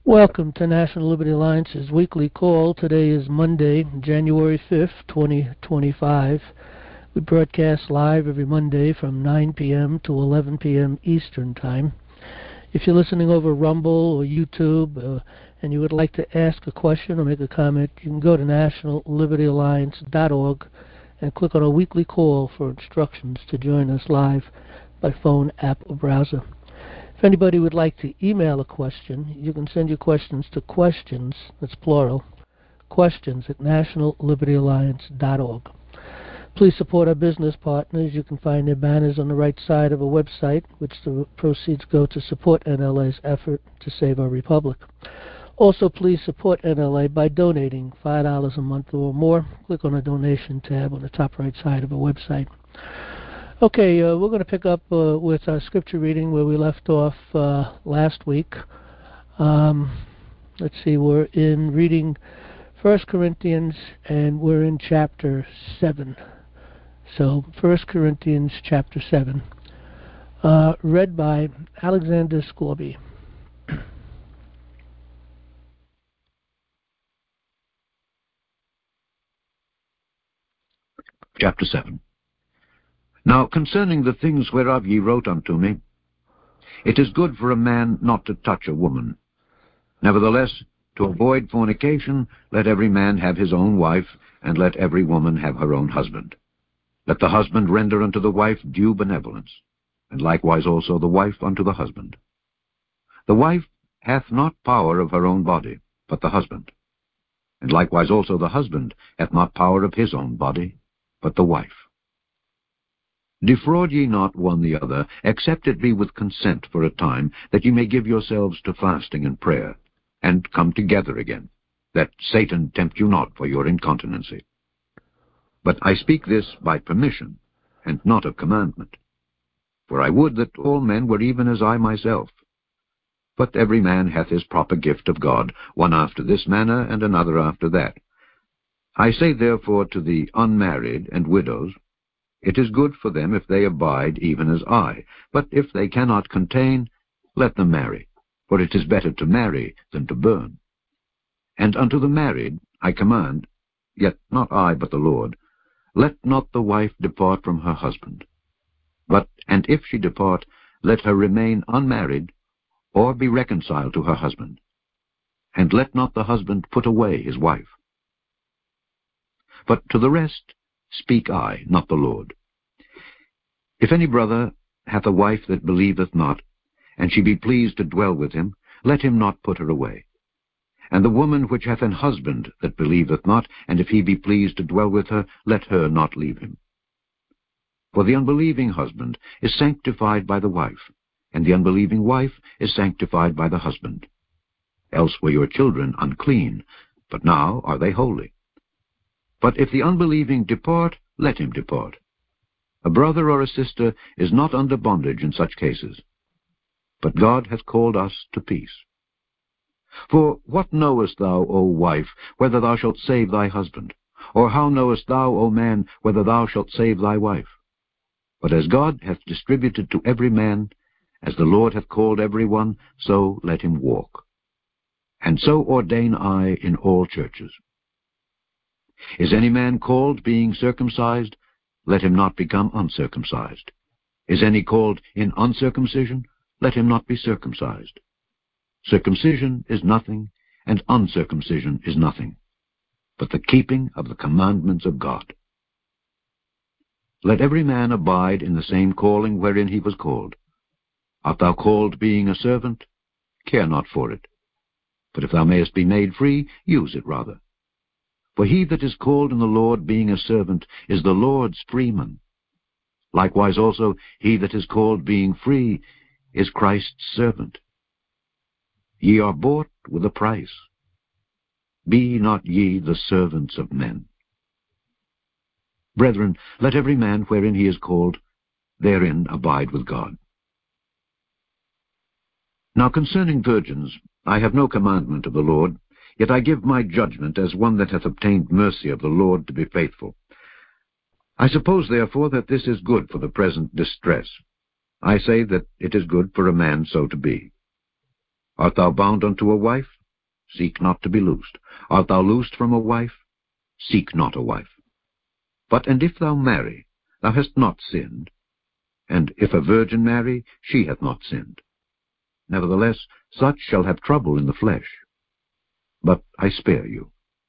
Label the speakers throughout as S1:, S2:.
S1: Welcome to National Liberty Alliance's weekly call. Today is Monday, January 5th, 2025. We broadcast live every Monday from 9 p.m. to 11 p.m. Eastern Time. If you're listening over Rumble or YouTube and you would like to ask a question or make a comment, you can go to nationallibertyalliance.org and click on a weekly call for instructions to join us live by phone, app, or browser. If anybody would like to email a question, you can send your questions to questions, that's plural, questions at nationallibertyalliance.org. Please support our business partners. You can find their banners on the right side of our website, which the proceeds go to support NLA's effort to save our republic. Also, please support NLA by donating $5 a month or more. Click on the donation tab on the top right side of our website. Okay, we're going to pick up with our scripture reading where we left off last week. Let's see, we're in reading 1 Corinthians, and we're in chapter 7. So, 1 Corinthians chapter 7, read by Alexander Scorby.
S2: Chapter 7. Now concerning the things whereof ye wrote unto me, it is good for a man not to touch a woman. Nevertheless, to avoid fornication, let every man have his own wife, and let every woman have her own husband. Let the husband render unto the wife due benevolence, and likewise also the wife unto the husband. The wife hath not power of her own body, but the husband. And likewise also the husband hath not power of his own body, but the wife. Defraud ye not one the other, except it be with consent for a time, that ye may give yourselves to fasting and prayer, and come together again, that Satan tempt you not for your incontinency. But I speak this by permission, and not of commandment. For I would that all men were even as I myself. But every man hath his proper gift of God, one after this manner, and another after that. I say therefore to the unmarried and widows, it is good for them if they abide even as I, but if they cannot contain, let them marry, for it is better to marry than to burn. And unto the married I command, yet not I but the Lord, let not the wife depart from her husband. But, and if she depart, let her remain unmarried, or be reconciled to her husband. And let not the husband put away his wife. But to the rest speak I, not the Lord. If any brother hath a wife that believeth not, and she be pleased to dwell with him, let him not put her away. And the woman which hath an husband that believeth not, and if he be pleased to dwell with her, let her not leave him. For the unbelieving husband is sanctified by the wife, and the unbelieving wife is sanctified by the husband. Else were your children unclean, but now are they holy. But if the unbelieving depart, let him depart. A brother or a sister is not under bondage in such cases. But God hath called us to peace. For what knowest thou, O wife, whether thou shalt save thy husband? Or how knowest thou, O man, whether thou shalt save thy wife? But as God hath distributed to every man, as the Lord hath called every one, so let him walk. And so ordain I in all churches. Is any man called being circumcised? Let him not become uncircumcised. Is any called in uncircumcision? Let him not be circumcised. Circumcision is nothing, and uncircumcision is nothing, but the keeping of the commandments of God. Let every man abide in the same calling wherein he was called. Art thou called being a servant? Care not for it. But if thou mayest be made free, use it rather. For he that is called in the Lord being a servant is the Lord's freeman. Likewise also he that is called being free is Christ's servant. Ye are bought with a price. Be not ye the servants of men. Brethren, let every man wherein he is called, therein abide with God. Now concerning virgins, I have no commandment of the Lord, yet I give my judgment as one that hath obtained mercy of the Lord to be faithful. I suppose, therefore, that this is good for the present distress. I say that it is good for a man so to be. Art thou bound unto a wife? Seek not to be loosed. Art thou loosed from a wife? Seek not a wife. But and if thou marry, thou hast not sinned. And if a virgin marry, she hath not sinned. Nevertheless, such shall have trouble in the flesh. But I spare you.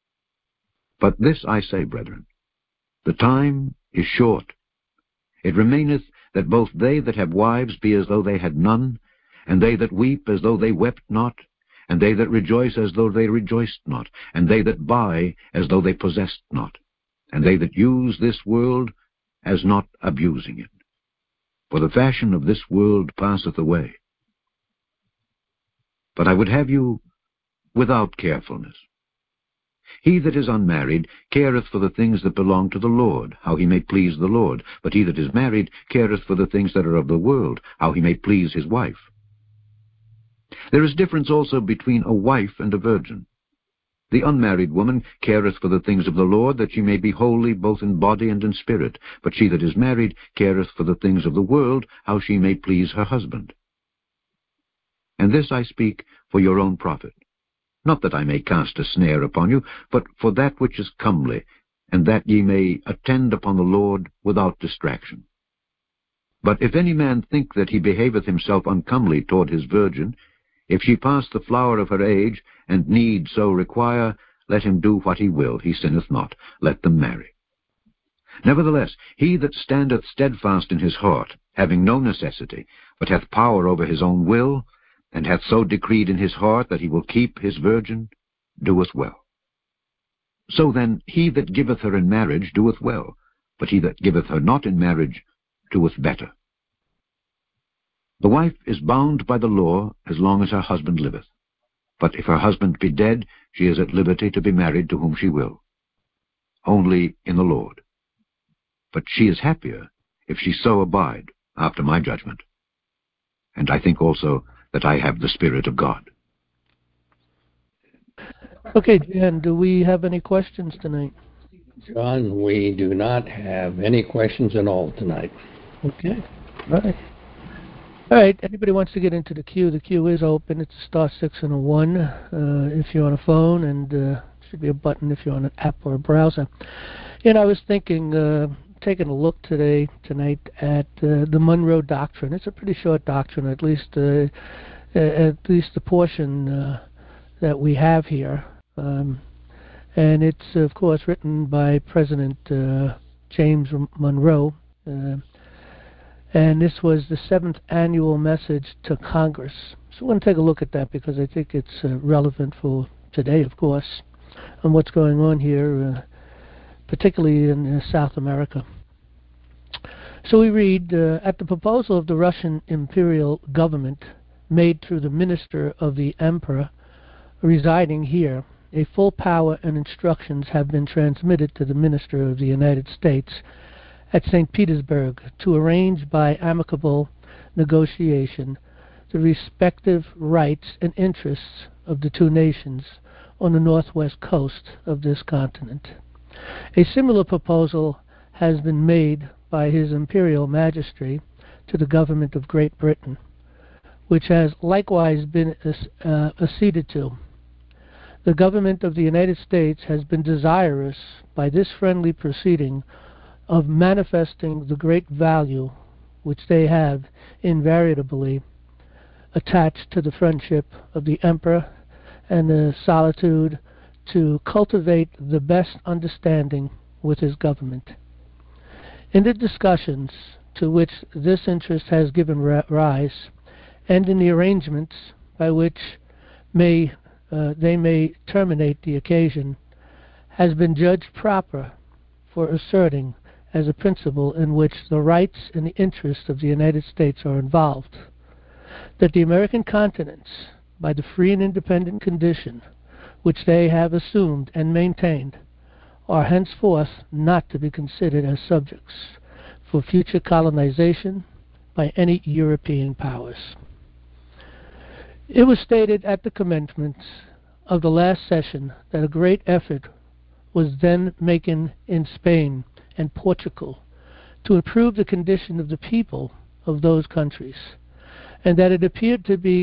S2: But this I say, brethren, the time is short. It remaineth that both they that have wives be as though they had none, and they that weep as though they wept not, and they that rejoice as though they rejoiced not, and they that buy as though they possessed not, and they that use this world as not abusing it. For the fashion of this world passeth away. But I would have you without carefulness. He that is unmarried careth for the things that belong to the Lord, how he may please the Lord. But he that is married careth for the things that are of the world, how he may please his wife. There is difference also between a wife and a virgin. The unmarried woman careth for the things of the Lord, that she may be holy both in body and in spirit. But she that is married careth for the things of the world, how she may please her husband. And this I speak for your own profit. Not that I may cast a snare upon you, but for that which is comely, and that ye may attend upon the Lord without distraction. But if any man think that he behaveth himself uncomely toward his virgin, if she pass the flower of her age, and need so require, let him do what he will, he sinneth not, let them marry. Nevertheless, he that standeth steadfast in his heart, having no necessity, but hath power over his own will, and hath so decreed in his heart that he will keep his virgin, doeth well. So then he that giveth her in marriage doeth well, but he that giveth her not in marriage doeth better. The wife is bound by the law as long as her husband liveth. But if her husband be dead, she is at liberty to be married to whom she will, only in the Lord. But she is happier if she so abide, after my judgment. And I think also that I have the Spirit of God.
S1: Okay, Jan, do we have any questions tonight?
S3: John, we do not have any questions at all tonight.
S1: Okay, all right. All right, anybody wants to get into the queue is open. It's *6 and a 1 if you're on a phone, and should be a button if you're on an app or a browser. And I was thinking, taking a look tonight at the Monroe Doctrine. It's a pretty short doctrine, at least the portion that we have here. And it's, of course, written by President James Monroe. And this was the 7th annual message to Congress. So we're going to take a look at that because I think it's relevant for today, of course, and what's going on here, particularly in South America. So we read, at the proposal of the Russian imperial government made through the minister of the emperor residing here, a full power and instructions have been transmitted to the minister of the United States at St. Petersburg to arrange by amicable negotiation the respective rights and interests of the two nations on the northwest coast of this continent. A similar proposal has been made by His Imperial Majesty to the government of Great Britain, which has likewise been acceded to. The government of the United States has been desirous by this friendly proceeding of manifesting the great value which they have invariably attached to the friendship of the Emperor and the solitude to cultivate the best understanding with his government. In the discussions to which this interest has given rise, and in the arrangements by which they may terminate the occasion, has been judged proper for asserting as a principle in which the rights and the interests of the United States are involved, that the American continents, by the free and independent condition which they have assumed and maintained, are henceforth not to be considered as subjects for future colonization by any European powers. It was stated at the commencement of the last session that a great effort was then making in Spain and Portugal to improve the condition of the people of those countries, and that it appeared to be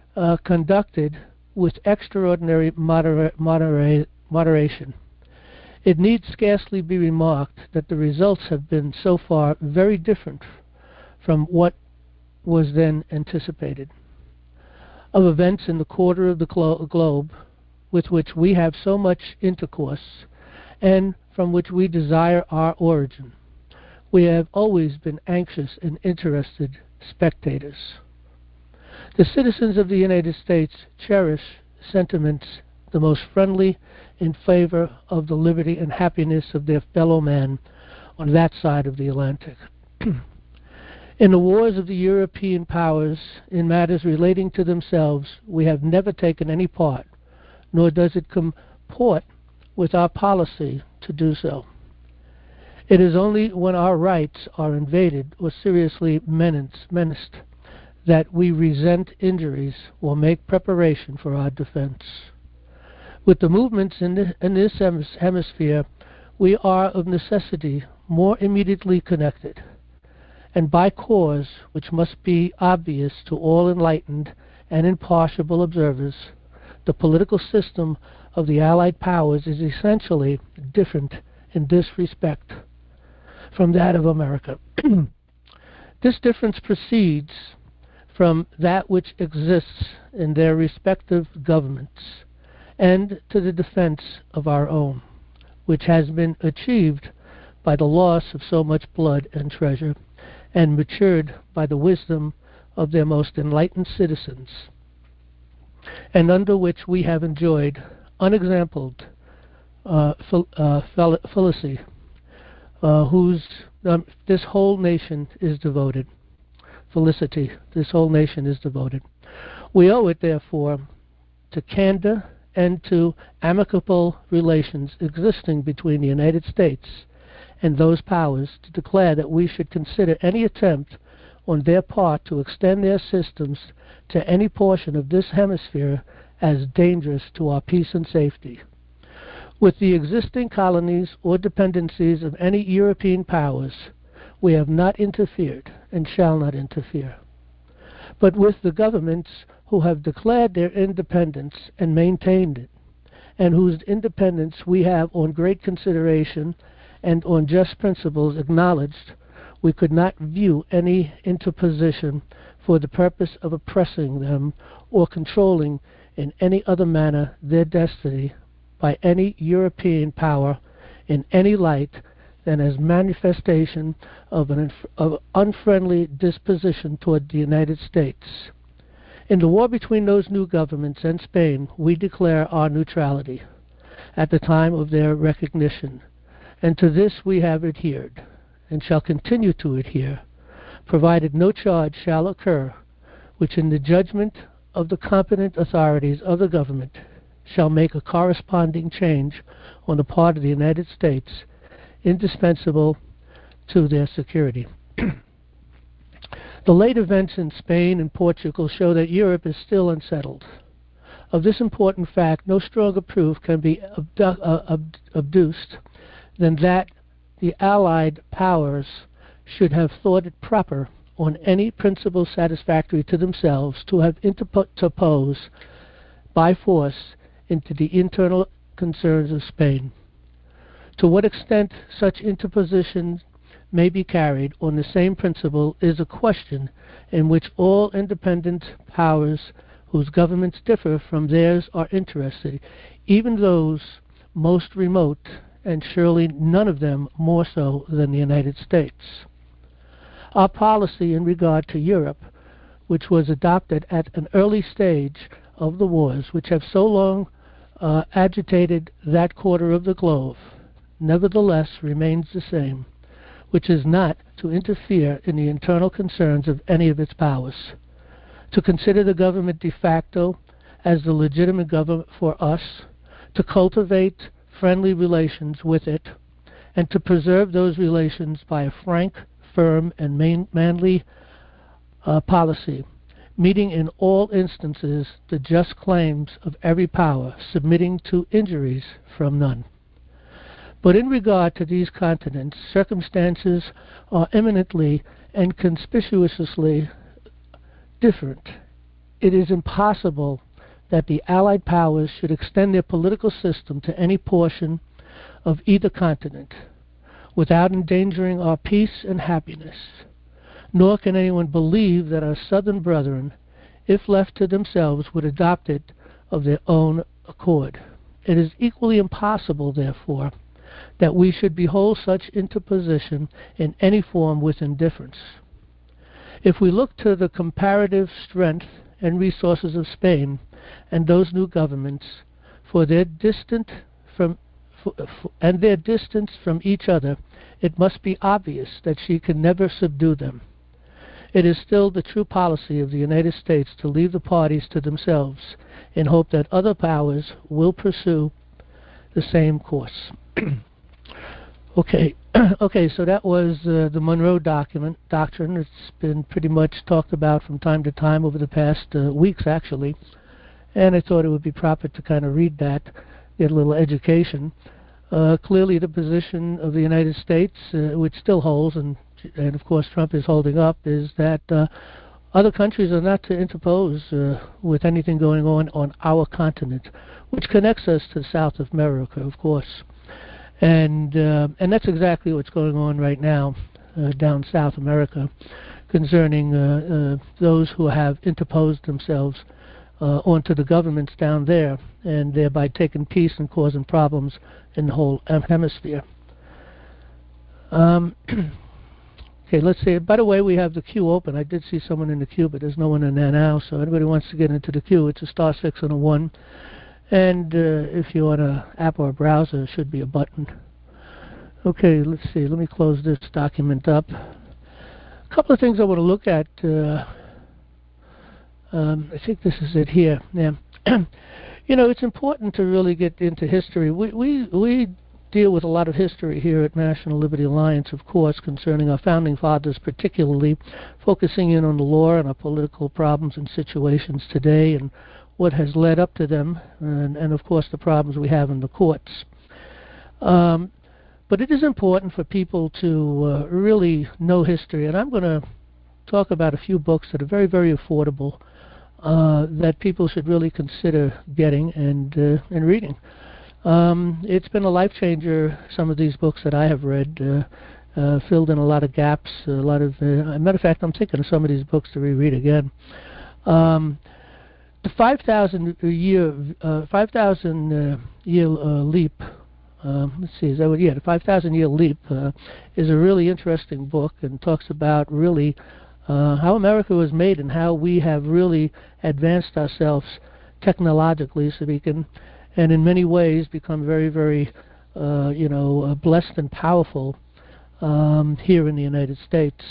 S1: conducted with extraordinary moderation. It need scarcely be remarked that the results have been so far very different from what was then anticipated. Of events in the quarter of the globe with which we have so much intercourse and from which we desire our origin, we have always been anxious and interested spectators. The citizens of the United States cherish sentiments the most friendly in favor of the liberty and happiness of their fellow man on that side of the Atlantic. In the wars of the European powers in matters relating to themselves, we have never taken any part, nor does it comport with our policy to do so. It is only when our rights are invaded or seriously menaced that we resent injuries or make preparation for our defense. With the movements in this hemisphere, we are of necessity more immediately connected, and by cause which must be obvious to all enlightened and impartial observers, the political system of the Allied powers is essentially different in this respect from that of America. This difference proceeds from that which exists in their respective governments, and to the defense of our own, which has been achieved by the loss of so much blood and treasure, and matured by the wisdom of their most enlightened citizens, and under which we have enjoyed unexampled felicity, whose this whole nation is devoted. Felicity, this whole nation is devoted. We owe it, therefore, to candor and to amicable relations existing between the United States and those powers to declare that we should consider any attempt on their part to extend their systems to any portion of this hemisphere as dangerous to our peace and safety. With the existing colonies or dependencies of any European powers, we have not interfered and shall not interfere. But with the governments who have declared their independence and maintained it, and whose independence we have on great consideration and on just principles acknowledged, we could not view any interposition for the purpose of oppressing them or controlling in any other manner their destiny by any European power in any light than as manifestation of an unfriendly disposition toward the United States. In the war between those new governments and Spain, we declare our neutrality at the time of their recognition, and to this we have adhered, and shall continue to adhere, provided no charge shall occur which in the judgment of the competent authorities of the government shall make a corresponding change on the part of the United States indispensable to their security. The late events in Spain and Portugal show that Europe is still unsettled. Of this important fact, no stronger proof can be adduced than that the Allied powers should have thought it proper, on any principle satisfactory to themselves, to have interposed by force into the internal concerns of Spain. To what extent such interposition may be carried on the same principle is a question in which all independent powers whose governments differ from theirs are interested, even those most remote, and surely none of them more so than the United States. Our policy in regard to Europe, which was adopted at an early stage of the wars which have so long agitated that quarter of the globe, nevertheless remains the same, which is not to interfere in the internal concerns of any of its powers, to consider the government de facto as the legitimate government for us, to cultivate friendly relations with it, and to preserve those relations by a frank, firm, and manly policy, meeting in all instances the just claims of every power, submitting to injuries from none. But in regard to these continents, circumstances are eminently and conspicuously different, it is impossible that the Allied powers should extend their political system to any portion of either continent without endangering our peace and happiness. Nor can anyone believe that our southern brethren, if left to themselves, would adopt it of their own accord. It is equally impossible, therefore, that we should behold such interposition in any form with indifference. If we look to the comparative strength and resources of Spain and those new governments, for their distance from each other, it must be obvious that she can never subdue them. It is still the true policy of the United States to leave the parties to themselves in hope that other powers will pursue the same course. Okay, so that was the Monroe Doctrine. It's been pretty much talked about from time to time over the past weeks, actually, and I thought it would be proper to kind of read that, get a little education. Clearly, the position of the United States, which still holds, and of course Trump is holding up, is that other countries are not to interpose with anything going on our continent, which connects us to South America, of course. And that's exactly what's going on right now down South America concerning those who have interposed themselves onto the governments down there, and thereby taking peace and causing problems in the whole hemisphere. Okay, let's see. By the way, we have the queue open. I did see someone in the queue, but there's no one in there now, so anybody wants to get into the queue, it's a *6 and a 1. And if you're on an app or a browser, there should be a button. Okay, let's see. Let me close this document up. A couple of things I want to look at. I think this is it here. Yeah. You know, it's important to really get into history. We deal with a lot of history here at National Liberty Alliance, of course, concerning our founding fathers, particularly focusing in on the law and our political problems and situations today and what has led up to them, and of course the problems we have in the courts. But it is important for people to really know history, and I'm going to talk about a few books that are very, very affordable that people should really consider getting and reading. It's been a life changer, some of these books that I have read, filled in a lot of gaps, a lot of, matter of fact, I'm thinking of some of these books to reread again. The 5,000 year leap. Let's see, is that what? Yeah, the 5,000 year leap is a really interesting book and talks about really how America was made and how we have really advanced ourselves technologically, so we can, and in many ways, become very, very, blessed and powerful here in the United States.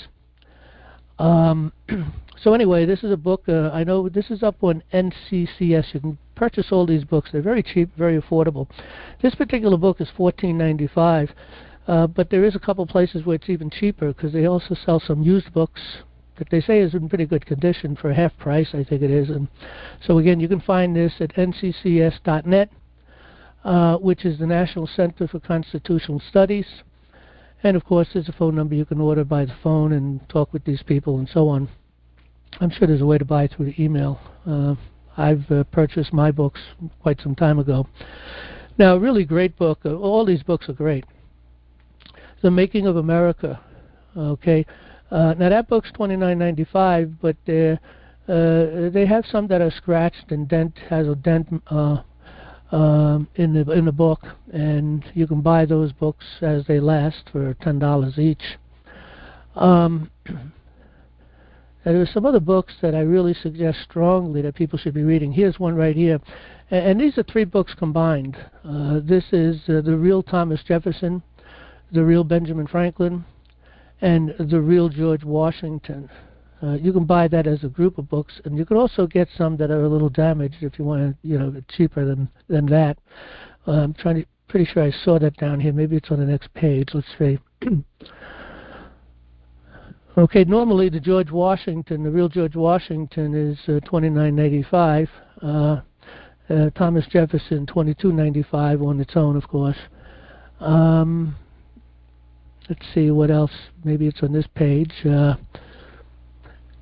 S1: So anyway, this is a book, I know this is up on NCCS. You can purchase all these books. They're very cheap, very affordable. This particular book is $14.95, but there is a couple places where it's even cheaper because they also sell some used books that they say is in pretty good condition for half price, I think it is. And so again, you can find this at nccs.net, which is the National Center for Constitutional Studies. And of course, there's a phone number you can order by the phone and talk with these people and so on. I'm sure there's a way to buy through the email. I've purchased my books quite some time ago. Now, a really great book. All these books are great. The Making of America. Okay. Now that book's $29.95, but they have some that are scratched and has a dent in the book, and you can buy those books as they last for $10 each. There are some other books that I really suggest strongly that people should be reading. Here's one right here, and these are 3 books combined. This is The Real Thomas Jefferson, The Real Benjamin Franklin, and The Real George Washington. You can buy that as a group of books, and you can also get some that are a little damaged if you want to, cheaper than that. I'm pretty sure I saw that down here. Maybe it's on the next page. Let's see. Okay, normally the George Washington, the Real George Washington, is $29.95. Thomas Jefferson, $22.95 on its own, of course. Let's see what else. Maybe it's on this page.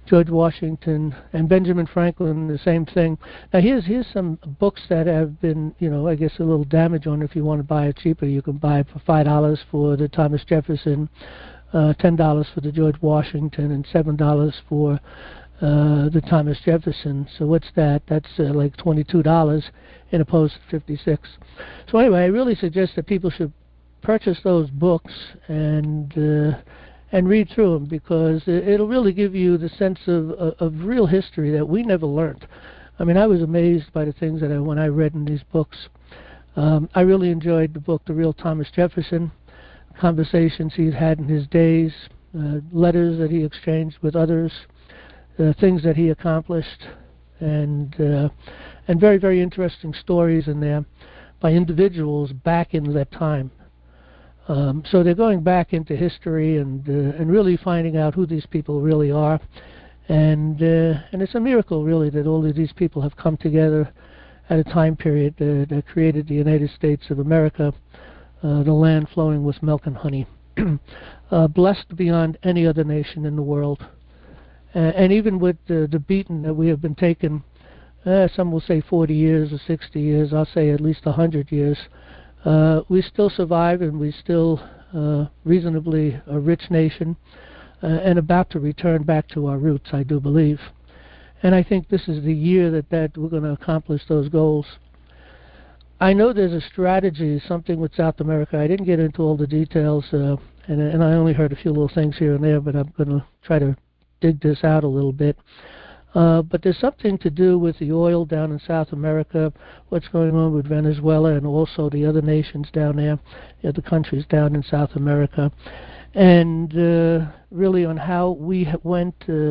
S1: George Washington and Benjamin Franklin, the same thing. Now here's some books that have been, I guess a little damage on. If you want to buy it cheaper, you can buy it for $5 for the Thomas Jefferson, $10 for the George Washington, and $7 for the Thomas Jefferson. So what's that? That's like $22 in opposed to $56. So anyway, I really suggest that people should purchase those books and read through them, because it'll really give you the sense of real history that we never learned. I mean, I was amazed by the things that when I read in these books. I really enjoyed the book, The Real Thomas Jefferson, conversations he had in his days, letters that he exchanged with others, things that he accomplished, and very, very interesting stories in there by individuals back in that time. So they're going back into history and really finding out who these people really are, and it's a miracle really that all of these people have come together at a time period that created the United States of America, the land flowing with milk and honey, blessed beyond any other nation in the world, and even with the beating that we have been taking, some will say 40 years or 60 years, I'll say at least 100 years. We still survive, and we still reasonably a rich nation, and about to return back to our roots, I do believe. And I think this is the year that we're going to accomplish those goals. I know there's a strategy, something with South America. I didn't get into all the details, and I only heard a few little things here and there, but I'm going to try to dig this out a little bit. But there's something to do with the oil down in South America, what's going on with Venezuela and also the other nations down there, the countries down in South America, and really on how we went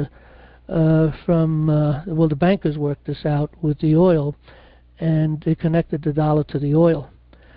S1: from, the bankers worked this out with the oil, and they connected the dollar to the oil.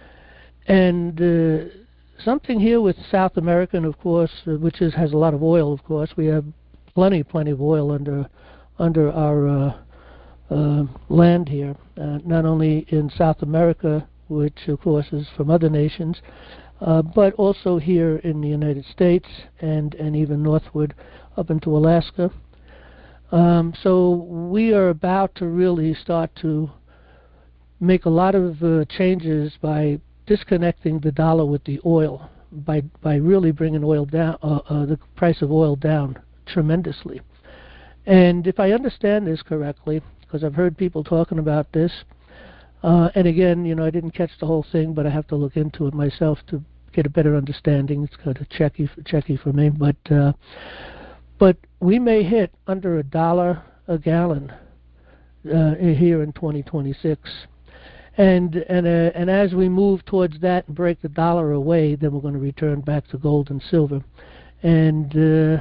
S1: And something here with South America, of course, which has a lot of oil, of course. We have plenty of oil under our land here, not only in South America, which of course is from other nations, but also here in the United States and even northward up into Alaska. So we are about to really start to make a lot of changes by disconnecting the dollar with the oil, by really bringing oil down, the price of oil down tremendously. And if I understand this correctly, because I've heard people talking about this, and again, I didn't catch the whole thing, but I have to look into it myself to get a better understanding. It's kind of checky for me, but we may hit under $1 a gallon here in 2026, and as we move towards that and break the dollar away, then we're going to return back to gold and silver. And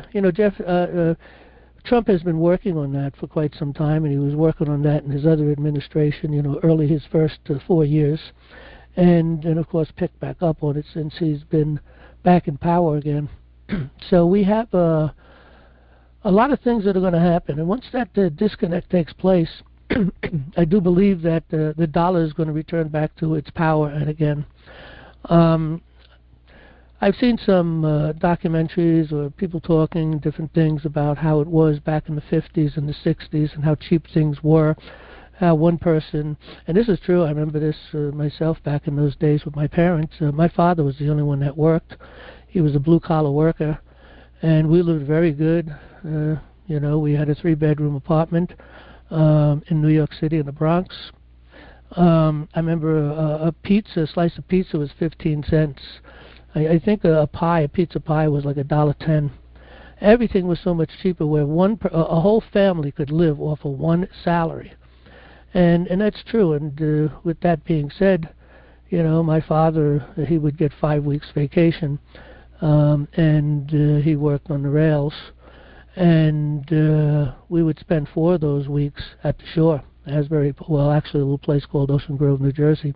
S1: Trump has been working on that for quite some time, and he was working on that in his other administration, early his first 4 years, and of course picked back up on it since he's been back in power again. So we have a lot of things that are going to happen, and once that disconnect takes place, I do believe that the dollar is going to return back to its power. And again, I've seen some documentaries or people talking different things about how it was back in the 50s and the 60s and how cheap things were. How one person, and this is true, I remember this myself back in those days with my parents. My father was the only one that worked. He was a blue-collar worker, and we lived very good. We had a 3-bedroom apartment in New York City in the Bronx. I remember a slice of pizza was 15 cents. I think a pizza pie was like $1.10. Everything was so much cheaper, where a whole family could live off of one salary, and that's true. And with that being said, my father, he would get 5 weeks vacation, and he worked on the rails, and we would spend 4 of those weeks at the shore, actually a little place called Ocean Grove, New Jersey.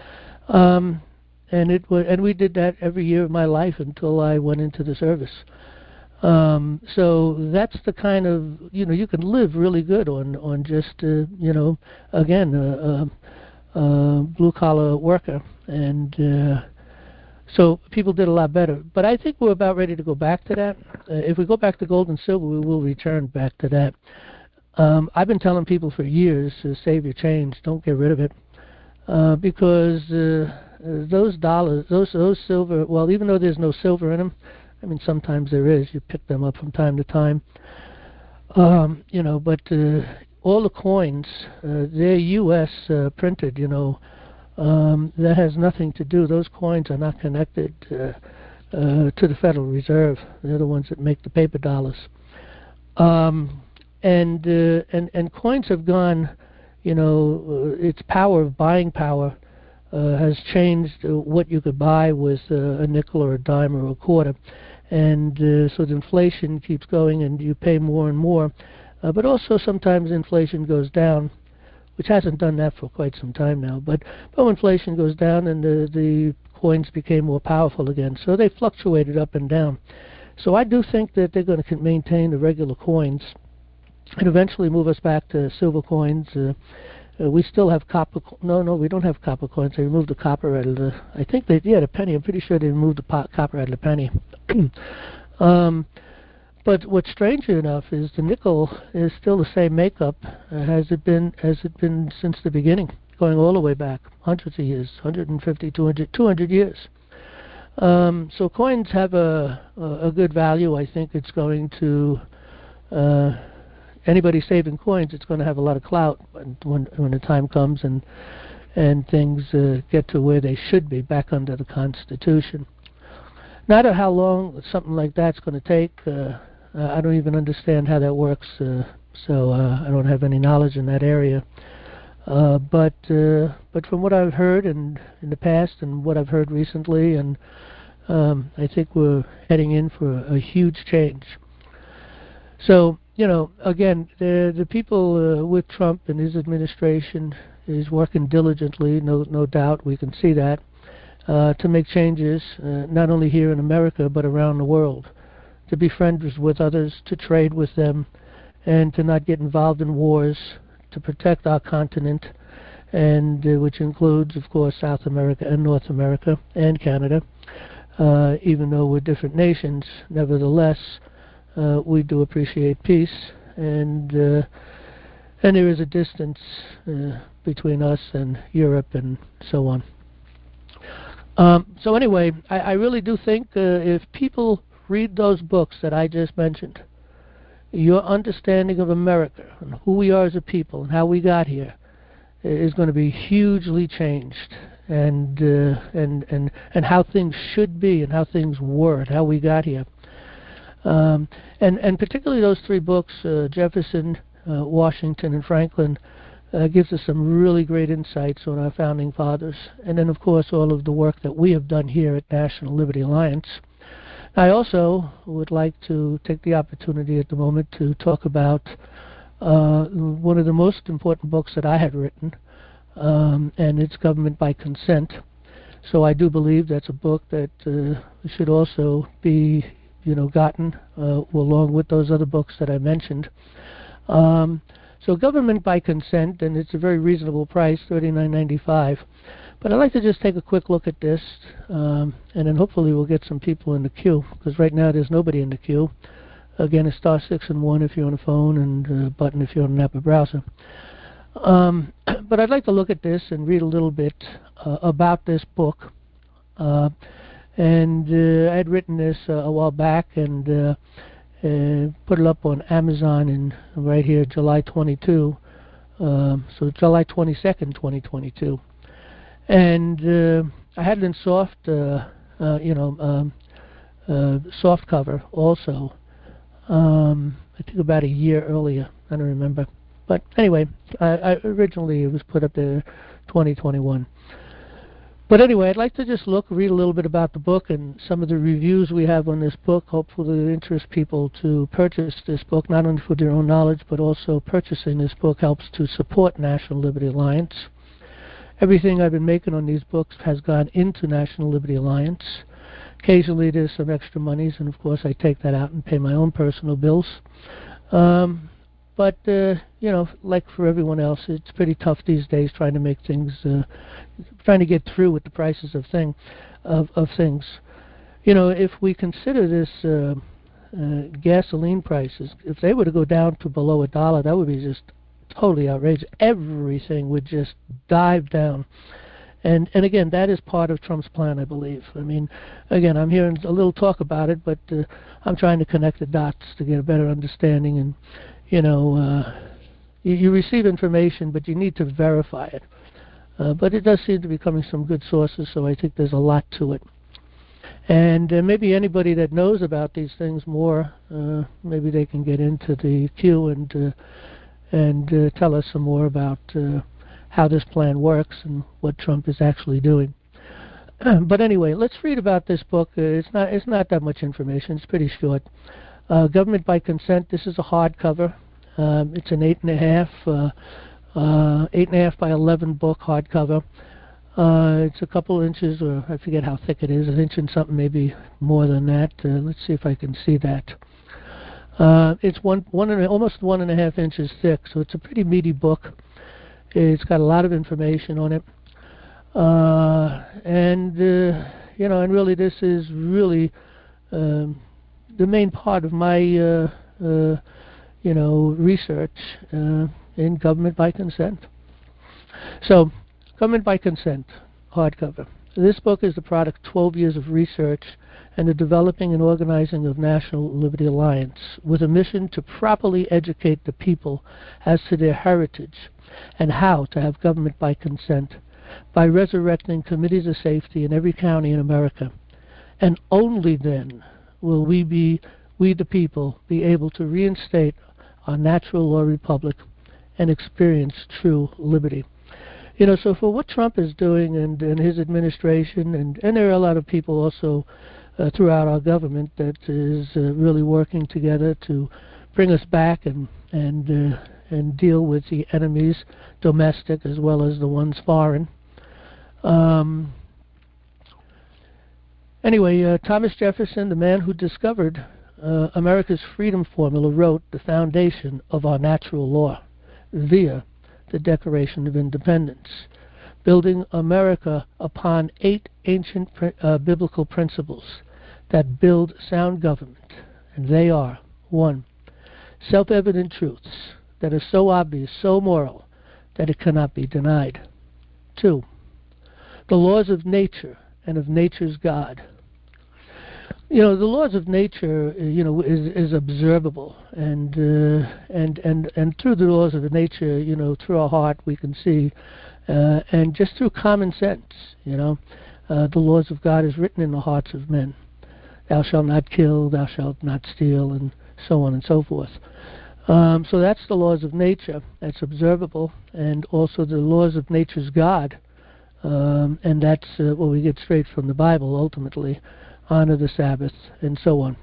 S1: And we did that every year of my life until I went into the service. So that's the kind of, you can live really good on just, again, a blue-collar worker. And So people did a lot better. But I think we're about ready to go back to that. If we go back to gold and silver, we will return back to that. I've been telling people for years to save your change, don't get rid of it, because those dollars, those silver, well, even though there's no silver in them, I mean, sometimes there is. You pick them up from time to time. But all the coins, they're U.S. Printed, that has nothing to do. Those coins are not connected to the Federal Reserve. They're the ones that make the paper dollars. And coins have gone, its power of buying power has changed what you could buy with a nickel or a dime or a quarter. And so the inflation keeps going and you pay more and more. But also sometimes inflation goes down, which hasn't done that for quite some time now. But when inflation goes down and the coins became more powerful again. So they fluctuated up and down. So I do think that they're going to maintain the regular coins and eventually move us back to silver coins. We still have copper. No, we don't have copper coins. They removed the copper out of the. I think they the penny. I'm pretty sure they removed the copper out of the penny. But what's strange enough is the nickel is still the same makeup as it been since the beginning, going all the way back hundreds of years, 150, 200 years. So coins have a good value. I think it's going to. Anybody saving coins, it's going to have a lot of clout when the time comes and things get to where they should be, back under the Constitution. Not how long something like that's going to take. I don't even understand how that works, so I don't have any knowledge in that area. But from what I've heard in the past and what I've heard recently, and I think we're heading in for a huge change. So, again, the people with Trump and his administration is working diligently, no doubt, we can see that, to make changes, not only here in America, but around the world, to be friends with others, to trade with them, and to not get involved in wars, to protect our continent, and which includes, of course, South America and North America and Canada. Even though we're different nations, nevertheless, we do appreciate peace, and there is a distance between us and Europe and so on. So anyway, I really do think if people read those books that I just mentioned, your understanding of America and who we are as a people and how we got here is going to be hugely changed, and how things should be and how things were and how we got here. And particularly those three books, Jefferson, Washington, and Franklin, gives us some really great insights on our founding fathers. And then, of course, all of the work that we have done here at National Liberty Alliance. I also would like to take the opportunity at the moment to talk about one of the most important books that I had written, and it's Government by Consent. So I do believe that's a book that should also be gotten along with those other books that I mentioned. So Government by Consent, and it's a very reasonable price, $39.95. But I'd like to just take a quick look at this, and then hopefully we'll get some people in the queue, because right now there's nobody in the queue. Again, it's *6 and 1 if you're on a phone, and button if you're on an Apple browser. But I'd like to look at this and read a little bit about this book. And I had written this a while back and put it up on Amazon in right here, July 22, so July 22nd, 2022. And I had it in soft cover also. I think about a year earlier. I don't remember. But anyway, I originally it was put up there 2021. But anyway, I'd like to just read a little bit about the book and some of the reviews we have on this book. Hopefully it interests people to purchase this book, not only for their own knowledge, but also purchasing this book helps to support National Liberty Alliance. Everything I've been making on these books has gone into National Liberty Alliance. Occasionally there's some extra monies, and of course I take that out and pay my own personal bills. But like for everyone else, it's pretty tough these days trying to make things, trying to get through with the prices of things. If we consider this gasoline prices, if they were to go down to below $1, that would be just totally outrageous. Everything would just dive down. And again, that is part of Trump's plan, I believe. I mean, again, I'm hearing a little talk about it, but I'm trying to connect the dots to get a better understanding. And you receive information, but you need to verify it. But it does seem to be coming from good sources, so I think there's a lot to it. And maybe anybody that knows about these things more, maybe they can get into the queue and tell us some more about how this plan works and what Trump is actually doing. But anyway, let's read about this book. It's not that much information. It's pretty short. Government by Consent. This is a hardcover. It's an 8.5 by 11 book hardcover. It's a couple inches, or I forget how thick it is, an inch and something, maybe more than that. Let's see if I can see that. It's almost 1.5 inches thick, so it's a pretty meaty book. It's got a lot of information on it, and really, this is really the main part of my research in Government by Consent. So, Government by Consent, hardcover. This book is the product of 12 years of research and the developing and organizing of National Liberty Alliance, with a mission to properly educate the people as to their heritage and how to have government by consent, by resurrecting committees of safety in every county in America. And only then will we the people, be able to reinstate our natural law republic and experience true liberty. So for what Trump is doing and his administration, and there are a lot of people also throughout our government that is really working together to bring us back and deal with the enemies, domestic as well as the ones foreign. Anyway, Thomas Jefferson, the man who discovered America's freedom formula, wrote the foundation of our natural law via the Declaration of Independence, building America upon 8 ancient biblical principles that build sound government. And they are: 1. Self-evident truths that are so obvious, so moral, that it cannot be denied. 2. The laws of nature and of nature's God. The laws of nature, is observable, and through the laws of nature, through our heart we can see, and just through common sense, the laws of God is written in the hearts of men. Thou shalt not kill, thou shalt not steal, and so on and so forth. So that's the laws of nature. That's observable, and also the laws of nature's God, and that's what we get straight from the Bible ultimately. Honor the Sabbath, and so on.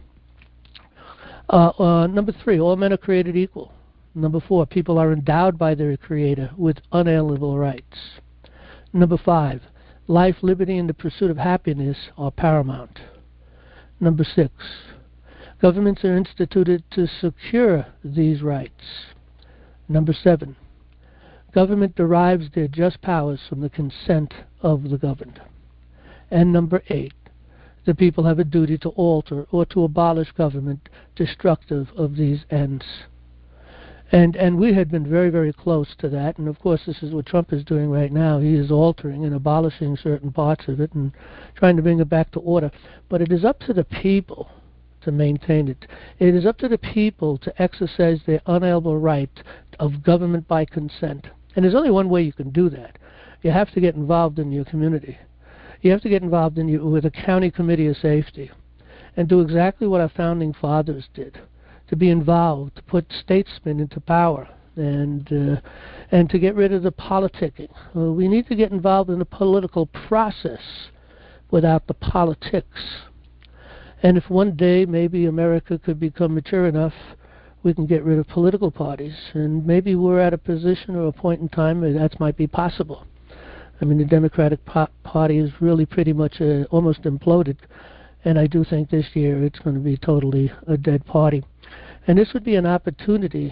S1: Number 3, all men are created equal. Number 4, people are endowed by their Creator with unalienable rights. Number 5, life, liberty, and the pursuit of happiness are paramount. Number 6, governments are instituted to secure these rights. Number 7, government derives their just powers from the consent of the governed. And number 8, the people have a duty to alter or to abolish government destructive of these ends. And we had been very, very close to that, and of course this is what Trump is doing right now. He is altering and abolishing certain parts of it and trying to bring it back to order. But it is up to the people to maintain it. It is up to the people to exercise their unalienable right of government by consent. And there's only one way you can do that. You have to get involved in your community. You have to get involved with a county committee of safety and do exactly what our founding fathers did, to be involved, to put statesmen into power, and to get rid of the politicking. We need to get involved in the political process without the politics. And if one day maybe America could become mature enough, we can get rid of political parties, and maybe we're at a position or a point in time where that might be possible. I mean, the Democratic Party is really pretty much almost imploded, and I do think this year it's going to be totally a dead party. And this would be an opportunity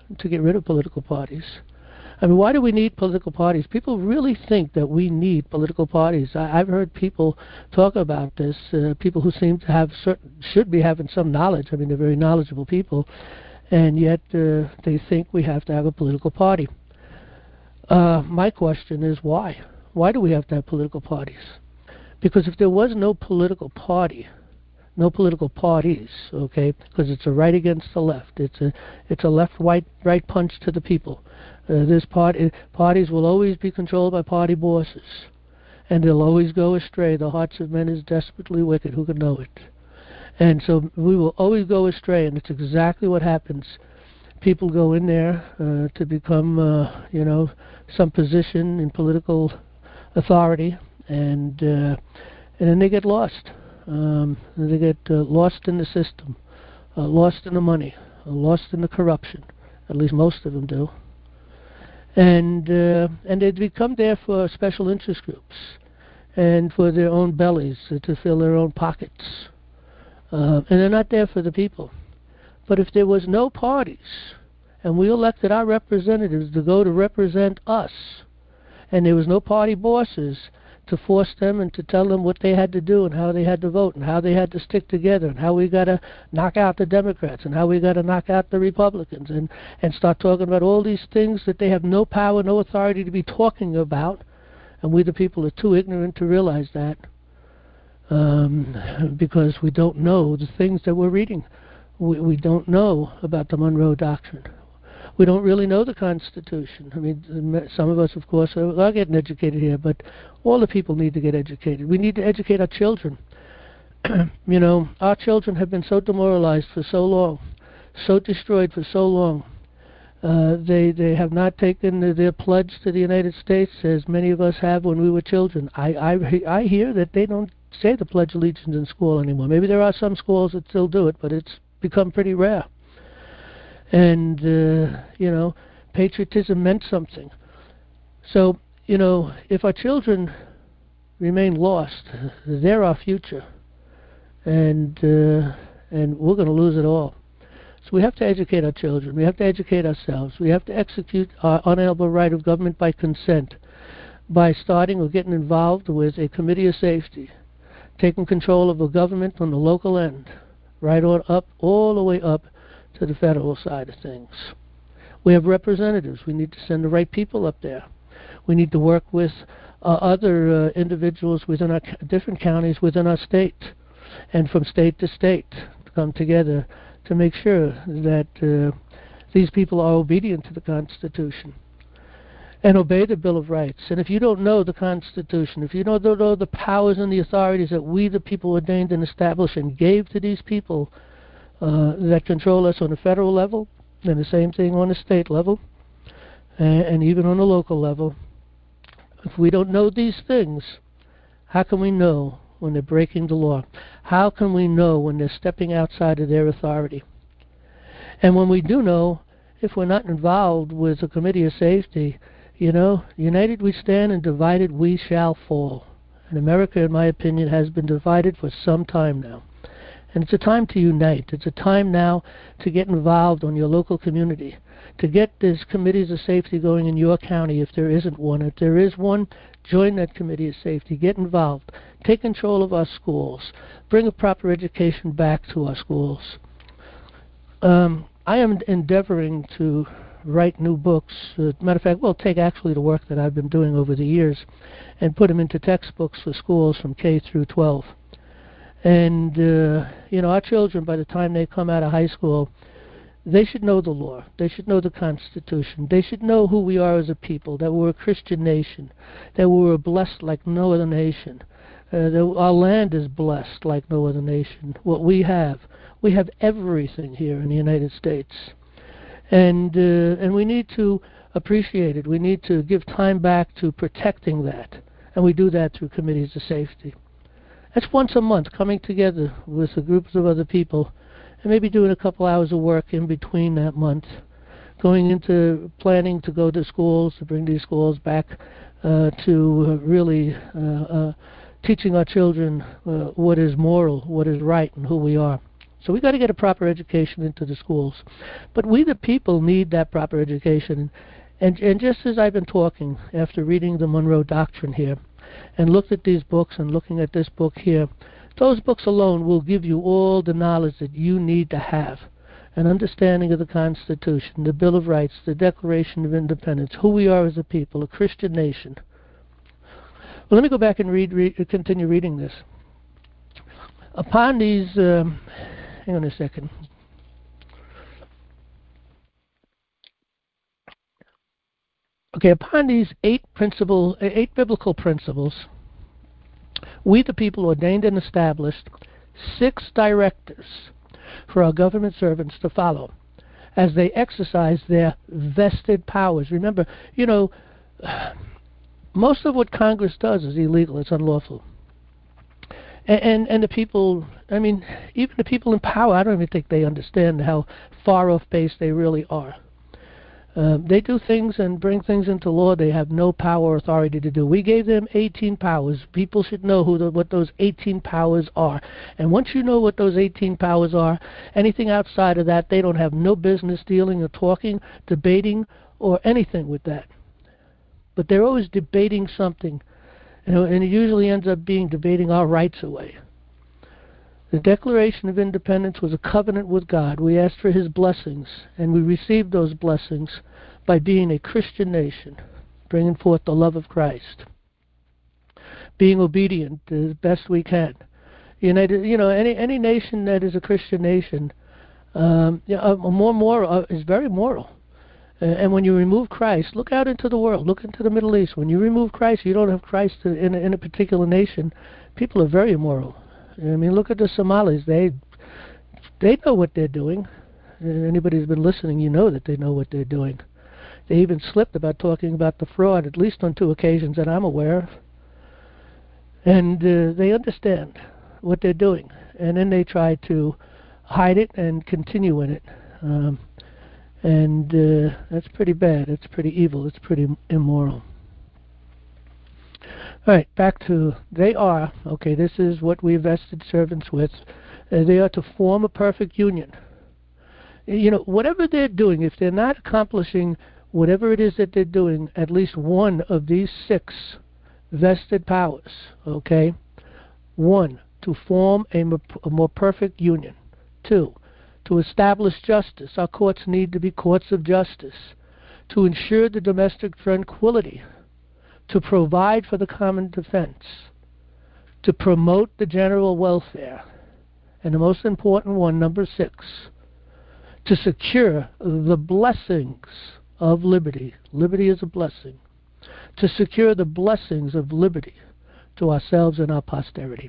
S1: to get rid of political parties. I mean, why do we need political parties? People really think that we need political parties. I've heard people talk about this, people who seem to have should be having some knowledge. I mean, they're very knowledgeable people, and yet they think we have to have a political party. My question is why? Why do we have to have political parties? Because if there was no political party, no political parties, okay, because it's a right against the left. It's a left-right punch to the people. Parties will always be controlled by party bosses, and they'll always go astray. The hearts of men is desperately wicked. Who can know it? And so we will always go astray, and it's exactly what happens. People go in there to become, some position in political authority, and then they get lost. They get lost in the system, lost in the money, lost in the corruption. At least most of them do. And they become there for special interest groups and for their own bellies, to fill their own pockets. And they're not there for the people. But if there was no parties, and we elected our representatives to go to represent us, and there was no party bosses to force them and to tell them what they had to do and how they had to vote and how they had to stick together and how we got to knock out the Democrats and how we got to knock out the Republicans and start talking about all these things that they have no power, no authority to be talking about, and we the people are too ignorant to realize that, because we don't know the things that we're reading. We don't know about the Monroe Doctrine. We don't really know the Constitution. I mean, some of us, of course, are getting educated here, but all the people need to get educated. We need to educate our children. Our children have been so demoralized for so long, so destroyed for so long. They have not taken their pledge to the United States, as many of us have when we were children. I hear that they don't say the Pledge of Allegiance in school anymore. Maybe there are some schools that still do it, but it's become pretty rare. And, patriotism meant something. So, if our children remain lost, they're our future. And we're going to lose it all. So we have to educate our children. We have to educate ourselves. We have to execute our unalienable right of government by consent by starting or getting involved with a committee of safety, taking control of the government on the local end, right on up, all the way up to the federal side of things. We have representatives. We need to send the right people up there. We need to work with other individuals within our different counties within our state and from state to state to come together to make sure that these people are obedient to the Constitution and obey the Bill of Rights. And if you don't know the Constitution, if you don't know the powers and the authorities that we the people ordained and established and gave to these people that control us on the federal level, and the same thing on the state level, and even on the local level, if we don't know these things, how can we know when they're breaking the law? How can we know when they're stepping outside of their authority? And when we do know, if we're not involved with a committee of safety, united we stand and divided we shall fall. And America, in my opinion, has been divided for some time now. And it's a time to unite. It's a time now to get involved on your local community, to get these committees of safety going in your county if there isn't one. If there is one, join that committee of safety. Get involved. Take control of our schools. Bring a proper education back to our schools. I am endeavoring to write new books. Matter of fact, we'll take actually the work that I've been doing over the years and put them into textbooks for schools from K through 12. And, our children, by the time they come out of high school, they should know the law. They should know the Constitution. They should know who we are as a people, that we're a Christian nation, that we're blessed like no other nation, that our land is blessed like no other nation. What we have everything here in the United States. And we need to appreciate it. We need to give time back to protecting that. And we do that through committees of safety. That's once a month, coming together with a group of other people and maybe doing a couple hours of work in between that month, going into planning to go to schools, to bring these schools back to really teaching our children what is moral, what is right, and who we are. So we got to get a proper education into the schools. But we the people need that proper education. And just as I've been talking after reading the Monroe Doctrine here, and looked at these books and looking at this book here, those books alone will give you all the knowledge that you need to have. An understanding of the Constitution, the Bill of Rights, the Declaration of Independence, who we are as a people, a Christian nation. Well, let me go back and continue reading this. Upon these, hang on a second. Okay, upon these eight biblical principles, we the people ordained and established 6 directives for our government servants to follow as they exercise their vested powers. Remember, most of what Congress does is illegal. It's unlawful. And the people, even the people in power, I don't even think they understand how far off base they really are. They do things and bring things into law they have no power or authority to do. We gave them 18 powers. People should know what those 18 powers are. And once you know what those 18 powers are, anything outside of that, they don't have no business dealing or talking, debating, or anything with that. But they're always debating something, and it usually ends up being debating our rights away. The Declaration of Independence was a covenant with God. We asked for His blessings, and we received those blessings by being a Christian nation, bringing forth the love of Christ, being obedient as best we can. Any nation that is a Christian nation is very moral. And when you remove Christ, look out into the world, look into the Middle East. When you remove Christ, you don't have Christ in a particular nation. People are very immoral. Look at the Somalis. They know what they're doing. Anybody who's been listening, you know that they know what they're doing. They even slipped about talking about the fraud, at least on 2 occasions that I'm aware of. And they understand what they're doing. And then they try to hide it and continue in it. That's pretty bad. It's pretty evil. It's pretty immoral. All right, back to this is what we vested servants with. They are to form a perfect union. Whatever they're doing, if they're not accomplishing whatever it is that they're doing, at least one of these 6 vested powers, okay? 1, to form a more perfect union. 2, to establish justice. Our courts need to be courts of justice. To ensure the domestic tranquility. To provide for the common defense. To promote the general welfare. And the most important one, number 6, to secure the blessings of liberty. Liberty is a blessing. To secure the blessings of liberty to ourselves and our posterity.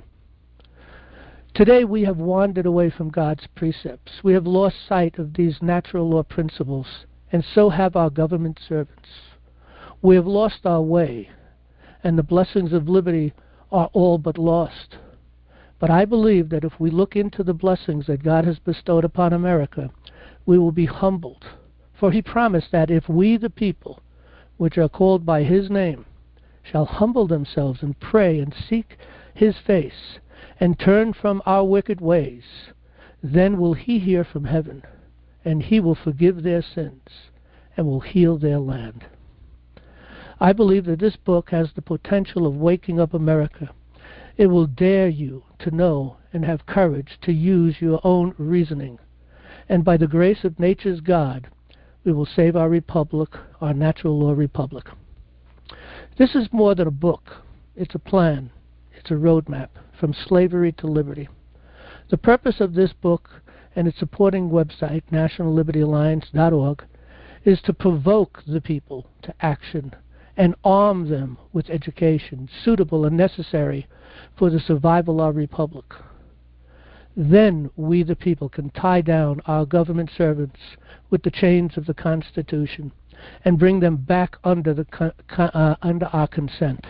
S1: Today we have wandered away from God's precepts. We have lost sight of these natural law principles, and so have our government servants. We have lost our way, and the blessings of liberty are all but lost. But I believe that if we look into the blessings that God has bestowed upon America, we will be humbled. For He promised that if we, the people, which are called by His name, shall humble themselves and pray and seek His face, and turn from our wicked ways, then will He hear from heaven, and He will forgive their sins, and will heal their land. I believe that this book has the potential of waking up America. It will dare you to know and have courage to use your own reasoning. And by the grace of nature's God, we will save our republic, our natural law republic. This is more than a book. It's a plan. It's a roadmap from slavery to liberty. The purpose of this book and its supporting website, nationallibertyalliance.org, is to provoke the people to action and arm them with education suitable and necessary for the survival of our republic. Then we, the people, can tie down our government servants with the chains of the Constitution and bring them back under our consent.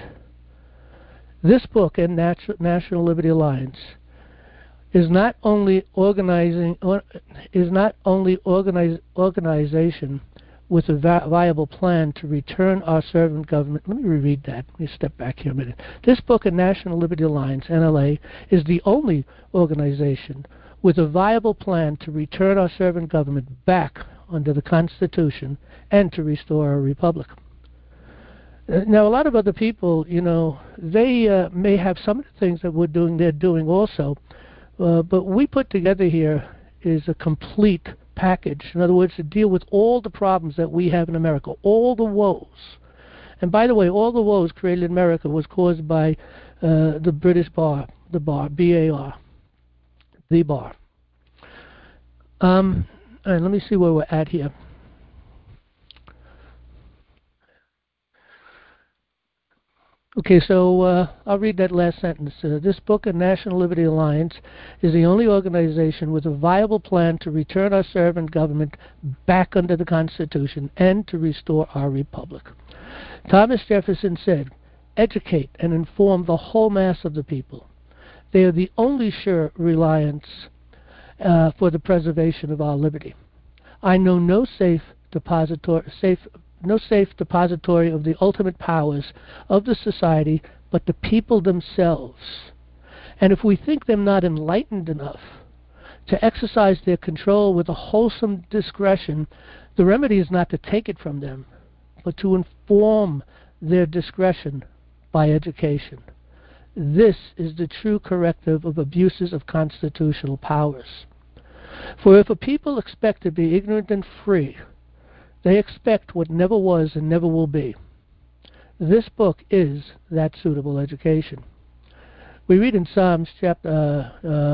S1: This book and National Liberty Alliance is not only organization with a viable plan to return our servant government. Let me reread that. Let me step back here a minute. This book and National Liberty Alliance, NLA, is the only organization with a viable plan to return our servant government back under the Constitution and to restore our republic. Now, a lot of other people, they may have some of the things that they're doing also, but we put together here is a complete package. In other words, to deal with all the problems that we have in America, all the woes. And by the way, all the woes created in America was caused by the British bar, the bar, B-A-R, the bar. And let me see where we're at here. Okay, so I'll read that last sentence. This book, A National Liberty Alliance, is the only organization with a viable plan to return our servant government back under the Constitution and to restore our republic. Thomas Jefferson said, "Educate and inform the whole mass of the people. They are the only sure reliance for the preservation of our liberty. I know no safe depository of the ultimate powers of the society but the people themselves. And if we think them not enlightened enough to exercise their control with a wholesome discretion, the remedy is not to take it from them, but to inform their discretion by education. This is the true corrective of abuses of constitutional powers. For if a people expect to be ignorant and free, they expect what never was and never will be. This book is that suitable education." We read in Psalms chapter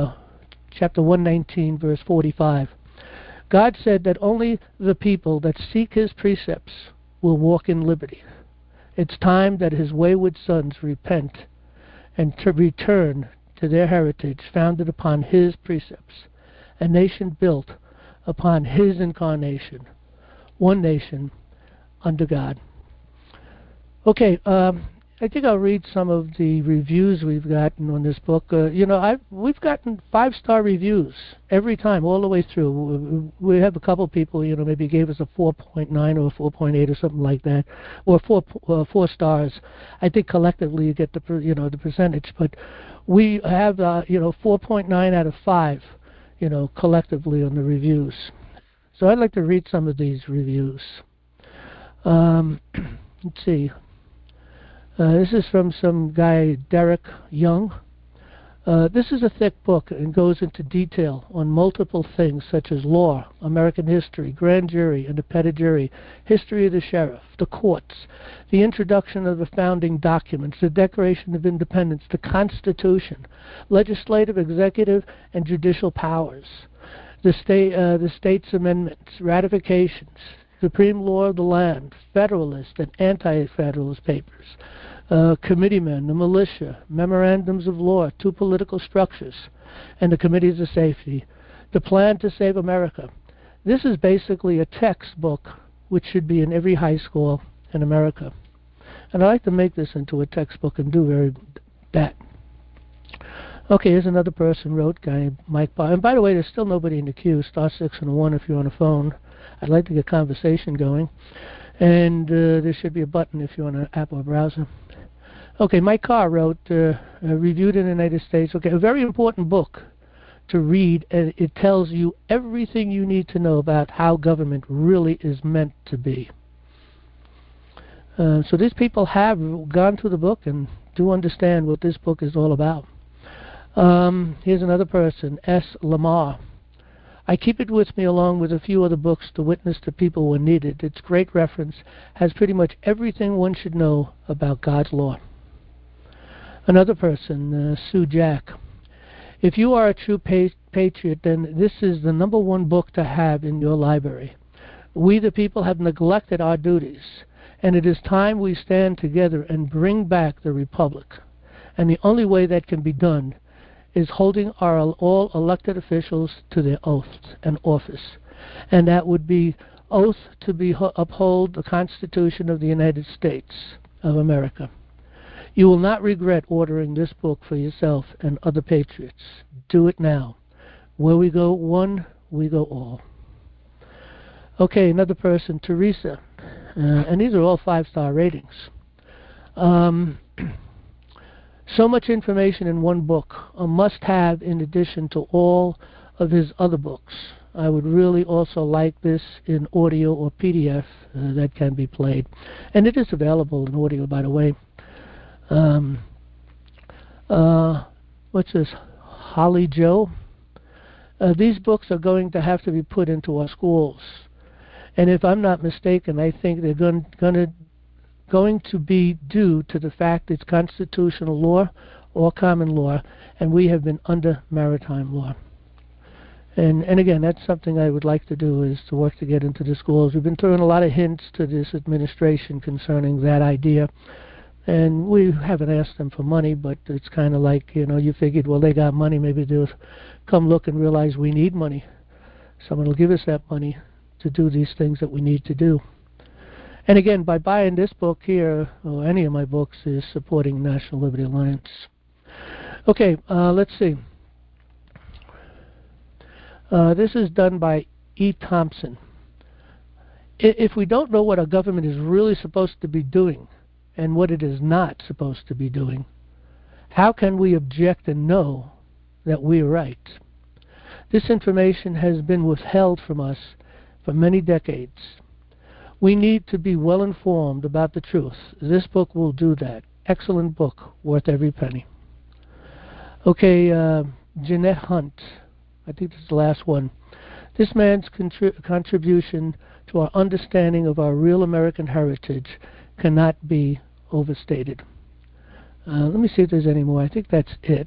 S1: 119, verse 45, God said that only the people that seek his precepts will walk in liberty. It's time that his wayward sons repent and to return to their heritage founded upon his precepts, a nation built upon his incarnation, one nation under God. Okay, I think I'll read some of the reviews we've gotten on this book. We've gotten 5-star reviews every time, all the way through. We have a couple people, maybe gave us a 4.9 or a 4.8 or something like that, or 4 stars. I think collectively you get the percentage, but we have 4.9 out of 5, collectively on the reviews. So I'd like to read some of these reviews. Let's see. This is from some guy, Derek Young. This is a thick book and goes into detail on multiple things such as law, American history, grand jury and the petit jury, history of the sheriff, the courts, the introduction of the founding documents, the Declaration of Independence, the Constitution, legislative, executive, and judicial powers, the state's amendments, ratifications, supreme law of the land, Federalist and Anti-Federalist papers, committeemen, the militia, memorandums of law, 2 political structures, and the committees of safety, the plan to save America. This is basically a textbook which should be in every high school in America. And I'd like to make this into a textbook and do that. Okay, here's another person wrote, guy Mike Barr. And by the way, there's still nobody in the queue. *6 and 1 if you're on a phone. I'd like to get conversation going. And there should be a button if you're on an app or browser. Okay, Mike Carr wrote, reviewed in the United States. Okay, a very important book to read, and it tells you everything you need to know about how government really is meant to be. So these people have gone through the book and do understand what this book is all about. Here's another person, S. Lamar. I keep it with me along with a few other books to witness to people when needed. It's great reference, has pretty much everything one should know about God's law. Another person, Sue Jack. If you are a true patriot, then this is the #1 book to have in your library. We the people have neglected our duties, and it is time we stand together and bring back the republic. And the only way that can be done is holding our all elected officials to their oaths and office. And that would be oath to uphold the Constitution of the United States of America. You will not regret ordering this book for yourself and other patriots. Do it now. Where we go one, we go all. Okay, another person, Teresa. And these are all 5-star ratings. So much information in one book, a must-have in addition to all of his other books. I would really also like this in audio or PDF that can be played. And it is available in audio, by the way. What's this? Holly Joe? These books are going to have to be put into our schools. And if I'm not mistaken, I think they're going to be due to the fact it's constitutional law or common law, and we have been under maritime law. And again, that's something I would like to do, is to work to get into the schools. We've been throwing a lot of hints to this administration concerning that idea. And we haven't asked them for money, but it's kind of like, you figured, well, they got money, maybe they'll come look and realize we need money. Someone will give us that money to do these things that we need to do. And again, by buying this book here, or any of my books, is supporting National Liberty Alliance. Okay, let's see. This is done by E. Thompson. If we don't know what our government is really supposed to be doing, and what it is not supposed to be doing, how can we object and know that we're right? This information has been withheld from us for many decades. We need to be well informed about the truth. This book will do that. Excellent book, worth every penny. Okay, Jeanette Hunt. I think this is the last one. This man's contribution to our understanding of our real American heritage cannot be overstated. Let me see if there's any more. I think that's it.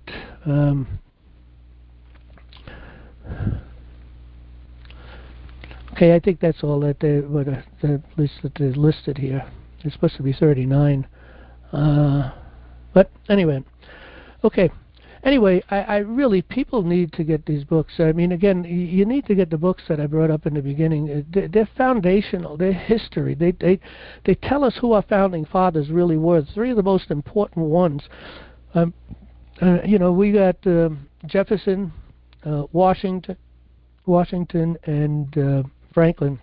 S1: Okay, I think that's all that they at least that they're listed here. There's supposed to be 39. But anyway, okay. Anyway, I really, people need to get these books. I mean, again, you need to get the books that I brought up in the beginning. They're foundational. They're history. They tell us who our founding fathers really were. Three of the most important ones. We got Jefferson, Washington, and Franklin.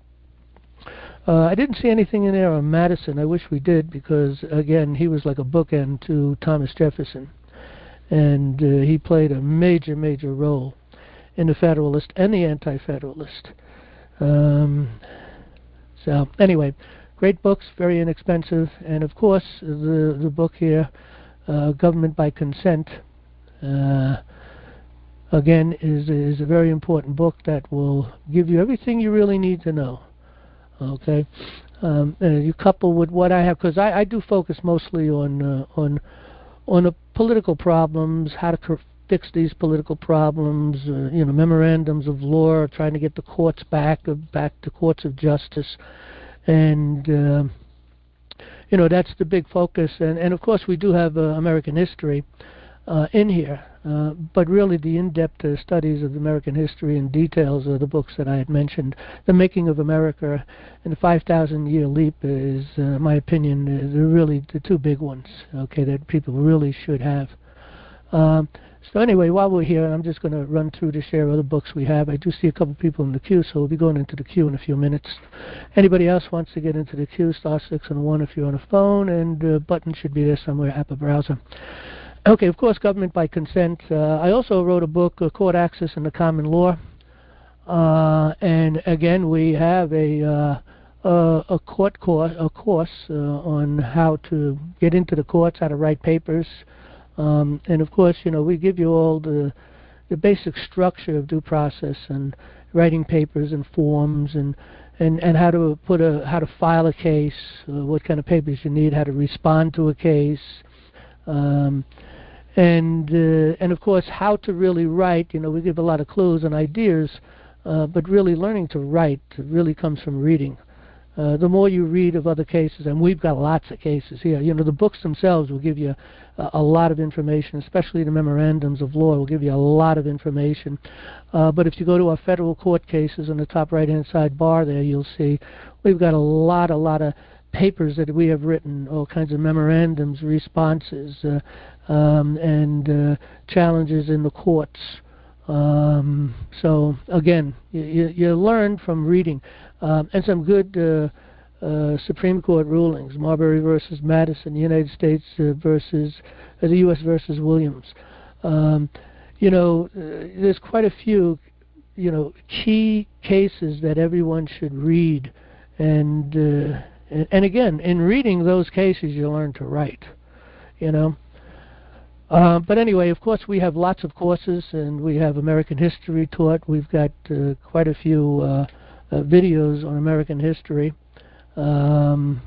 S1: I didn't see anything in there on Madison. I wish we did, because, again, he was like a bookend to Thomas Jefferson. And he played a major, major role in the Federalist and the Anti-Federalist. So anyway, great books, very inexpensive, and of course the book here, Government by Consent, again is a very important book that will give you everything you really need to know. Okay, and you couple with what I have, because I do focus mostly on the political problems, how to fix these political problems, memorandums of law, trying to get the courts back to courts of justice, and that's the big focus. And of course we do have American history in here, but really the in-depth studies of American history and details are the books that I had mentioned. The Making of America and the 5,000-Year Leap is, in my opinion, they're really the two big ones, okay, that people really should have. So anyway, while we're here, I'm just going to run through to share other books we have. I do see a couple people in the queue, so we'll be going into the queue in a few minutes. Anybody else wants to get into the queue, star 6 and 1 if you're on a phone, and the button should be there somewhere, app or browser. Okay, of course, Government by Consent. I also wrote a book, Court Access in the Common Law. And again, we have a course on how to get into the courts, how to write papers. And of course, we give you all the basic structure of due process and writing papers and forms and how to how to file a case, what kind of papers you need, how to respond to a case. And of course, how to really write. We give a lot of clues and ideas, but really learning to write really comes from reading. The more you read of other cases, and we've got lots of cases here, the books themselves will give you a lot of information, especially the memorandums of law will give you a lot of information. But if you go to our federal court cases on the top right-hand side bar there, you'll see we've got a lot of papers that we have written, all kinds of memorandums, responses, and challenges in the courts. So again, you learn from reading, and some good Supreme Court rulings, Marbury versus Madison, the United States versus the U.S. versus Williams. There's quite a few, key cases that everyone should read, and again, in reading those cases, you learn to write. But anyway, of course, we have lots of courses, and we have American history taught. We've got quite a few videos on American history. But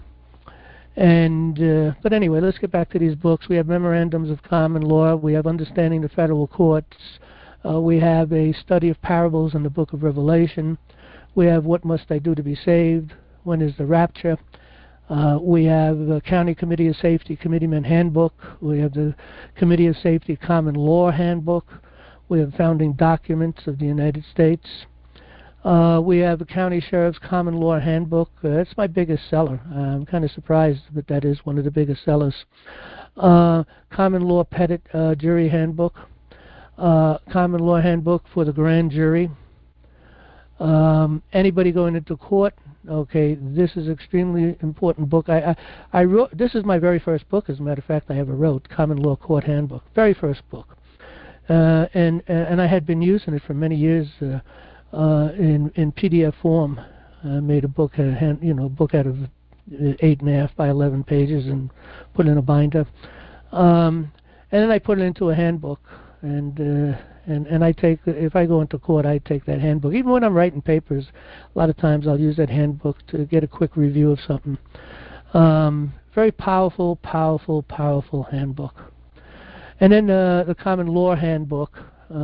S1: anyway, let's get back to these books. We have Memorandums of Common Law. We have Understanding the Federal Courts. We have a study of parables in the book of Revelation. We have What Must I Do to Be Saved? When is the Rapture? We have the County Committee of Safety Committeeman Handbook. We have the Committee of Safety Common Law Handbook. We have Founding Documents of the United States. We have the County Sheriff's Common Law Handbook. That's my biggest seller. I'm kind of surprised, but that is one of the biggest sellers. Common Law Pettit Jury Handbook. Common Law Handbook for the Grand Jury. Anybody going into court? Okay, this is an extremely important book. I wrote. This is my very first book, as a matter of fact. I ever wrote Common Law Court Handbook, very first book, and I had been using it for many years in PDF form. I made a book, a book out of 8.5 by 11 pages, and put it in a binder, and then I put it into a handbook. And I take, if I go into court, I take that handbook. Even when I'm writing papers, a lot of times I'll use that handbook to get a quick review of something. Very powerful, powerful, powerful handbook. And then the Common Law Handbook.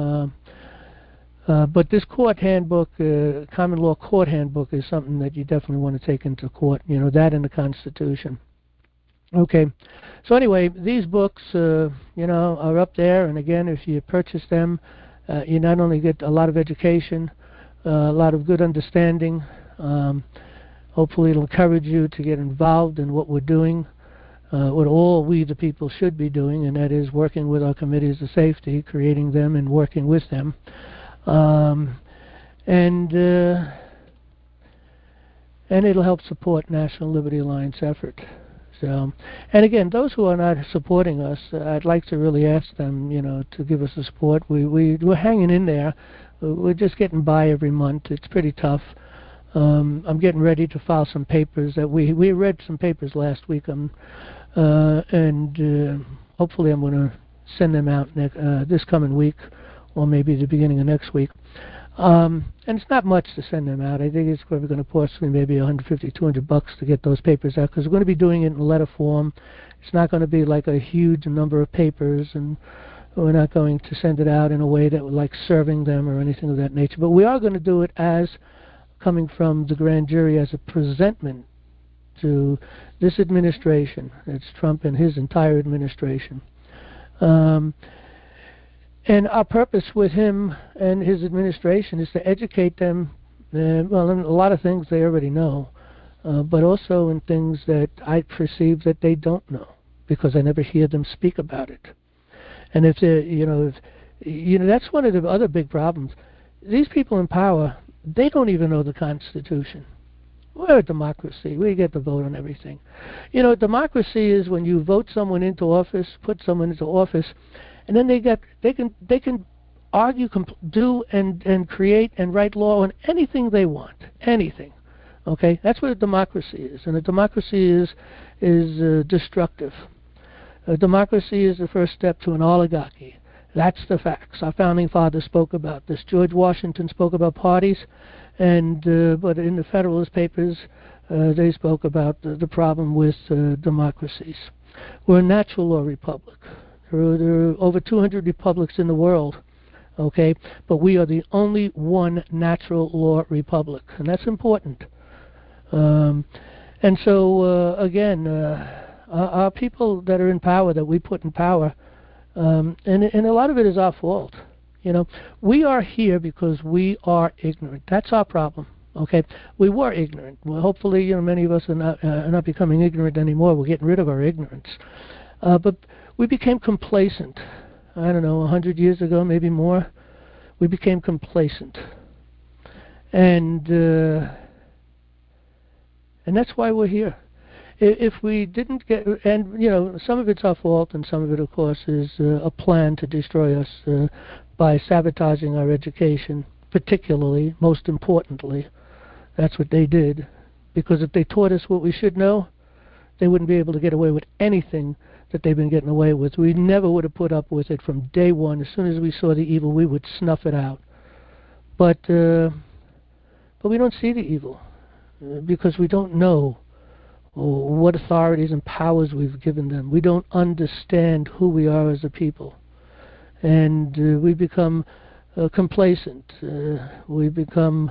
S1: But this court handbook, Common Law Court Handbook, is something that you definitely want to take into court. That and the Constitution. Okay, so anyway, these books, are up there, and again, if you purchase them, you not only get a lot of education, a lot of good understanding. Hopefully, it'll encourage you to get involved in what we're doing, what all we, the people, should be doing, and that is working with our committees of safety, creating them and working with them, and it'll help support National Liberty Alliance effort. So, and again, those who are not supporting us, I'd like to really ask them, to give us the support. We're hanging in there. We're just getting by every month. It's pretty tough. I'm getting ready to file some papers that we read some papers last week, and hopefully I'm going to send them out this coming week, or maybe the beginning of next week. And it's not much to send them out. I think it's probably going to cost me maybe $150, $200 to get those papers out, because we're going to be doing it in letter form. It's not going to be like a huge number of papers, and we're not going to send it out in a way that would like serving them or anything of that nature. But we are going to do it as coming from the grand jury as a presentment to this administration. It's Trump and his entire administration. And our purpose with him and his administration is to educate them, well, in a lot of things they already know, but also in things that I perceive that they don't know, because I never hear them speak about it. And if they, that's one of the other big problems. These people in power, they don't even know the Constitution. We're a democracy. We get to vote on everything. Democracy is when you vote someone into office, put someone into office, and then they can argue, do and create and write law on anything they want, anything. Okay, that's what a democracy is, and a democracy is destructive. A democracy is the first step to an oligarchy. That's the facts. Our founding fathers spoke about this. George Washington spoke about parties, and but in the Federalist Papers, they spoke about the problem with democracies. We're a natural law republic. There are over 200 republics in the world, okay? But we are the only one natural law republic, and that's important. And so, again, our people that are in power, that we put in power, and a lot of it is our fault. We are here because we are ignorant. That's our problem. Okay, we were ignorant. Well, hopefully, many of us are not becoming ignorant anymore. We're getting rid of our ignorance. But we became complacent. I don't know, 100 years ago, maybe more. We became complacent, and that's why we're here. If we didn't get, and some of it's our fault, and some of it, of course, is a plan to destroy us by sabotaging our education, particularly, most importantly. That's what they did. Because if they taught us what we should know, they wouldn't be able to get away with anything that they've been getting away with. We never would have put up with it from day one. As soon as we saw the evil, we would snuff it out. But we don't see the evil because we don't know what authorities and powers we've given them. We don't understand who we are as a people. And we become complacent. We become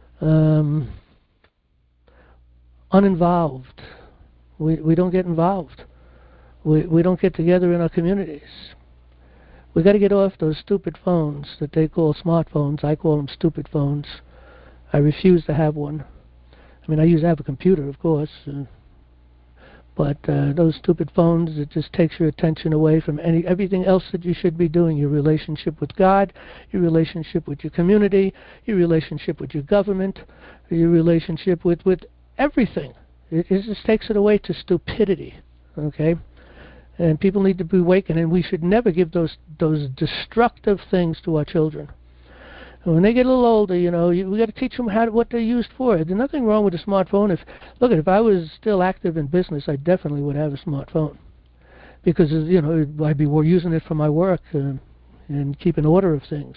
S1: uninvolved. We don't get involved. We don't get together in our communities. We got to get off those stupid phones that they call smartphones. I call them stupid phones. I refuse to have one. I mean, I have a computer, of course, but those stupid phones, it just takes your attention away from everything else that you should be doing. Your relationship with God, your relationship with your community, your relationship with your government, your relationship with everything. It just takes it away to stupidity, okay? And people need to be awakened, and we should never give those destructive things to our children. And when they get a little older, we got to teach them what they're used for. There's nothing wrong with a smartphone. If I was still active in business, I definitely would have a smartphone, because I'd be using it for my work and keeping order of things.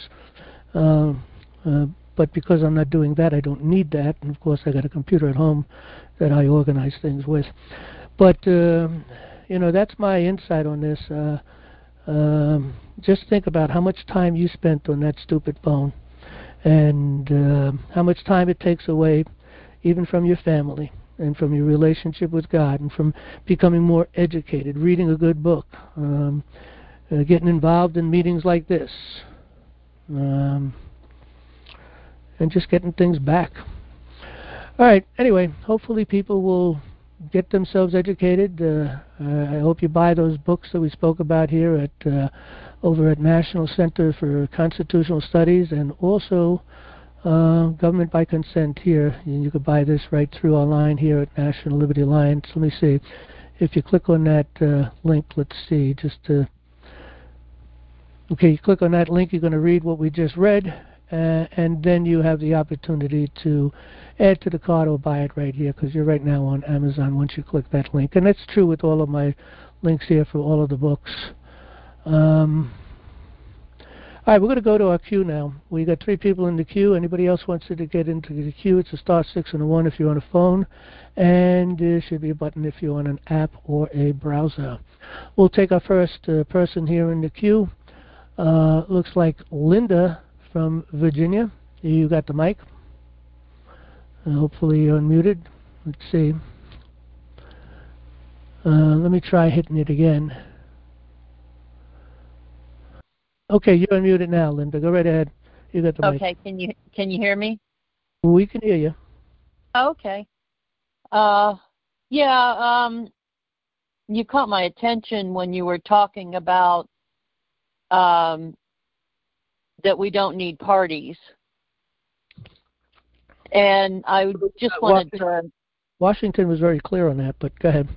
S1: But because I'm not doing that, I don't need that. And of course, I got a computer at home that I organize things with. But that's my insight on this. Just think about how much time you spent on that stupid phone, and how much time it takes away even from your family and from your relationship with God and from becoming more educated, reading a good book, getting involved in meetings like this, and just getting things back. All right, anyway, hopefully people will get themselves educated. I hope you buy those books that we spoke about here over at National Center for Constitutional Studies, and also Government by Consent here. You could buy this right through online here at National Liberty Alliance. Let me see. If you click on that link, let's see. Okay, you click on that link, you're going to read what we just read, and then you have the opportunity to add to the cart or buy it right here, because you're right now on Amazon once you click that link. And that's true with all of my links here for all of the books. All right, we're going to go to our queue now. We got 3 people in the queue. Anybody else wants to get into the queue? It's a *6 and a 1 if you're on a phone, and there should be a button if you're on an app or a browser. We'll take our first person here in the queue. Looks like Linda from Virginia. You got the mic. Hopefully you're unmuted. Let's see. Let me try hitting it again. Okay, you're unmuted now, Linda. Go right ahead. You got the mic.
S4: Okay, can you hear me?
S1: We can hear you.
S4: Okay. You caught my attention when you were talking about that we don't need parties. And I just wanted to...
S1: Washington was very clear on that, but go ahead.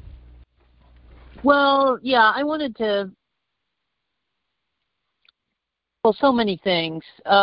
S4: Well, yeah, I wanted to... Well, so many things.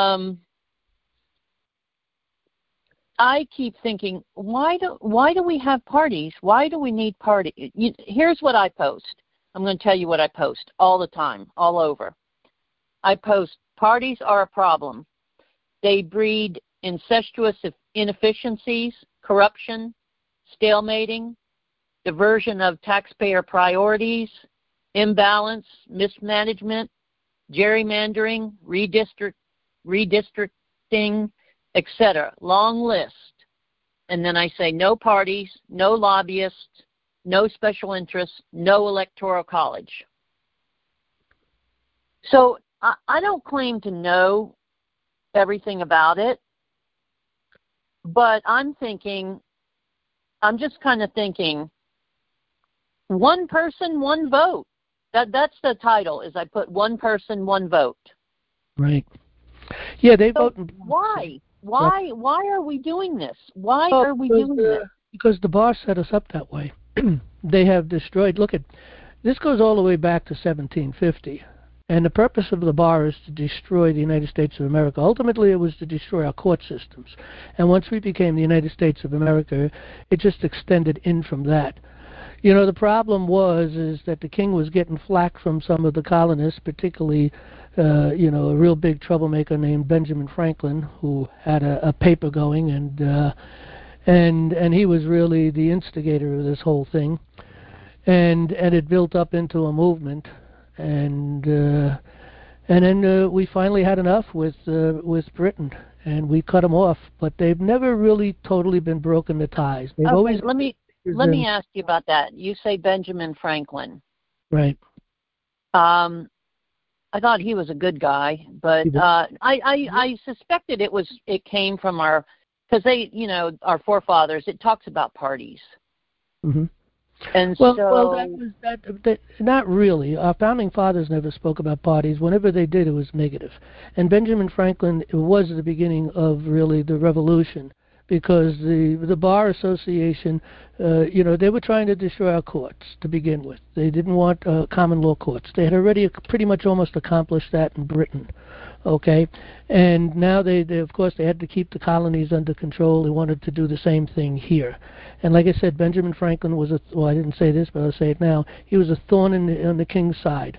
S4: I keep thinking, why do we have parties? Why do we need parties? Here's what I post. I'm going to tell you what I post all the time, all over. I post, parties are a problem. They breed incestuous inefficiencies, corruption, stalemating, diversion of taxpayer priorities, imbalance, mismanagement, gerrymandering, redistricting, etc. Long list. And then I say no parties, no lobbyists, no special interests, no electoral college. So I don't claim to know everything about it, but I'm just kind of thinking, one person, one vote. That's the title, is I put one person, one vote.
S1: Right. Yeah, they
S4: so
S1: vote.
S4: Why? Why are we doing this? Why are we doing this?
S1: Because the boss set us up that way. They have destroyed. Look at this. Goes all the way back to 1750. And the purpose of the bar is to destroy the United States of America. Ultimately, it was to destroy our court systems. And once we became the United States of America, it just extended in from that. The problem is that the king was getting flack from some of the colonists, particularly, a real big troublemaker named Benjamin Franklin, who had a paper going, and he was really the instigator of this whole thing. And it built up into a movement, and then we finally had enough with Britain, and we cut them off. But they've never really totally been broken the ties. They've always.
S4: Let me ask you about that. You say Benjamin Franklin,
S1: right?
S4: I thought he was a good guy, but I suspected it came from because our forefathers. It talks about parties.
S1: Mm-hmm.
S4: And
S1: well, that not really. Our founding fathers never spoke about parties. Whenever they did, it was negative. And Benjamin Franklin was the beginning of really the revolution, because the Bar Association, they were trying to destroy our courts to begin with. They didn't want common law courts. They had already pretty much almost accomplished that in Britain. Okay, and now they of course they had to keep the colonies under control. They wanted to do the same thing here. And like I said, Benjamin Franklin was I didn't say this, but I'll say it now. He was a thorn on the king's side,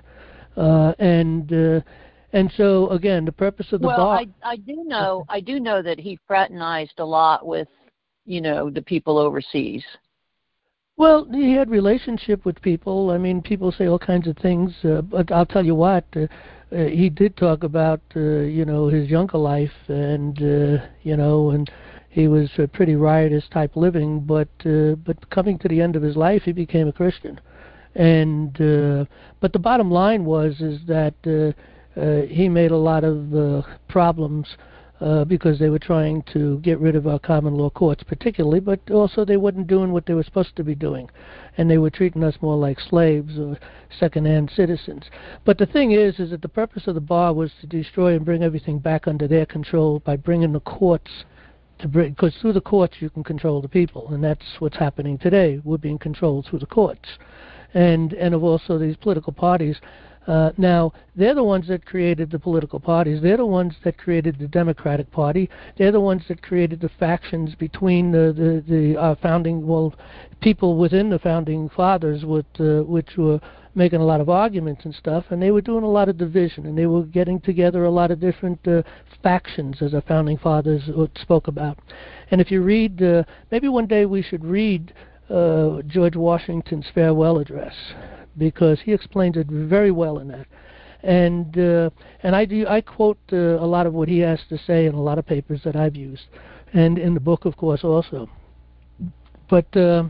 S1: and so again, the purpose of the bar.
S4: I do know that he fraternized a lot with, the people overseas.
S1: Well, he had relationship with people. I mean, people say all kinds of things, but I'll tell you what. He did talk about, his younger life, and and he was a pretty riotous type living. But coming to the end of his life, he became a Christian. And but the bottom line is that he made a lot of problems because they were trying to get rid of our common law courts, particularly, but also they weren't doing what they were supposed to be doing, and they were treating us more like slaves or second-hand citizens. But the thing is that the purpose of the bar was to destroy and bring everything back under their control by bringing the courts because through the courts you can control the people, and that's what's happening today. We're being controlled through the courts, and of also these political parties. Now, they're the ones that created the political parties. They're the ones that created the Democratic Party. They're the ones that created the factions between the founding, people within the founding fathers, which were making a lot of arguments and stuff, and they were doing a lot of division, and they were getting together a lot of different factions, as our founding fathers spoke about. And if you read, maybe one day we should read George Washington's farewell address, because he explains it very well in that. And I quote a lot of what he has to say in a lot of papers that I've used, and in the book, of course, also. But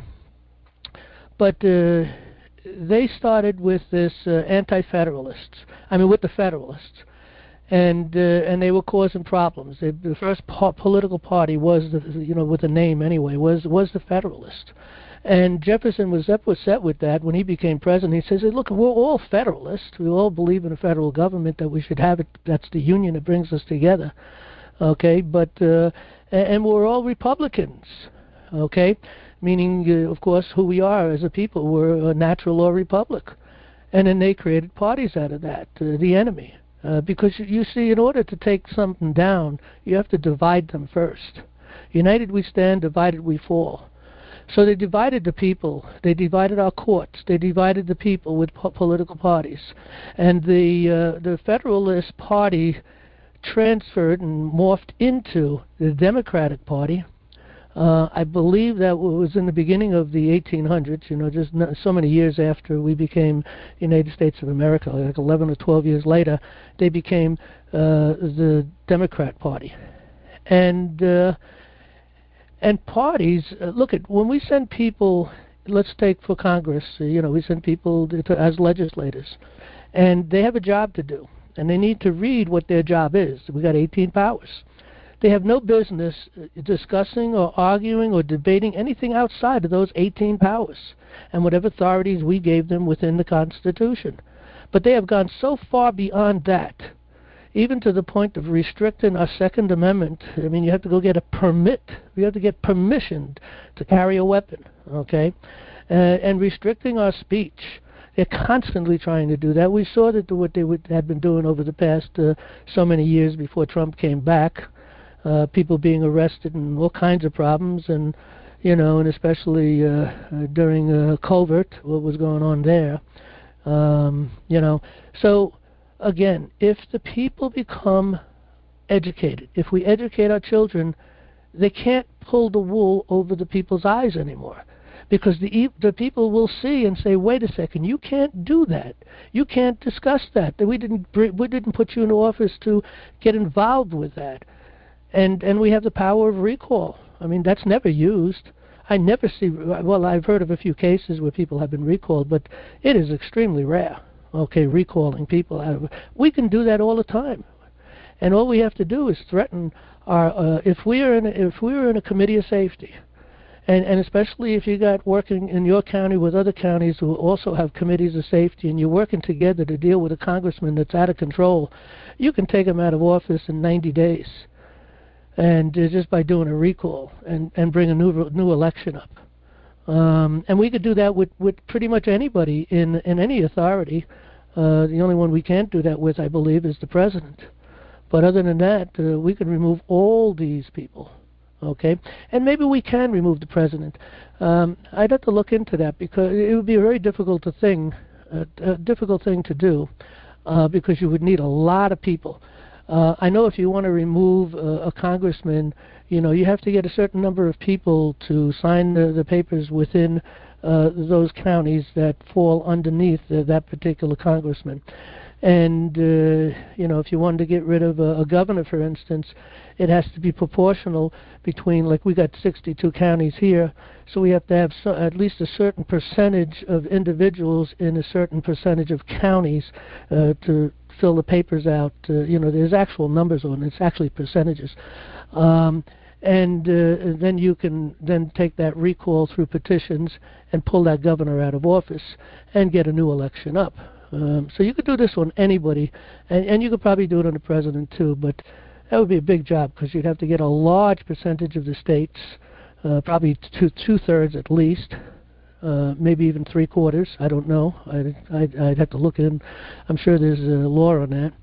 S1: they started with this anti-federalists. I mean, with the Federalists, and they were causing problems. The first political party was, with a name anyway, was the Federalist. And Jefferson was upset with that when he became president. He says, look, we're all Federalists. We all believe in a federal government, that we should have it. That's the union that brings us together. Okay, but and we're all Republicans. Okay, meaning, of course, who we are as a people. We're a natural law republic. And then they created parties out of that, the enemy. Because you see, in order to take something down, you have to divide them first. United we stand, divided we fall. So they divided the people. They divided our courts. They divided the people with political parties. And the Federalist Party transferred and morphed into the Democratic Party. I believe that was in the beginning of the 1800s, just so many years after we became United States of America, like 11 or 12 years later, they became the Democrat Party. And parties, look at, when we send people, let's take for Congress, we send people as legislators, and they have a job to do, and they need to read what their job is. We got 18 powers. They have no business discussing or arguing or debating anything outside of those 18 powers and whatever authorities we gave them within the Constitution. But they have gone so far beyond that, even to the point of restricting our Second Amendment. I mean, you have to go get a permit. You have to get permission to carry a weapon, okay? And restricting our speech. They're constantly trying to do that. We saw that what they had been doing over the past so many years before Trump came back, people being arrested and all kinds of problems, and and especially during covert, what was going on there. So again, if the people become educated, if we educate our children, they can't pull the wool over the people's eyes anymore, because the people will see and say, wait a second, you can't do that, you can't discuss that, we didn't put you in office to get involved with that, and we have the power of recall. I mean, that's never used. I never see, well, I've heard of a few cases where people have been recalled, but it is extremely rare. Okay, recalling people out of, we can do that all the time. And all we have to do is threaten our, if we were in a committee of safety, and especially if you got working in your county with other counties who also have committees of safety, and you're working together to deal with a congressman that's out of control, you can take him out of office in 90 days, and just by doing a recall and bring a new election up. And we could do that with pretty much anybody in any authority. The only one we can't do that with, I believe, is the president. But other than that, we can remove all these people, okay? And maybe we can remove the president. I'd have to look into that, because it would be a very difficult thing to do, because you would need a lot of people. I know if you want to remove a congressman, you have to get a certain number of people to sign the papers within those counties that fall underneath that particular congressman. And, if you wanted to get rid of a governor, for instance, it has to be proportional between, like, we got 62 counties here, so we have to have at least a certain percentage of individuals in a certain percentage of counties to fill the papers out. There's actual numbers on it. It's actually percentages. And then you can then take that recall through petitions and pull that governor out of office and get a new election up. So you could do this on anybody, and you could probably do it on the president too, but that would be a big job, because you'd have to get a large percentage of the states, probably two-thirds at least, maybe even three-quarters. I don't know. I'd have to look in. I'm sure there's a law on that.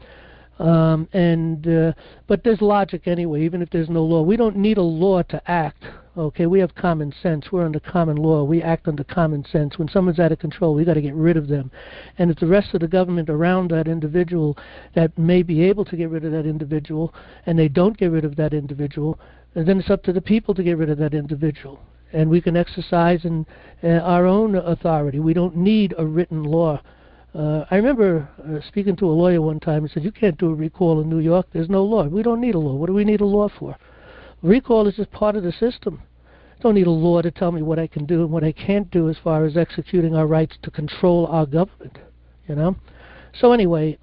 S1: But there's logic anyway, even if there's no law. We don't need a law to act. Okay, we have common sense. We're under common law. We act under common sense. When someone's out of control, we got to get rid of them. And it's the rest of the government around that individual that may be able to get rid of that individual, and they don't get rid of that individual, and then it's up to the people to get rid of that individual. And we can exercise our own authority. We don't need a written law. I remember speaking to a lawyer one time. He said, you can't do a recall in New York. There's no law. We don't need a law. What do we need a law for? Recall is just part of the system. Don't need a law to tell me what I can do and what I can't do as far as executing our rights to control our government, So anyway,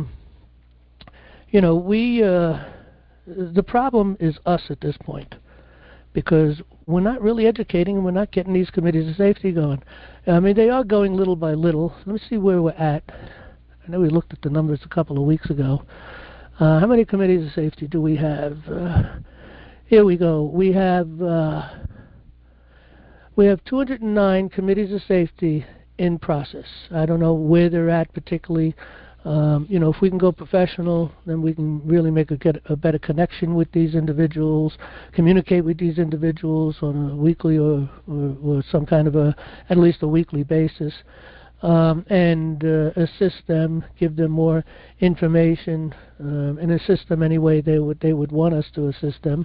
S1: the problem is us at this point, because we're not really educating and we're not getting these committees of safety going. I mean, they are going little by little. Let me see where we're at. I know we looked at the numbers a couple of weeks ago. How many committees of safety do we have? Here we go. We have 209 committees of safety in process. I don't know where they're at particularly. If we can go professional, then we can really get a better connection with these individuals, communicate with these individuals on a weekly or some kind of at least a weekly basis, and assist them, give them more information, and assist them any way they would want us to assist them,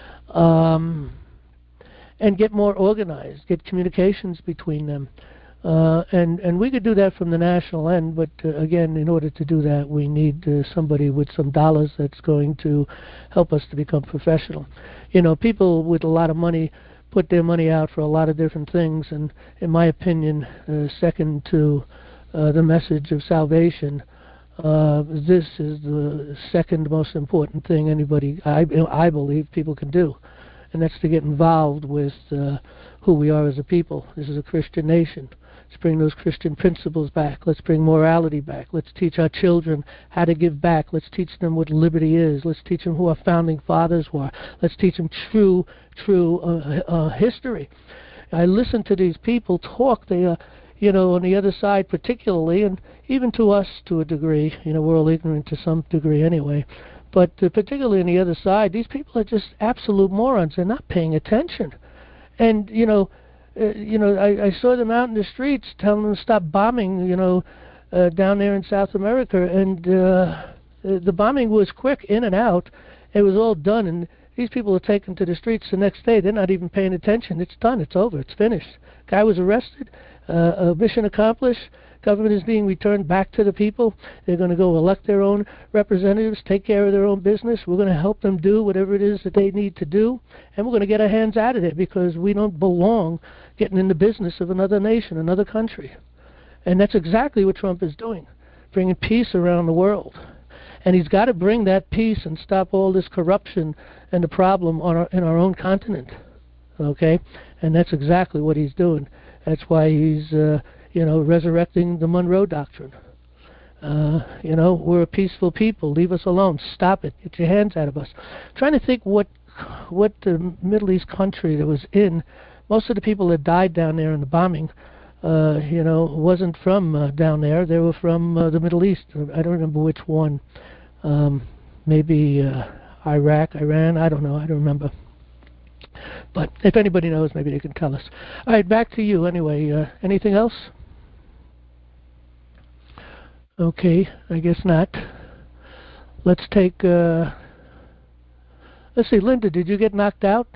S1: and get more organized, get communications between them. And we could do that from the national end, but again, in order to do that, we need somebody with some dollars that's going to help us to become professional. People with a lot of money put their money out for a lot of different things, and in my opinion, second to the message of salvation, this is the second most important thing anybody, I believe, people can do. And that's to get involved with who we are as a people. This is a Christian nation. Let's bring those Christian principles back. Let's bring morality back. Let's teach our children how to give back. Let's teach them what liberty is. Let's teach them who our founding fathers were. Let's teach them true history. I listen to these people talk. They on the other side particularly, and even to us to a degree, we're all ignorant to some degree anyway, but particularly on the other side, these people are just absolute morons. They're not paying attention. And, I saw them out in the streets telling them to stop bombing, down there in South America, and the bombing was quick, in and out. It was all done, and these people are taken to the streets the next day. They're not even paying attention. It's done. It's over. It's finished. Guy was arrested. Mission accomplished. Government is being returned back to the people. They're going to go elect their own representatives, take care of their own business. We're going to help them do whatever it is that they need to do, and we're going to get our hands out of it because we don't belong getting in the business of another nation, another country. And that's exactly what Trump is doing, bringing peace around the world. And he's got to bring that peace and stop all this corruption and the problem in our own continent. Okay? And that's exactly what he's doing. That's why he's, resurrecting the Monroe Doctrine. We're a peaceful people. Leave us alone. Stop it. Get your hands out of us. I'm trying to think what the Middle East country that was in. Most of the people that died down there in the bombing, wasn't from down there. They were from the Middle East. I don't remember which one. Maybe Iraq, Iran. I don't know. I don't remember. But if anybody knows, maybe they can tell us. All right, back to you anyway. Anything else? Okay, I guess not. Let's take... let's see, Linda, did you get knocked out?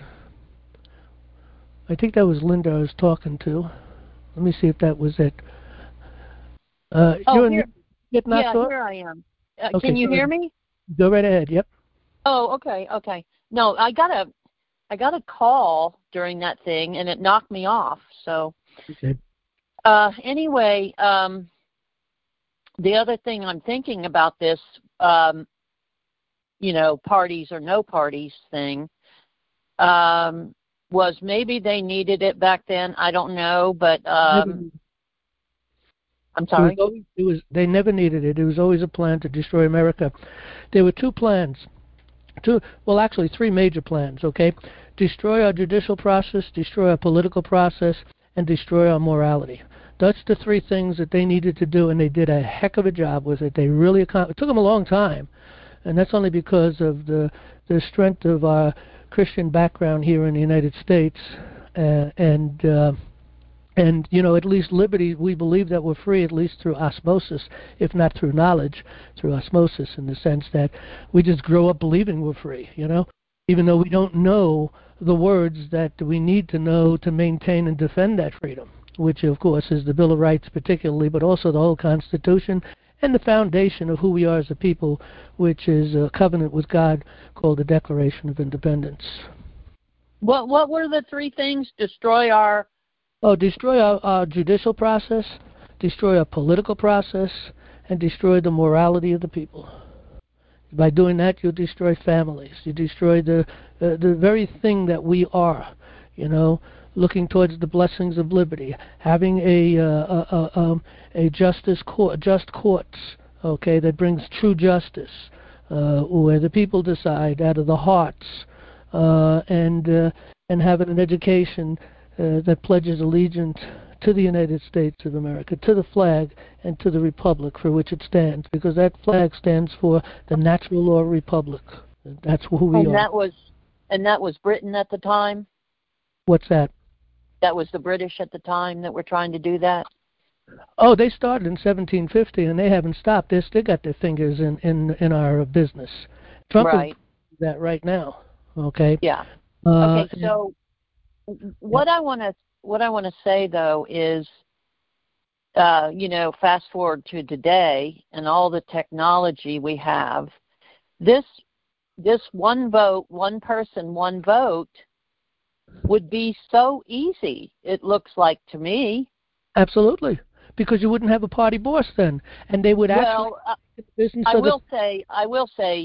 S1: I think that was Linda I was talking to. Let me see if that was it.
S4: Here.
S1: Get knocked
S4: yeah,
S1: off?
S4: Here I am.
S1: Okay,
S4: can you hear me?
S1: Go right ahead, yep.
S4: Oh, okay. No, I got a call during that thing, and it knocked me off. So,
S1: okay.
S4: Anyway, the other thing I'm thinking about this, parties or no parties thing, was maybe they needed it back then. I don't know, but I'm sorry.
S1: They never needed it. It was always a plan to destroy America. There were two plans. Actually, three major plans, okay? Destroy our judicial process, destroy our political process, and destroy our morality. That's the three things that they needed to do, and they did a heck of a job with it. They really accomplished. It took them a long time, and that's only because of the strength of our Christian background here in the United States, and at least liberty, we believe that we're free at least through osmosis, if not through knowledge, through osmosis, in the sense that we just grow up believing we're free, even though we don't know the words that we need to know to maintain and defend that freedom, which of course is the Bill of Rights particularly, but also the whole Constitution and the foundation of who we are as a people, which is a covenant with God called the Declaration of Independence.
S4: What were the three things? Destroy our
S1: judicial process, destroy our political process, and destroy the morality of the people. By doing that, you'll destroy families. You destroy the very thing that we are, looking towards the blessings of liberty, having a just courts, okay, that brings true justice, where the people decide out of the hearts, and having an education that pledges allegiance to the United States of America, to the flag, and to the republic for which it stands, because that flag stands for the natural law republic. That's who we are.
S4: And that was Britain at the time?
S1: What's that?
S4: That was the British at the time that were trying to do that?
S1: Oh, they started in 1750, and they haven't stopped. They still got their fingers in our business. Trump is doing that right now. Okay.
S4: Yeah. Okay. So, what I want to say though is, fast forward to today and all the technology we have. This one vote, one person, one vote would be so easy. It looks like to me.
S1: Absolutely. Because you wouldn't have a party boss then, and they would actually.
S4: I will say,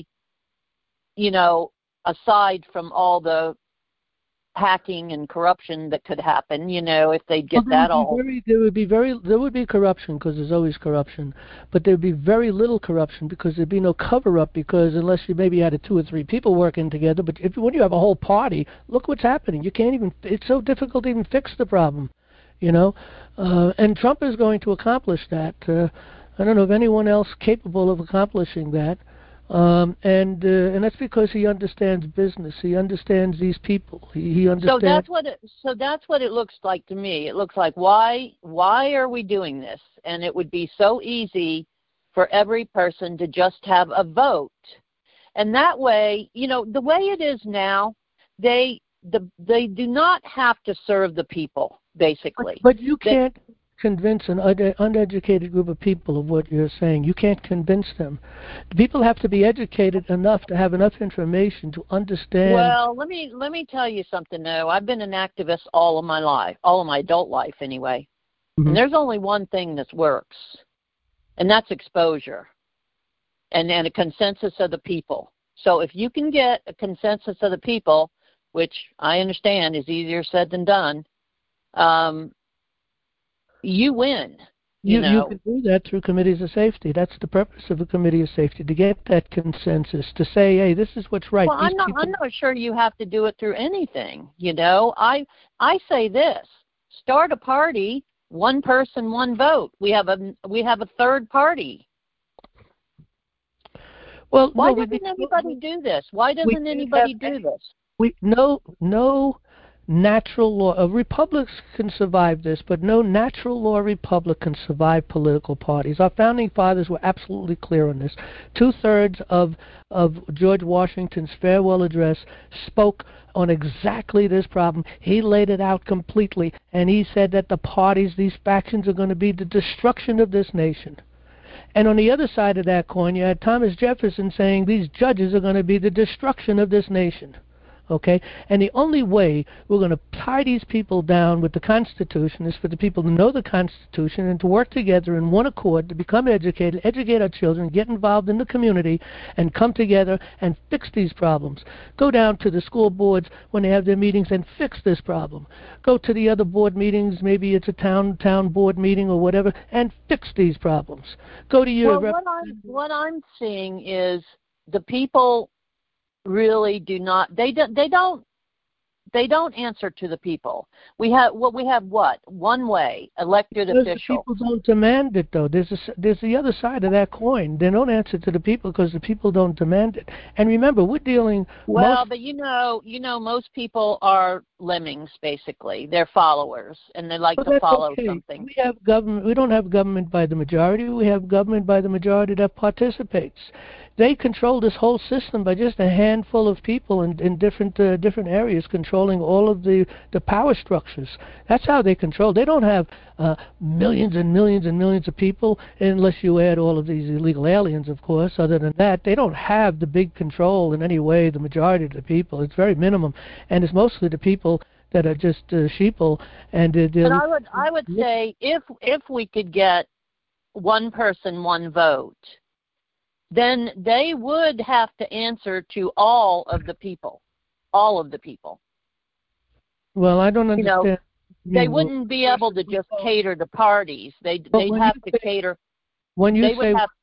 S4: aside from all the hacking and corruption that could happen, if they get that all.
S1: There would be corruption, because there's always corruption, but there would be very little corruption because there'd be no cover-up, because unless you maybe had 2 or 3 people working together, but when you have a whole party, look what's happening. You can't even. It's so difficult to even fix the problem. you know. And Trump is going to accomplish that. I don't know of anyone else capable of accomplishing that. And that's because he understands business. He understands these people. He understands.
S4: So that's what it looks like to me. It looks like why are we doing this? And it would be so easy for every person to just have a vote. And that way, you know, the way it is now, they do not have to serve the people, basically.
S1: But you can't convince an uneducated group of people of what you're saying. You can't convince them. People have to be educated enough to have enough information to understand.
S4: Well, let me tell you something, though. I've been an activist all of my life, all of my adult life anyway. Mm-hmm. And there's only one thing that works, and that's exposure and a consensus of the people. So if you can get a consensus of the people, which I understand is easier said than done, you win. You
S1: can do that through committees of safety. That's the purpose of a committee of safety, to get that consensus, to say, hey, this is what's right.
S4: Well, I'm not sure you have to do it through anything. You know, I say this: start a party, one person, one vote. We have a third party.
S1: Well,
S4: why doesn't anybody do this? Why doesn't anybody do this?
S1: No natural law. Republics can survive this, but no natural law republic can survive political parties. Our founding fathers were absolutely clear on this. 2/3 of George Washington's farewell address spoke on exactly this problem. He laid it out completely, and he said that the parties, these factions, are going to be the destruction of this nation. And on the other side of that coin, you had Thomas Jefferson saying these judges are going to be the destruction of this nation. Okay? And the only way we're going to tie these people down with the Constitution is for the people to know the Constitution and to work together in one accord, to become educated, educate our children, get involved in the community, and come together and fix these problems. Go down to the school boards when they have their meetings and fix this problem. Go to the other board meetings, maybe it's a town board meeting or whatever, and fix these problems. Go to your...
S4: Well, what I'm seeing is the people really do not. They don't answer to the people. We have one way, elected officials.
S1: The people don't demand it, though. There's the other side of that coin. They don't answer to the people because the people don't demand it. And remember, we're dealing.
S4: But you know, most people are lemmings, basically. They're followers, and they like to follow something.
S1: We have government. We don't have government by the majority. We have government by the majority that participates. They control this whole system by just a handful of people in different areas, controlling all of the power structures. That's how they control. They don't have millions and millions and millions of people, unless you add all of these illegal aliens, of course. Other than that, they don't have the big control in any way, the majority of the people. It's very minimum, and it's mostly the people that are just sheeple.
S4: But I would say if we could get one person, one vote, then they would have to answer to all of the people. All of the people.
S1: Well, I don't understand.
S4: You know, they wouldn't be able to just cater to parties. They'd have to cater.
S1: When you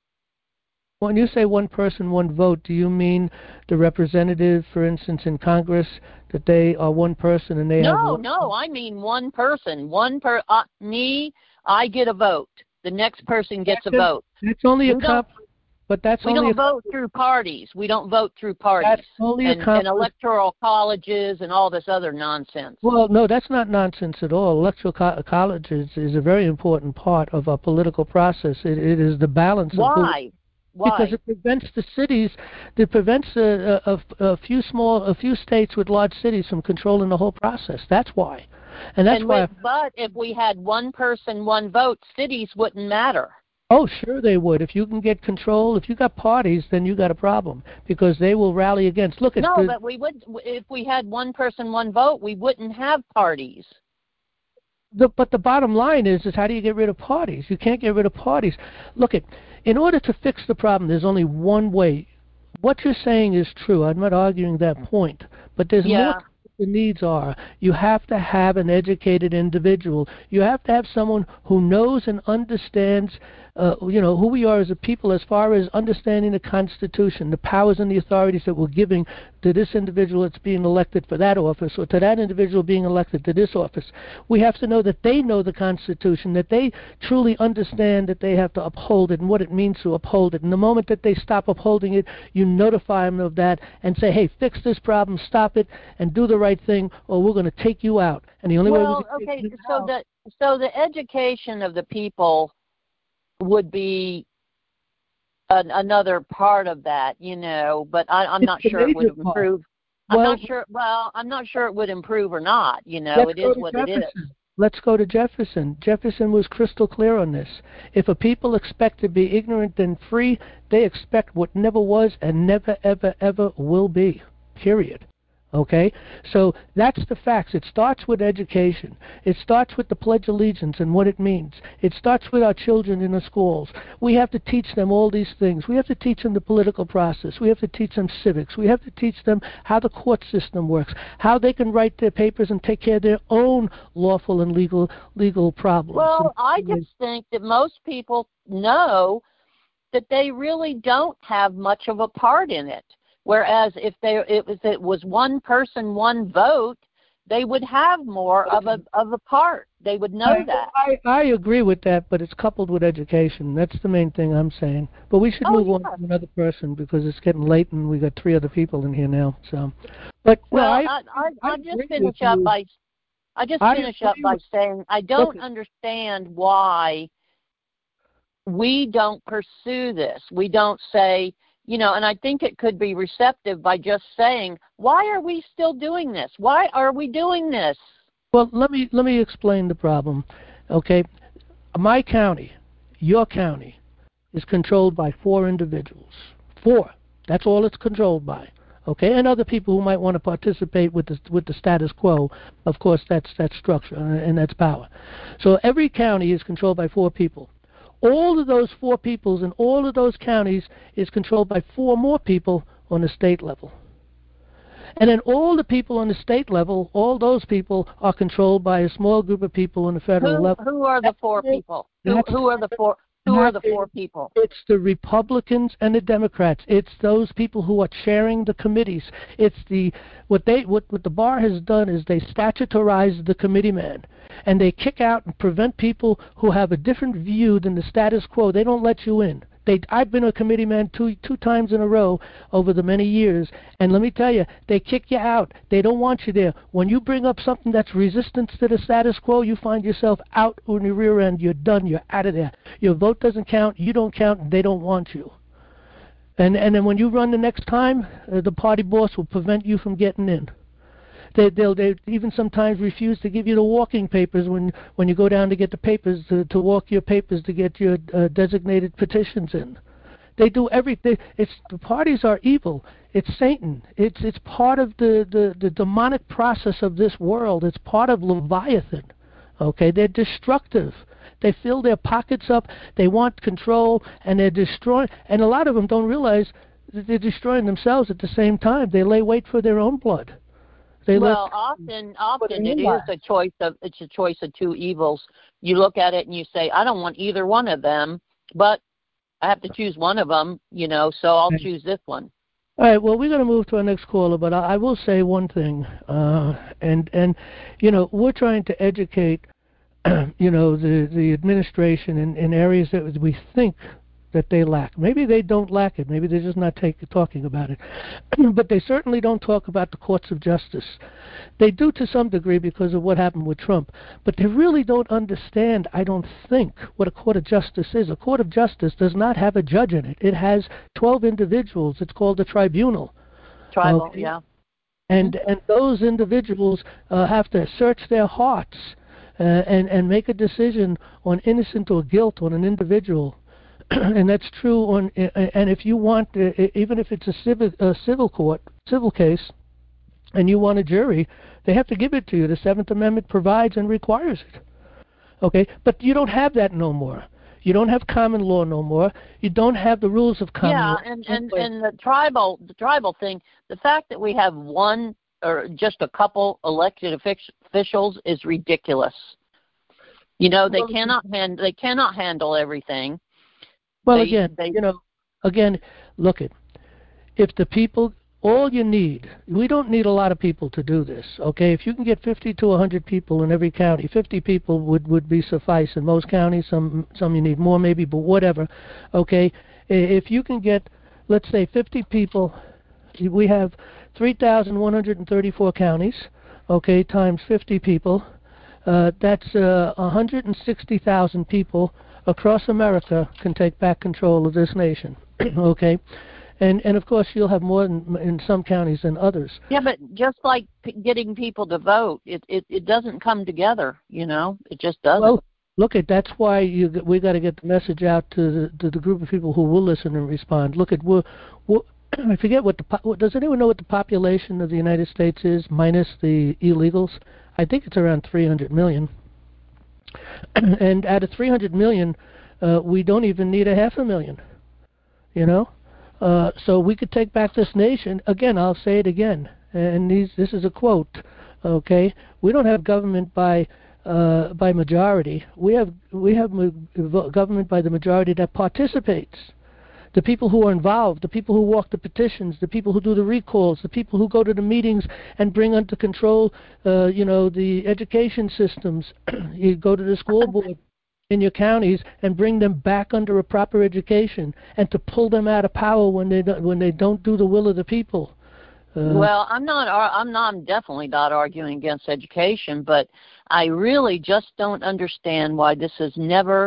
S1: say one person, one vote, do you mean the representative, for instance, in Congress, that they are one person and they have...
S4: No, I mean one person. Me, I get a vote. The next person gets a vote.
S1: That's only a But that's
S4: we don't vote through parties. We don't vote through parties.
S1: That's only
S4: and electoral colleges and all this other nonsense.
S1: Well, no, that's not nonsense at all. Electoral colleges is a very important part of our political process. It is the balance.
S4: Why?
S1: Because it prevents the cities. It prevents a few states with large cities from controlling the whole process. That's why.
S4: But if we had one person, one vote, cities wouldn't matter.
S1: Oh, sure they would. If you can get control, if you got parties, then you got a problem because they will rally against. But
S4: we would. If we had one person, one vote, we wouldn't have parties.
S1: But the bottom line is how do you get rid of parties? You can't get rid of parties. In order to fix the problem, there's only one way. What you're saying is true. I'm not arguing that point, but there's more. The needs are. You have to have an educated individual. You have to have someone who knows and understands who we are as a people as far as understanding the Constitution, the powers and the authorities that we're giving to this individual that's being elected for that office, or to that individual being elected to this office. We have to know that they know the Constitution, that they truly understand that they have to uphold it and what it means to uphold it. And the moment that they stop upholding it, you notify them of that and say, hey, fix this problem, stop it, and do the right thing, or we're going to take you out. And the only way we can take you out...
S4: So the education of the people would be another part of that, but I'm not sure it would improve. I'm not sure it would improve or not. It is what it is.
S1: Let's go to Jefferson. Jefferson was crystal clear on this. If a people expect to be ignorant and free, they expect what never was and never, ever, ever will be. Period. Okay? So that's the facts. It starts with education. It starts with the Pledge of Allegiance and what it means. It starts with our children in the schools. We have to teach them all these things. We have to teach them the political process. We have to teach them civics. We have to teach them how the court system works, how they can write their papers and take care of their own lawful and legal problems.
S4: Well, I just think that most people know that they really don't have much of a part in it. Whereas if it was one person, one vote, they would have more of a part. They would know that.
S1: I agree with that, but it's coupled with education. That's the main thing I'm saying. But we should move on to another person because it's getting late and we got 3 other people in here now. So, but
S4: I'll just finish up by saying I don't understand why we don't pursue this. We don't say. And I think it could be receptive by just saying, why are we still doing this? Why are we doing this?
S1: Well, let me explain the problem. Okay, my county, your county, is controlled by 4 individuals. 4. That's all it's controlled by. Okay, and other people who might want to participate with the status quo. Of course, that's structure and that's power. So every county is controlled by 4 people. All of those 4 peoples in all of those counties is controlled by 4 more people on the state level. And then all the people on the state level, all those people are controlled by a small group of people on the federal level.
S4: Who are the 4 people? Who are the 4? Who are the 4 people?
S1: It's the Republicans and the Democrats. It's those people who are chairing the committees. It's what the bar has done is they statutorize the committeeman, and they kick out and prevent people who have a different view than the status quo. They don't let you in. I've been a committeeman two times in a row over the many years, and let me tell you, they kick you out. They don't want you there. When you bring up something that's resistance to the status quo, you find yourself out on the rear end. You're done. You're out of there. Your vote doesn't count. You don't count, and they don't want you. And then when you run the next time, the party boss will prevent you from getting in. They even sometimes refuse to give you the walking papers when you go down to get the papers, to walk your papers to get your designated petitions in. They do everything. The parties are evil. It's Satan. It's part of the demonic process of this world. It's part of Leviathan. Okay, they're destructive. They fill their pockets up. They want control, and they're destroying. And a lot of them don't realize that they're destroying themselves at the same time. They lay wait for their own blood.
S4: Often it is a choice of 2 evils. You look at it and you say, I don't want either one of them, but I have to choose one of them, so I'll choose this one.
S1: All right, well, we're going to move to our next caller, but I will say one thing, and we're trying to educate, the administration in areas that we think that they lack. Maybe they don't lack it. Maybe they're just not talking about it. But they certainly don't talk about the courts of justice. They do to some degree because of what happened with Trump. But they really don't understand, I don't think, what a court of justice is. A court of justice does not have a judge in it. It has 12 individuals. It's called a tribunal.
S4: Tribal, okay? Yeah.
S1: And those individuals have to search their hearts and make a decision on innocent or guilt on an individual. And that's true and if you want, even if it's a civil case, and you want a jury, they have to give it to you. The 7th Amendment provides and requires it. Okay, but you don't have that no more. You don't have common law no more. You don't have the rules of common law.
S4: Yeah, and the tribal thing, the fact that we have one or just a couple elected officials is ridiculous. They cannot handle everything.
S1: Well, again, look it. If the people, all you need, we don't need a lot of people to do this, okay? If you can get 50 to 100 people in every county, 50 people would be suffice in most counties. Some you need more maybe, but whatever, okay? If you can get, let's say, 50 people, we have 3,134 counties, okay, times 50 people. That's 160,000 people across America can take back control of this nation, okay? And of course, you'll have more in some counties than others.
S4: Yeah, but just like getting people to vote, it doesn't come together, It just doesn't.
S1: Well, look, that's why we got to get the message out to the group of people who will listen and respond. Look, I forget does anyone know what the population of the United States is minus the illegals? I think it's around 300 million. And out of 300 million, we don't even need 500,000. So we could take back this nation. Again, I'll say it again, and this is a quote, okay? We don't have government by majority. We have government by the majority that participates. The people who are involved, the people who walk the petitions, the people who do the recalls, the people who go to the meetings and bring under control, the education systems. You go to the school board in your counties and bring them back under a proper education, and to pull them out of power when they don't do the will of the people.
S4: Well, I'm definitely not arguing against education, but I really just don't understand why this has never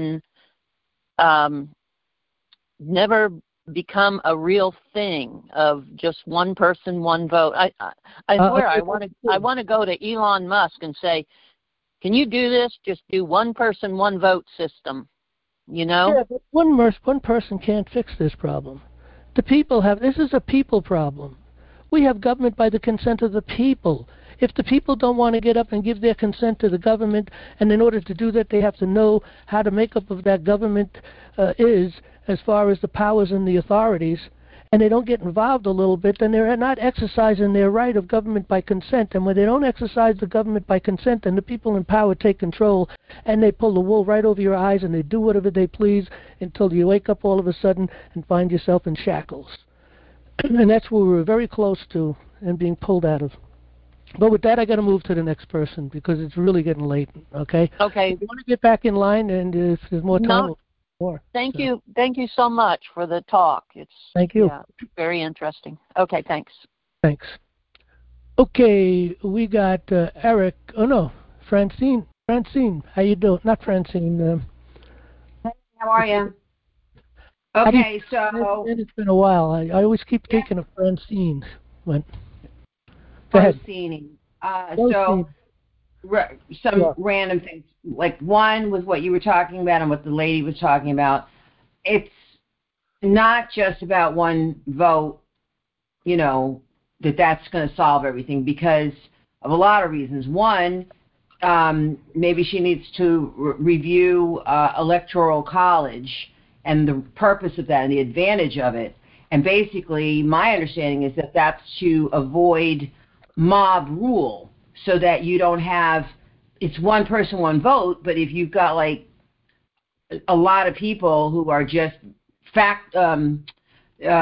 S4: become a real thing of just one person, one vote. I swear, I want to go to Elon Musk and say, can you do this? Just do one person, one vote system,
S1: Yeah, but one person can't fix this problem. The people this is a people problem. We have government by the consent of the people. If the people don't want to get up and give their consent to the government, and in order to do that, they have to know how the makeup of that government is, as far as the powers and the authorities, and they don't get involved a little bit, then they're not exercising their right of government by consent. And when they don't exercise the government by consent, then the people in power take control, and they pull the wool right over your eyes, and they do whatever they please until you wake up all of a sudden and find yourself in shackles. And that's where we're very close to and being pulled out of. But with that, I got to move to the next person because it's really getting late, okay?
S4: Okay.
S1: If you want to get back in line, and if there's more time, we'll more.
S4: Thank you so much for the talk.
S1: Thank you.
S4: Yeah, very interesting. Okay, thanks.
S1: Thanks. Okay, we got Eric. Oh no, Francine. Francine, how you doing? Not Francine.
S5: How are you? Okay, so
S1: it's been a while. I always keep thinking of Francine. Go ahead.
S5: Some random things. Like one was what you were talking about and what the lady was talking about. It's not just about one vote, that's going to solve everything because of a lot of reasons. One, maybe she needs to review Electoral College and the purpose of that and the advantage of it. And basically, my understanding is that that's to avoid mob rule so that you don't have it's one person, one vote, but if you've got like a lot of people who are just they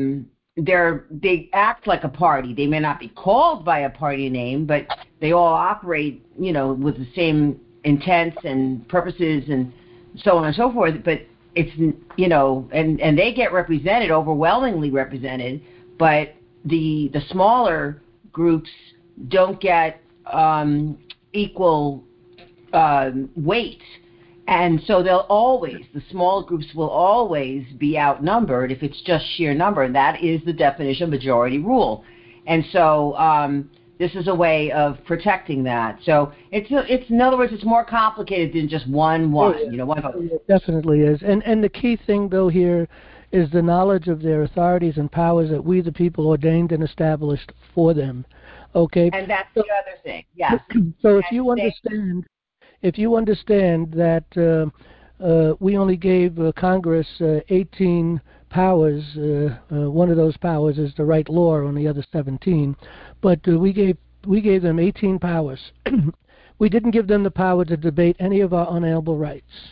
S5: act like a party. They may not be called by a party name, but they all operate, with the same intents and purposes and so on and so forth. But it's, and they get represented, overwhelmingly represented, but the smaller groups don't get equal weight. And so the small groups will always be outnumbered if it's just sheer number, and that is the definition of majority rule. And so this is a way of protecting that. So it's in other words, it's more complicated than just one vote.
S1: It definitely is. And the key thing, though, here is the knowledge of their authorities and powers that we, the people, ordained and established for them. Okay?
S5: And that's the other thing, yes.
S1: So if you understand that we only gave Congress 18 powers, one of those powers is to write law on the other 17, but we gave them 18 powers. We didn't give them the power to debate any of our unalienable rights.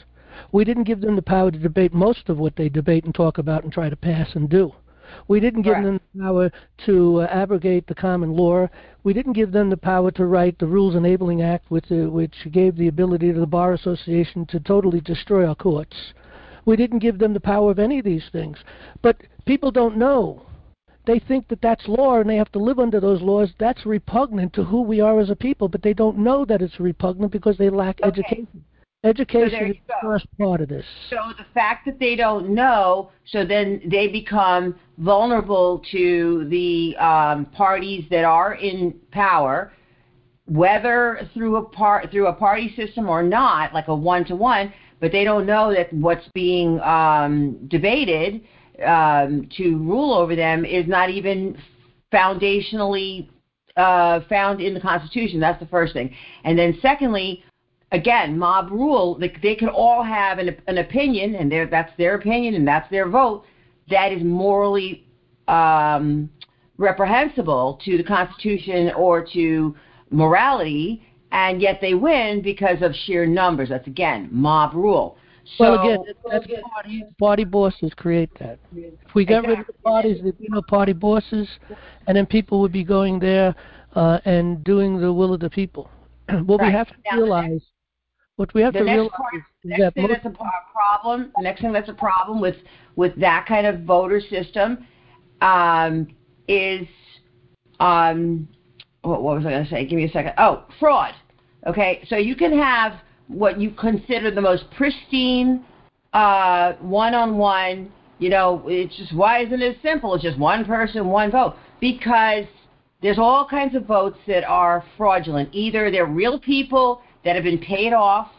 S1: We didn't give them the power to debate most of what they debate and talk about and try to pass and do. We didn't give them the power to abrogate the common law. We didn't give them the power to write the Rules Enabling Act, which gave the ability to the Bar Association to totally destroy our courts. We didn't give them the power of any of these things. But people don't know. They think that that's law and they have to live under those laws. That's repugnant to who we are as a people, but they don't know that it's repugnant because they lack education. Education is the first part of this.
S5: So the fact that they don't know, so then they become vulnerable to the parties that are in power, whether through a party system or not, like a one-to-one, but they don't know that what's being debated to rule over them is not even foundationally found in the Constitution. That's the first thing. And then secondly, again, mob rule, they can all have an opinion, and that's their opinion and that's their vote, that is morally reprehensible to the Constitution or to morality, and yet they win because of sheer numbers. That's, again, mob rule. So,
S1: well, again, that's party bosses create that. If we got rid of the parties, there'd be no party bosses, and then people would be going there and doing the will of the people. What we have to realize... What we have to realize is that
S5: the next thing that's a problem with that kind of voter system is what was I going to say? Give me a second. Oh, fraud. Okay, so you can have what you consider the most pristine one-on-one. You know, it's just, why isn't it simple? It's just one person, one vote. Because there's all kinds of votes that are fraudulent. Either they're real people that have been paid off,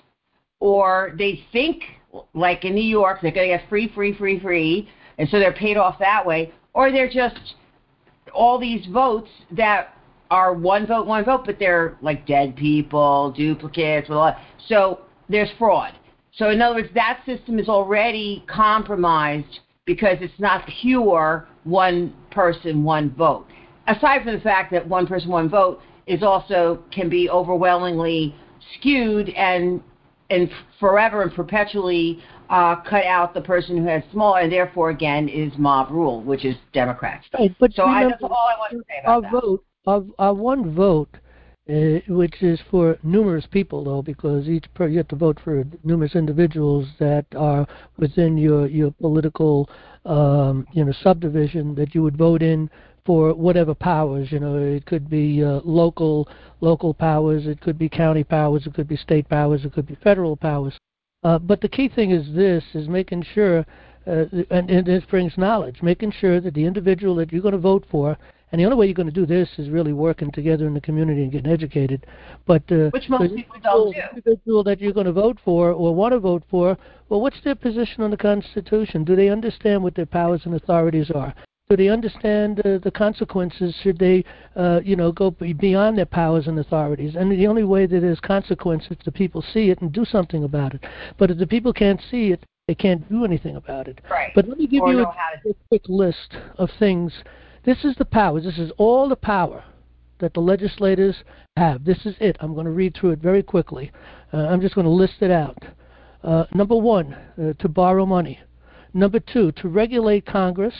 S5: or they think, like in New York, they're going to get free, and so they're paid off that way, or they're just all these votes that are one vote, but they're like dead people, duplicates, so there's fraud. So in other words, that system is already compromised because it's not pure one person, one vote. Aside from the fact that one person, one vote is also can be overwhelmingly skewed and forever and perpetually cut out the person who has smaller, and therefore, again, is mob rule, which is Democrats.
S1: Right, but
S5: so that's all I want to say about that.
S1: Our one vote, which is for numerous people, though, because you have to vote for numerous individuals that are within your political subdivision that you would vote in for whatever powers. You know, it could be local powers, it could be county powers, it could be state powers, it could be federal powers. But the key thing is making sure, and this brings knowledge, making sure that the individual that you're going to vote for, and the only way you're going to do this is really working together in the community and getting educated. But
S5: which most people don't do.
S1: The individual that you're going to vote for or want to vote for, well, what's their position on the Constitution? Do they understand what their powers and authorities are? Do they understand the consequences should they, go beyond their powers and authorities? And the only way that there's consequences is the people see it and do something about it. But if the people can't see it, they can't do anything about it.
S5: Right.
S1: But let me give you a quick list of things. This is the powers. This is all the power that the legislators have. This is it. I'm going to read through it very quickly. I'm just going to list it out. Number one, to borrow money. Number two, to regulate commerce,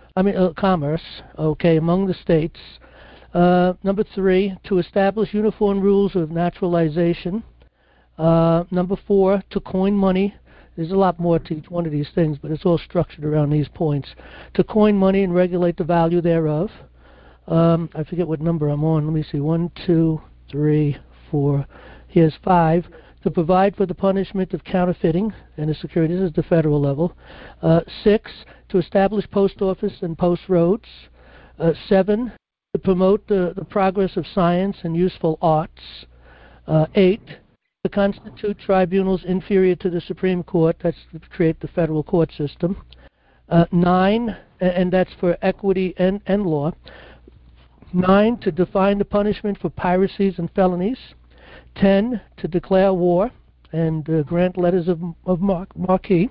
S1: among the states. Number three, to establish uniform rules of naturalization. Number four, to coin money. There's a lot more to each one of these things, but it's all structured around these points. To coin money and regulate the value thereof. I forget what number I'm on. Let me see. 1, 2, 3, 4. Here's 5. To provide for the punishment of counterfeiting and the security. This is the federal level. 6, to establish post office and post roads. 7, to promote the progress of science and useful arts. 8, to constitute tribunals inferior to the Supreme Court. That's to create the federal court system. 9, and that's for equity and law. 9, to define the punishment for piracies and felonies. 10, to declare war and grant letters of marque.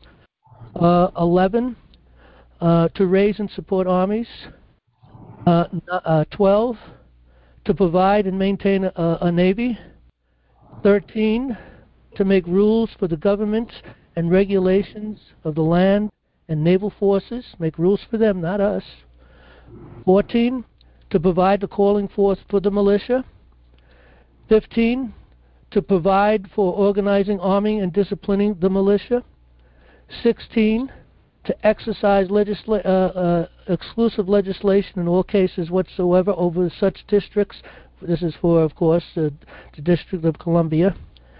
S1: 11, to raise and support armies. 12, to provide and maintain a navy. 13, to make rules for the government and regulations of the land and naval forces, make rules for them, not us. 14, to provide the calling forth for the militia. 15, to provide for organizing, arming, and disciplining the militia. 16, to exercise exclusive legislation in all cases whatsoever over such districts. This is for, of course, the District of Columbia.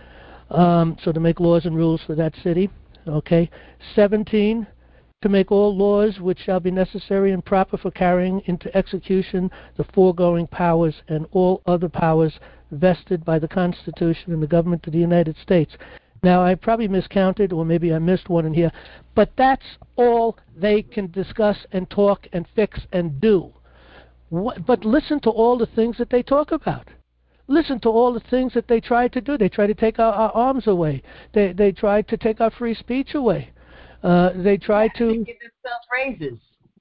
S1: So to make laws and rules for that city. Okay. 17, to make all laws which shall be necessary and proper for carrying into execution the foregoing powers and all other powers vested by the Constitution and the government of the United States. Now, I probably miscounted, or maybe I missed one in here, but that's all they can discuss and talk and fix and do. But listen to all the things that they talk about. Listen to all the things that they try to do. They try to take our arms away. They try to take our free speech away. They try to
S5: give themselves raises.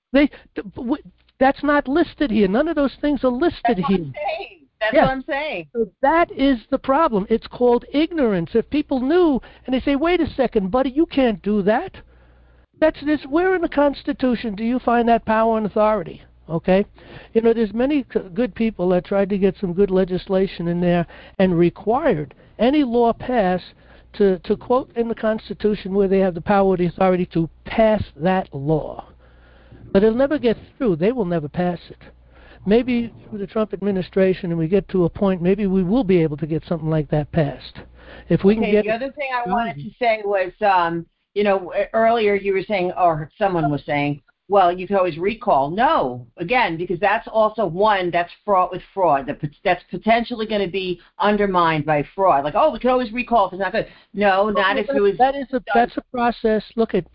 S1: That's not listed here. None of those things are listed here.
S5: That's what I'm saying.
S1: So that is the problem. It's called ignorance. If people knew, and they say, wait a second, buddy, you can't do that. That's this. Where in the Constitution do you find that power and authority? Okay? You know, there's many good people that tried to get some good legislation in there and required any law passed to quote in the Constitution where they have the power or the authority to pass that law. But it'll never get through. They will never pass it. Maybe through the Trump administration and we get to a point, maybe we will be able to get something like that passed. If we can get
S5: the other thing I wanted to say was, earlier you were saying, or someone was saying, well, you can always recall. No, again, because that's also one that's fraught with fraud. That's potentially going to be undermined by fraud. Like, we can always recall if it's not good. No, not if it was.
S1: That's a process. Look at,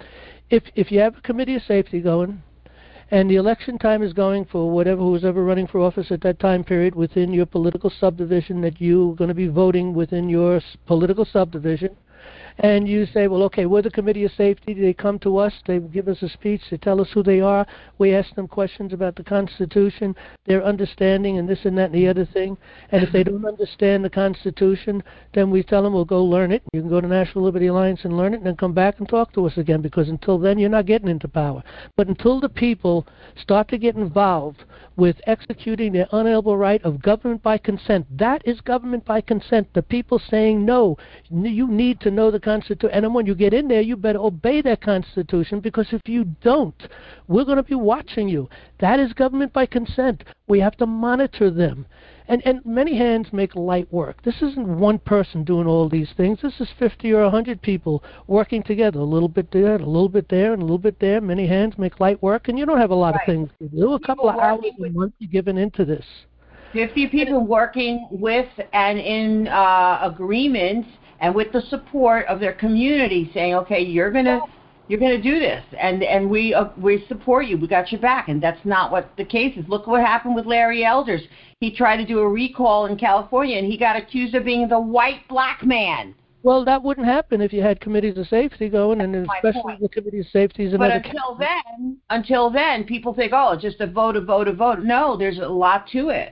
S1: if you have a committee of safety going, and the election time is going for who's ever running for office at that time period within your political subdivision that you're going to be voting within your political subdivision, and you say, well, okay, we're the Committee of Safety. They come to us. They give us a speech. They tell us who they are. We ask them questions about the Constitution, their understanding, and this and that and the other thing. And if they don't understand the Constitution, then we tell them, well, go learn it. You can go to National Liberty Alliance and learn it and then come back and talk to us again, because until then, you're not getting into power. But until the people start to get involved with executing their unalienable right of government by consent, that is government by consent. The people saying, no, you need to know the Constitution. And then when you get in there, you better obey that Constitution, because if you don't, we're going to be watching you. That is government by consent. We have to monitor them. And many hands make light work. This isn't one person doing all these things. This is 50 or 100 people working together, a little bit there, a little bit there, and a little bit there. Many hands make light work, and you don't have a lot of things to do. A couple of hours a month you're given into this.
S5: 50 people working with and in agreement and with the support of their community, saying, okay, you're gonna do this, and we support you. We got your back. And that's not what the case is. Look what happened with Larry Elders. He tried to do a recall in California, and he got accused of being the white black man.
S1: Well, that wouldn't happen if you had committees of safety going, and especially the committees of safety is another.
S5: But until then, people think, oh, it's just a vote. No, there's a lot to it.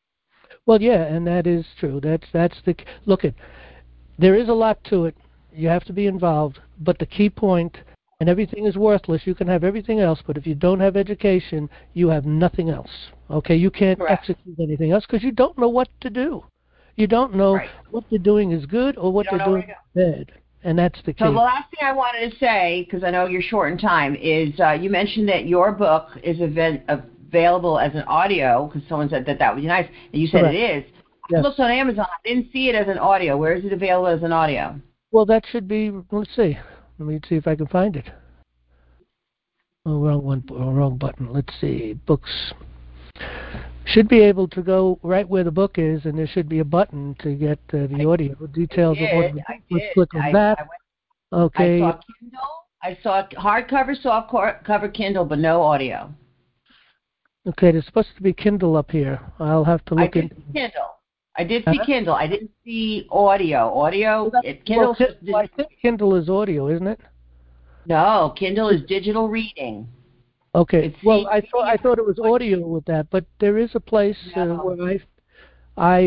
S1: Well, yeah, and that is true. That's the look at. There is a lot to it. You have to be involved, but the key point, and everything is worthless. You can have everything else, but if you don't have education, you have nothing else. Okay, you can't execute anything else because you don't know what to do. You don't know what they're doing is good or what they're doing is bad, and that's the key.
S5: So the last thing I wanted to say, because I know you're short in time, is you mentioned that your book is available as an audio, because someone said that would be nice, and you said it is.
S1: Yes.
S5: I looked on Amazon. I didn't see it as an audio. Where is it available as an audio?
S1: Well, that should be. Let's see. Let me see if I can find it. Oh, wrong button. Let's see. Books. Should be able to go right where the book is, and there should be a button to get the audio details of what. Let's click on that. Okay.
S5: I saw Kindle. I saw hardcover, softcover Kindle, but no audio.
S1: Okay, there's supposed to be Kindle up here. I'll have to look into
S5: Kindle. I did see Kindle. I didn't see audio. Kindle.
S1: I think Kindle is audio, isn't it?
S5: No, Kindle is digital reading.
S1: Okay. Well, I thought it was audio with that, but there is a place where audio is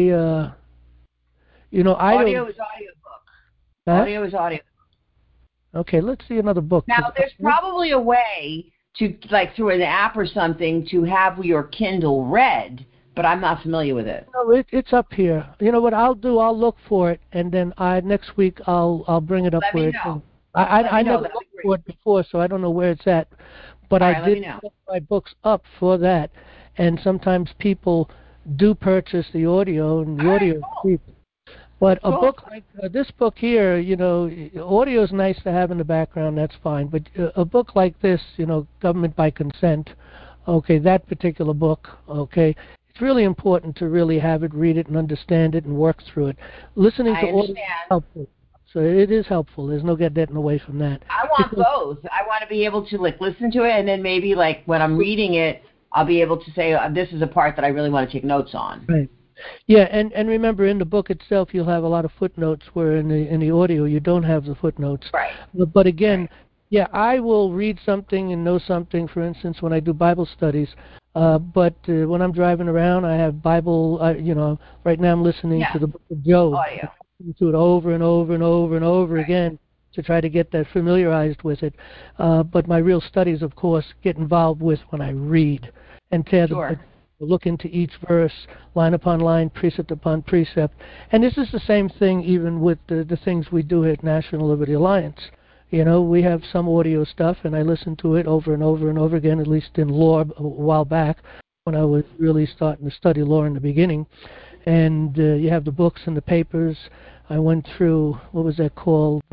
S1: audiobook.
S5: Audio is audio.
S1: Okay, let's see another book.
S5: Now, there's probably a way to, like through an app or something, to have your Kindle read, but I'm not familiar with it.
S1: No, it's up here. You know what I'll do? I'll look for it, and then next week I'll bring it up
S5: Let
S1: where
S5: me
S1: it's.
S5: know.
S1: I never looked for it before, so I don't know where it's at. But I did put my books up for that, and sometimes people do purchase the audio, and the audio is cheap. But a book like this book here, you know, audio is nice to have in the background, that's fine. But a book like this, you know, Government by Consent, okay, that particular book, okay, it's really important to really have it, read it, and understand it, and work through it. Listening to audio is helpful. So it is helpful. There's no getting away from that.
S5: I want both. I want to be able to like listen to it, and then maybe like when I'm reading it, I'll be able to say this is a part that I really want to take notes on.
S1: Right. Yeah, and remember, in the book itself, you'll have a lot of footnotes, where in the audio you don't have the footnotes.
S5: Right.
S1: But again, yeah, I will read something and know something. For instance, when I do Bible studies, but when I'm driving around, I have Bible. You know, right now I'm listening to the Book of Job.
S5: Audio.
S1: To it over and over and over and over again to try to get that familiarized with it. But my real studies, of course, get involved with when I read and look into each verse, line upon line, precept upon precept. And this is the same thing even with the things we do at National Liberty Alliance. You know, we have some audio stuff, and I listen to it over and over and over again, at least in law a while back when I was really starting to study law in the beginning. And you have the books and the papers. I went through, what was that called?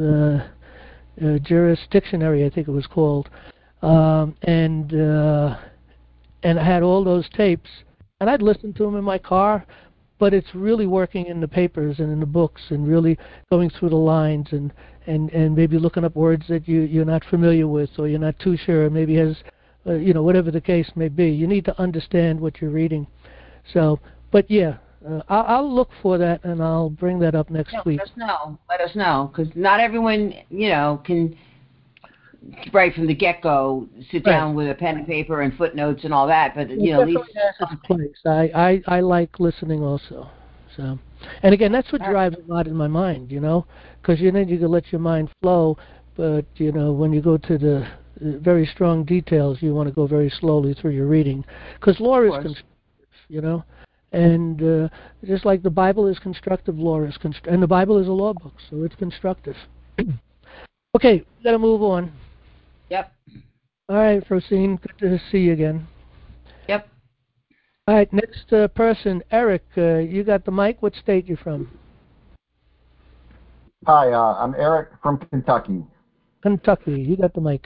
S1: Juris Dictionary, I think it was called. And I had all those tapes, and I'd listen to them in my car, but it's really working in the papers and in the books and really going through the lines and maybe looking up words that you're not familiar with or you're not too sure, maybe has, you know, whatever the case may be. You need to understand what you're reading. So, but yeah, I'll look for that, and I'll bring that up next week.
S5: Let us know, because not everyone, you know, can right from the get-go sit down with a pen and paper and footnotes and all that. But you know, at least
S1: has its place. I like listening also. So, and again, that's what drives a lot in my mind, you know, because you can let your mind flow, but you know, when you go to the very strong details, you want to go very slowly through your reading, because law is constructive, you know. And just like the Bible is constructive, law is constructive. And the Bible is a law book, so it's constructive. Okay, we got to move on.
S5: Yep.
S1: All right, Frosine, good to see you again.
S5: Yep.
S1: All right, next person, Eric, you got the mic. What state you from?
S6: Hi, I'm Eric from Kentucky.
S1: Kentucky, you got the mic.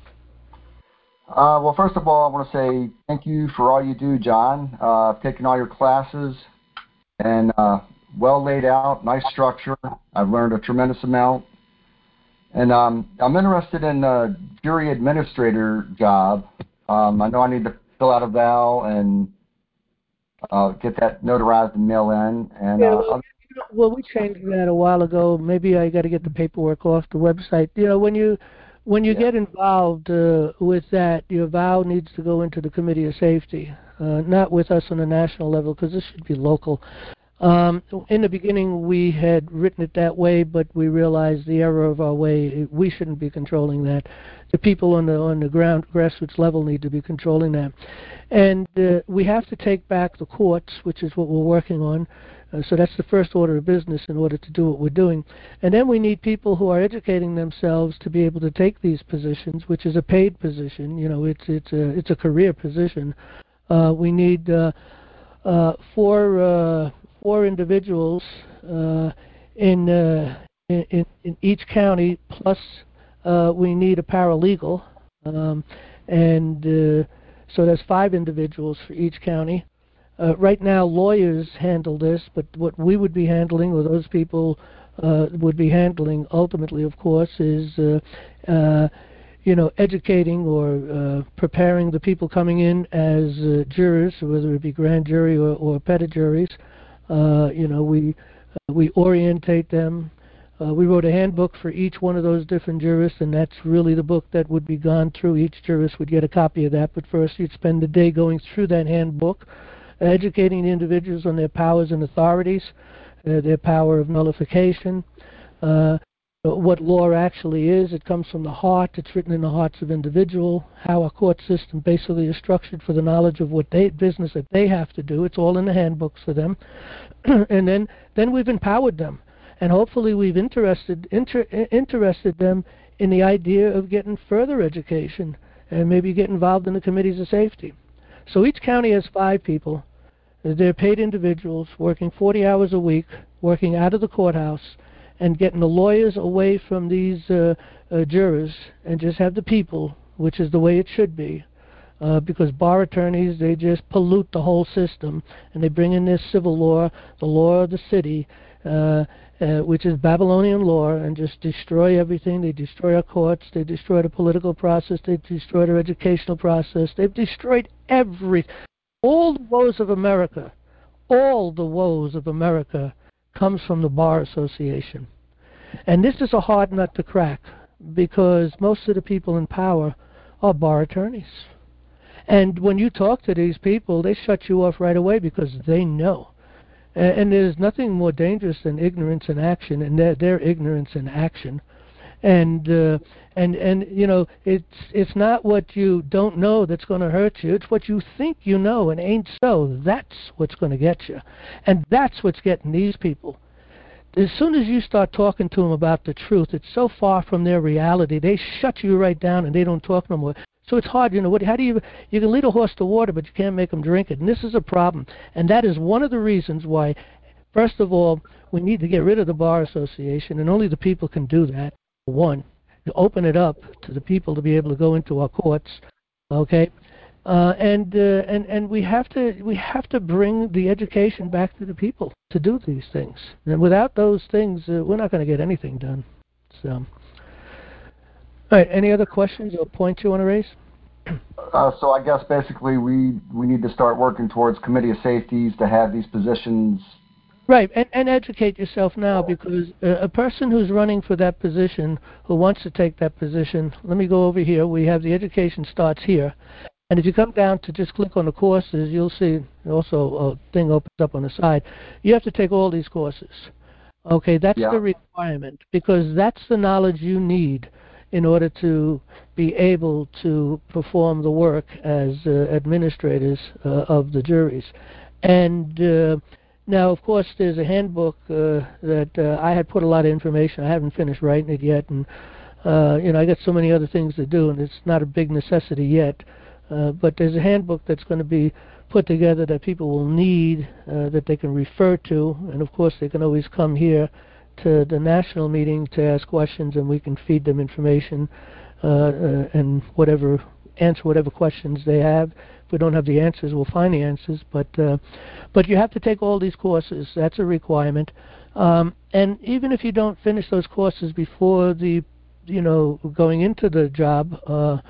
S6: Well, first of all, I want to say thank you for all you do, John. I've taken all your classes, and well laid out, nice structure. I've learned a tremendous amount. And I'm interested in a jury administrator job. I know I need to fill out a vow and get that notarized and mail in. And
S1: well, we changed that a while ago. Maybe I got to get the paperwork off the website. You know, when you get involved with that, your vow needs to go into the Committee of Safety, not with us on a national level, because this should be local. In the beginning, we had written it that way, but we realized the error of our way. We shouldn't be controlling that. The people on the ground, grassroots level, need to be controlling that. And we have to take back the courts, which is what we're working on. So that's the first order of business in order to do what we're doing. And then we need people who are educating themselves to be able to take these positions, which is a paid position. You know, it's a career position. We need four individuals in each county, plus we need a paralegal, and so there's 5 individuals for each county. Right now, lawyers handle this, but what we would be handling, or those people would be handling, ultimately, of course, is you know, educating or preparing the people coming in as jurors, whether it be grand jury or petit juries. You know, we orientate them. We wrote a handbook for each one of those different jurists, and that's really the book that would be gone through. Each jurist would get a copy of that, but first you'd spend the day going through that handbook, educating the individuals on their powers and authorities, their power of nullification, what law actually is. It comes from the heart. It's written in the hearts of individual. How our court system basically is structured for the knowledge of what business that they have to do. It's all in the handbooks for them. And then we've empowered them, and hopefully we've interested them in the idea of getting further education and maybe get involved in the committees of safety. So each county has 5 people. They're paid individuals working 40 hours a week, working out of the courthouse, and getting the lawyers away from these jurors and just have the people, which is the way it should be. Because bar attorneys, they just pollute the whole system, and they bring in this civil law, the law of the city, which is Babylonian law, and just destroy everything. They destroy our courts, they destroy the political process, they destroy their educational process, they've destroyed all the woes of America. All the woes of America comes from the Bar Association. And this is a hard nut to crack, because most of the people in power are bar attorneys. And when you talk to these people, they shut you off right away because they know. And there's nothing more dangerous than ignorance in action, and their ignorance in action. And you know, it's not what you don't know that's going to hurt you. It's what you think you know and ain't so. That's what's going to get you. And that's what's getting these people. As soon as you start talking to them about the truth, it's so far from their reality, they shut you right down and they don't talk no more. So it's hard, you know. How do you can lead a horse to water, but you can't make them drink it. And this is a problem. And that is one of the reasons why, first of all, we need to get rid of the Bar Association, and only the people can do that. One, to open it up to the people to be able to go into our courts, okay? And we have to bring the education back to the people to do these things. And without those things, we're not going to get anything done. So. All right, any other questions or points you want to raise?
S6: So I guess basically we need to start working towards committee of safeties to have these positions.
S1: Right, and educate yourself now, because a person who's running for that position, who wants to take that position, let me go over here. We have the education starts here. And if you come down to just click on the courses, you'll see also a thing opens up on the side. You have to take all these courses. Okay, that's the requirement, because that's the knowledge you need in order to be able to perform the work as administrators of the juries. And now, of course, there's a handbook that I had put a lot of information. I haven't finished writing it yet, and you know, I got so many other things to do, and it's not a big necessity yet. But there's a handbook that's going to be put together that people will need, that they can refer to, and of course they can always come here to the national meeting to ask questions, and we can feed them information and answer whatever questions they have. If we don't have the answers, we'll find the answers. But you have to take all these courses. That's a requirement. And even if you don't finish those courses before going into the job,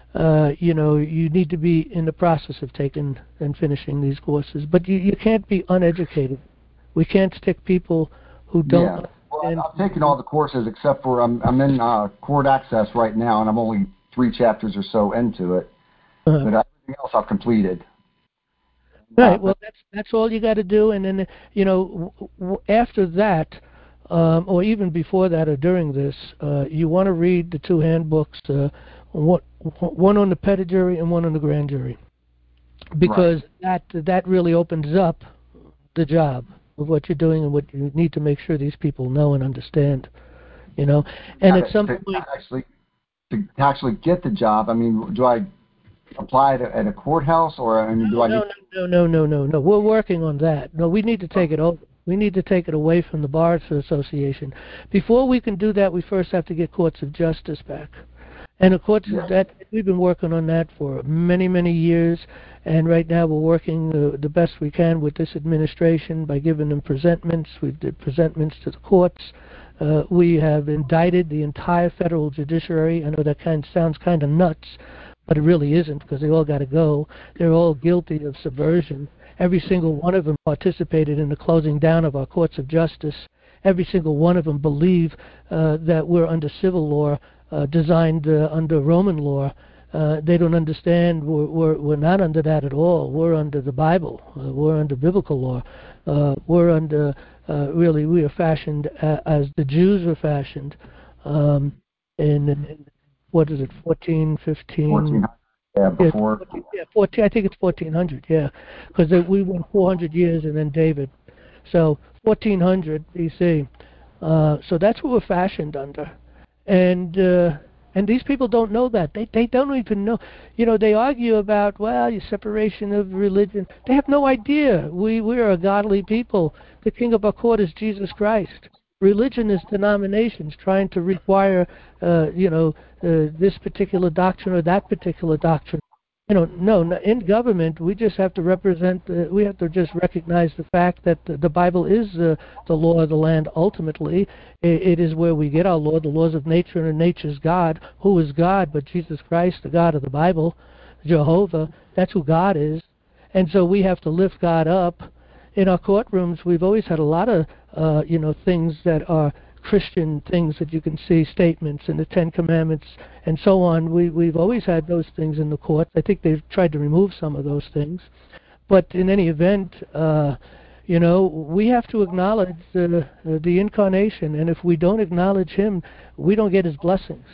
S1: you need to be in the process of taking and finishing these courses. But you can't be uneducated. We can't stick people who don't.
S6: Yeah. Well, I've taken all the courses except for I'm in court access right now, and I'm only 3 chapters or so into it. But everything else I've completed.
S1: Right. Well, that's all you got to do, and then after that, or even before that or during this, you want to read the 2 handbooks. One on the petit jury and one on the grand jury, because that really opens up the job of what you're doing and what you need to make sure these people know and understand, And at some point,
S6: to actually get the job, I mean, do I apply at a courthouse, or do I?
S1: No. We're working on that. No, we need to take it over. We need to take it away from the Bar Association. Before we can do that, we first have to get courts of justice back. And of course, that we've been working on that for many, many years, and right now we're working the best we can with this administration by giving them presentments. We did presentments to the courts. We have indicted the entire federal judiciary. I know that sounds kind of nuts, but it really isn't, because they all got to go. They're all guilty of subversion. Every single one of them participated in the closing down of our courts of justice. Every single one of them believe that we're under civil law, designed under Roman law. They don't understand we're not under that at all. We're under the Bible. We're under biblical law. We're under, we are fashioned as the Jews were fashioned, in what is it, 14, 15?
S6: 1400. Yeah, before.
S1: 14, I think it's 1400, yeah, because we went 400 years and then David. So 1400 BC. So that's what we're fashioned under. And these people don't know that. They don't even know. You know, they argue about, well, your separation of religion. They have no idea. We are a godly people. The king of our court is Jesus Christ. Religion is denominations trying to require, this particular doctrine or that particular doctrine. You know, no, in government, we just have to represent, we have to just recognize the fact that the Bible is the law of the land ultimately. It is where we get our law, the laws of nature, and nature's God. Who is God but Jesus Christ, the God of the Bible, Jehovah? That's who God is. And so we have to lift God up. In our courtrooms, we've always had a lot of, things that are Christian things that you can see, statements and the Ten Commandments and so on. We've always had those things in the court. I think they've tried to remove some of those things. But in any event, we have to acknowledge the incarnation. And if we don't acknowledge him, we don't get his blessings.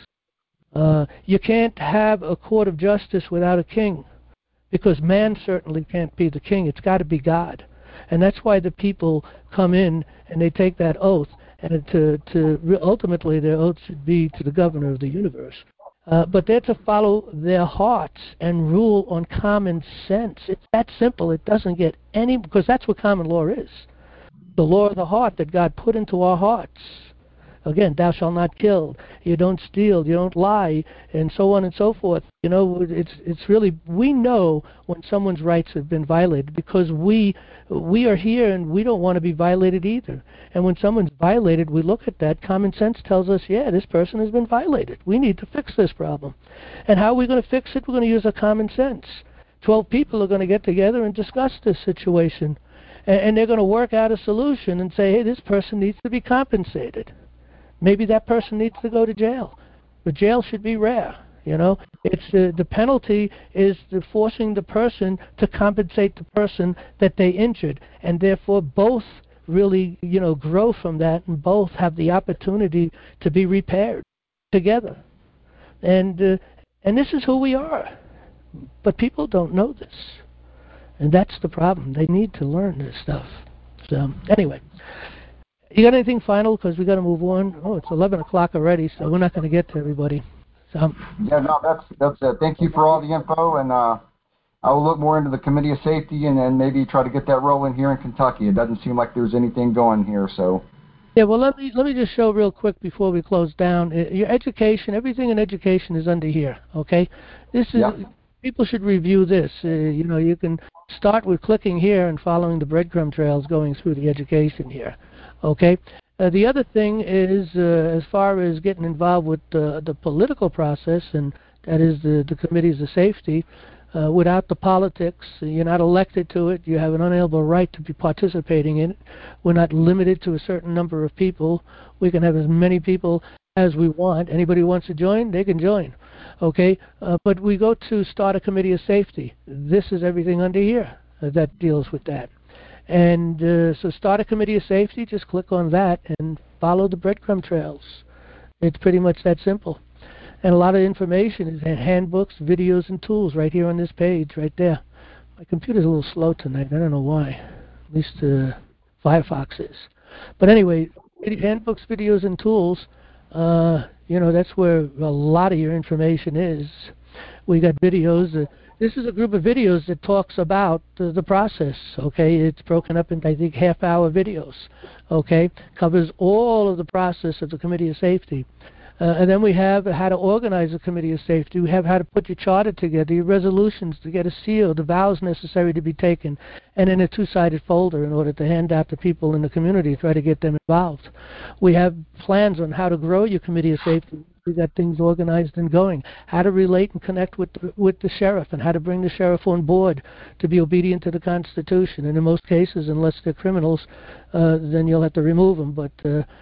S1: You can't have a court of justice without a king, because man certainly can't be the king. It's got to be God. And that's why the people come in and they take that oath. And ultimately their oath should be to the governor of the universe. But they're to follow their hearts and rule on common sense. It's that simple. It doesn't get any, because that's what common law is. The law of the heart that God put into our hearts. Again, thou shalt not kill, you don't steal, you don't lie, and so on and so forth. You know, it's really, we know when someone's rights have been violated, because we are here and we don't want to be violated either. And when someone's violated, we look at that. Common sense tells us, yeah, this person has been violated. We need to fix this problem. And how are we going to fix it? We're going to use our common sense. 12 people are going to get together and discuss this situation. And they're going to work out a solution and say, hey, this person needs to be compensated. Maybe that person needs to go to jail. But jail should be rare, you know. It's the penalty is forcing the person to compensate the person that they injured, and therefore both really, grow from that, and both have the opportunity to be repaired together. And this is who we are. But people don't know this, and that's the problem. They need to learn this stuff. So anyway. You got anything final? Because we got to move on. Oh, it's 11 o'clock already, so we're not going to get to everybody. So.
S6: Yeah, no, that's it. Thank you for all the info, and I will look more into the Committee of Safety and then maybe try to get that rolling here in Kentucky. It doesn't seem like there's anything going here, so.
S1: Yeah, well, let me just show real quick before we close down. Your education, everything in education is under here. Okay, this is. Yeah. People should review this. You can start with clicking here and following the breadcrumb trails going through the education here. Okay. The other thing is, as far as getting involved with the political process, and that is the committees of safety, without the politics, you're not elected to it. You have an unalienable right to be participating in it. We're not limited to a certain number of people. We can have as many people as we want. Anybody who wants to join, they can join. Okay, but we go to start a committee of safety. This is everything under here that deals with that. And so start a committee of safety, just click on that and follow the breadcrumb trails. It's pretty much that simple. And a lot of information is in handbooks, videos, and tools right here on this page, right there. My computer's a little slow tonight. I don't know why. At least Firefox is. But anyway, handbooks, videos, and tools, that's where a lot of your information is. We got videos. This is a group of videos that talks about the process, okay? It's broken up into, I think, half-hour videos, okay? Covers all of the process of the Committee of Safety. And then we have how to organize a Committee of Safety. We have how to put your charter together, your resolutions to get a seal, the vows necessary to be taken, and in a two-sided folder in order to hand out to people in the community, try to get them involved. We have plans on how to grow your Committee of Safety. We got things organized and going. How to relate and connect with the sheriff, and how to bring the sheriff on board to be obedient to the Constitution. And in most cases, unless they're criminals, then you'll have to remove them. But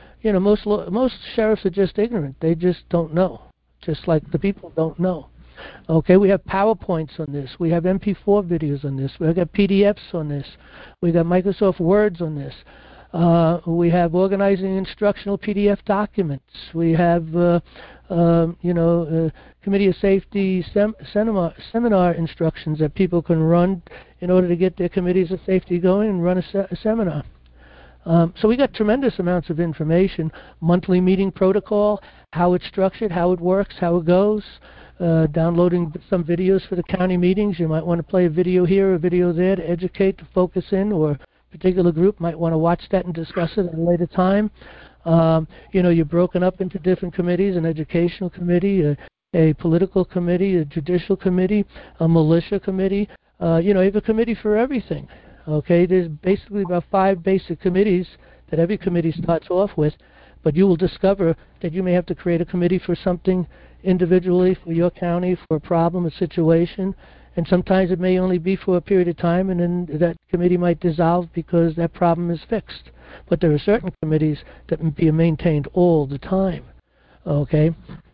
S1: most sheriffs are just ignorant. They just don't know, just like the people don't know. Okay, we have PowerPoints on this. We have MP4 videos on this. We've got PDFs on this. We got Microsoft Words on this. We have organizing instructional PDF documents. We have, Committee of Safety seminar instructions that people can run in order to get their committees of safety going and run a seminar. So we got tremendous amounts of information, monthly meeting protocol, how it's structured, how it works, how it goes, downloading some videos for the county meetings. You might want to play a video here, a video there to educate, to focus in, or a particular group might want to watch that and discuss it at a later time. You're broken up into different committees, an educational committee, a political committee, a judicial committee, a militia committee. You have a committee for everything. Okay, there's basically about 5 basic committees that every committee starts off with, but you will discover that you may have to create a committee for something individually for your county, for a problem, a situation, and sometimes it may only be for a period of time, and then that committee might dissolve because that problem is fixed. But there are certain committees that can be maintained all the time. Okay,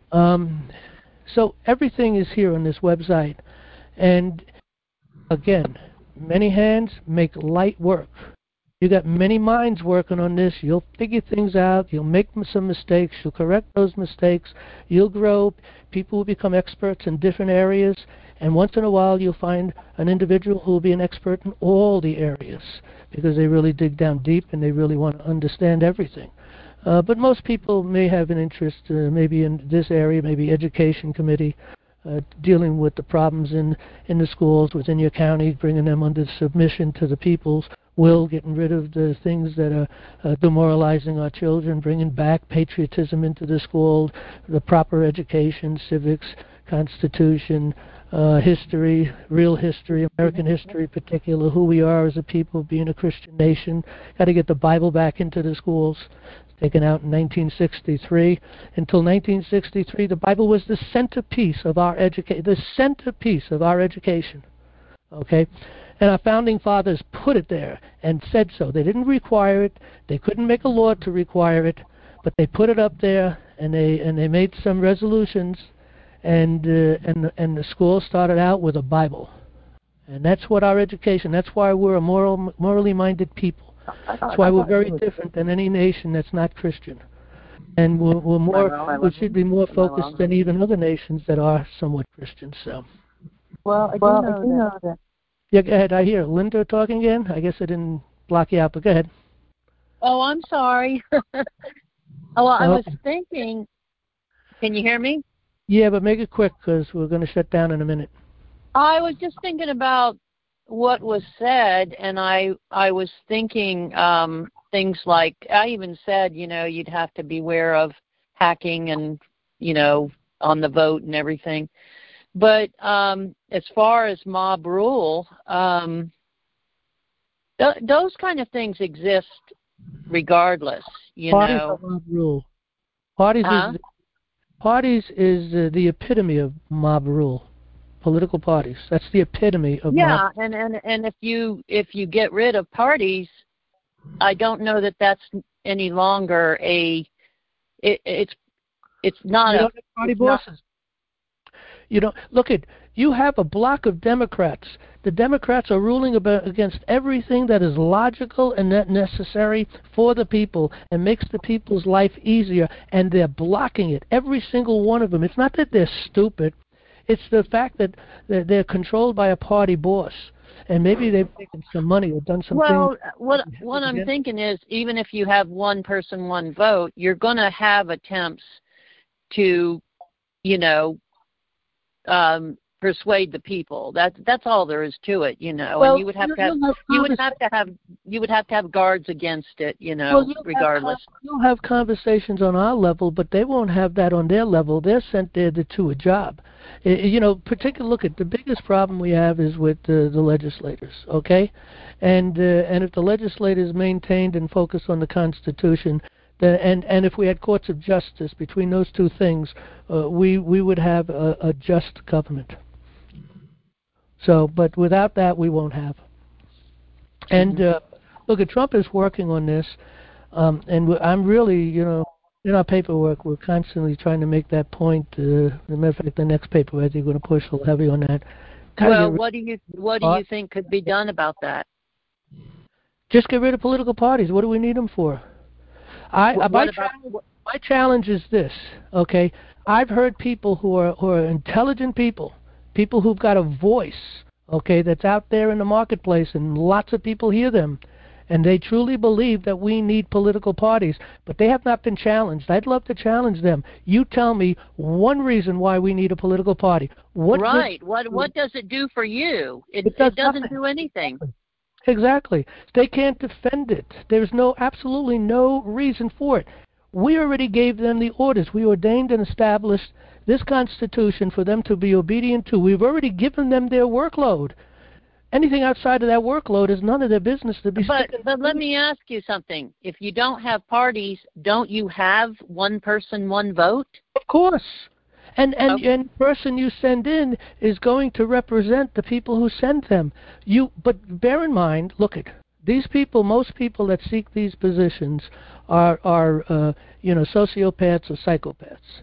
S1: so everything is here on this website, and again, many hands make light work. You got many minds working on this. You'll figure things out. You'll make some mistakes. You'll correct those mistakes. You'll grow. People will become experts in different areas. And once in a while, you'll find an individual who will be an expert in all the areas because they really dig down deep and they really want to understand everything. But most people may have an interest maybe in this area, maybe education committee, dealing with the problems in the schools within your county, bringing them under submission to the people's will, getting rid of the things that are demoralizing our children, bringing back patriotism into the school, the proper education, civics, Constitution, history, real history, American history in particular, who we are as a people, being a Christian nation. Got to get the Bible back into the schools. Taken out in 1963. Until 1963, the Bible was the centerpiece of our education. The centerpiece of our education. Okay, and our founding fathers put it there and said so. They didn't require it. They couldn't make a law to require it, but they put it up there, and they made some resolutions, and the school started out with a Bible, and that's what our education. That's why we're a morally minded people. That's why we're very different than any nation that's not Christian. And we should be more focused than even other nations that are somewhat Christian. So.
S4: Well, I do know that.
S1: Yeah, go ahead. I hear Linda talking again. I guess I didn't block you out, but go ahead.
S4: Oh, I'm sorry. I was thinking, can you hear me?
S1: Yeah, but make it quick because we're going to shut down in a minute.
S4: I was just thinking about what was said, and I was thinking things like, I even said, you'd have to beware of hacking and, on the vote and everything. But as far as mob rule, those kind of things exist regardless,
S1: Parties are mob rule. Parties is the epitome of mob rule. Political parties. That's the epitome of mob.
S4: And if you get rid of parties, I don't know that that's any longer it's not a
S1: party bosses. Look at you have a block of Democrats. The Democrats are ruling against everything that is logical and that necessary for the people and makes the people's life easier, and they're blocking it. Every single one of them. It's not that they're stupid. It's the fact that they're controlled by a party boss, and maybe they've taken some money or done something.
S4: Well, what I'm thinking is, even if you have one person, one vote, you're going to have attempts to, persuade the people. That's all there is to it,
S1: Well,
S4: and you would have to have guards against it, regardless.
S1: You'll have conversations on our level, but they won't have that on their level. They're sent there to do a job. Particularly look at the biggest problem we have is with the legislators, okay? And if the legislators maintained and focused on the Constitution, and if we had courts of justice between those two things, we would have a just government. So, but without that, we won't have. And look, Trump is working on this, and I'm really, in our paperwork, we're constantly trying to make that point. As a matter of fact, the next paper, I think, we're going to push a little heavy on that.
S4: Well, what do you think could be done about that?
S1: Just get rid of political parties. What do we need them for? My challenge is this, okay? I've heard people who are intelligent people who've got a voice, okay, that's out there in the marketplace, and lots of people hear them, and they truly believe that we need political parties, but they have not been challenged. I'd love to challenge them. You tell me one reason why we need a political party. What
S4: does it do for you? It doesn't do anything.
S1: Exactly. They can't defend it. There's absolutely no reason for it. We already gave them the orders. We ordained and established this Constitution for them to be obedient to. We've already given them their workload. Anything outside of that workload is none of their business to be sticking.
S4: But let me ask you something. If you don't have parties, don't you have one person, one vote?
S1: Of course. And the person you send in is going to represent the people who send them. But bear in mind, look at these people. Most people that seek these positions are sociopaths or psychopaths.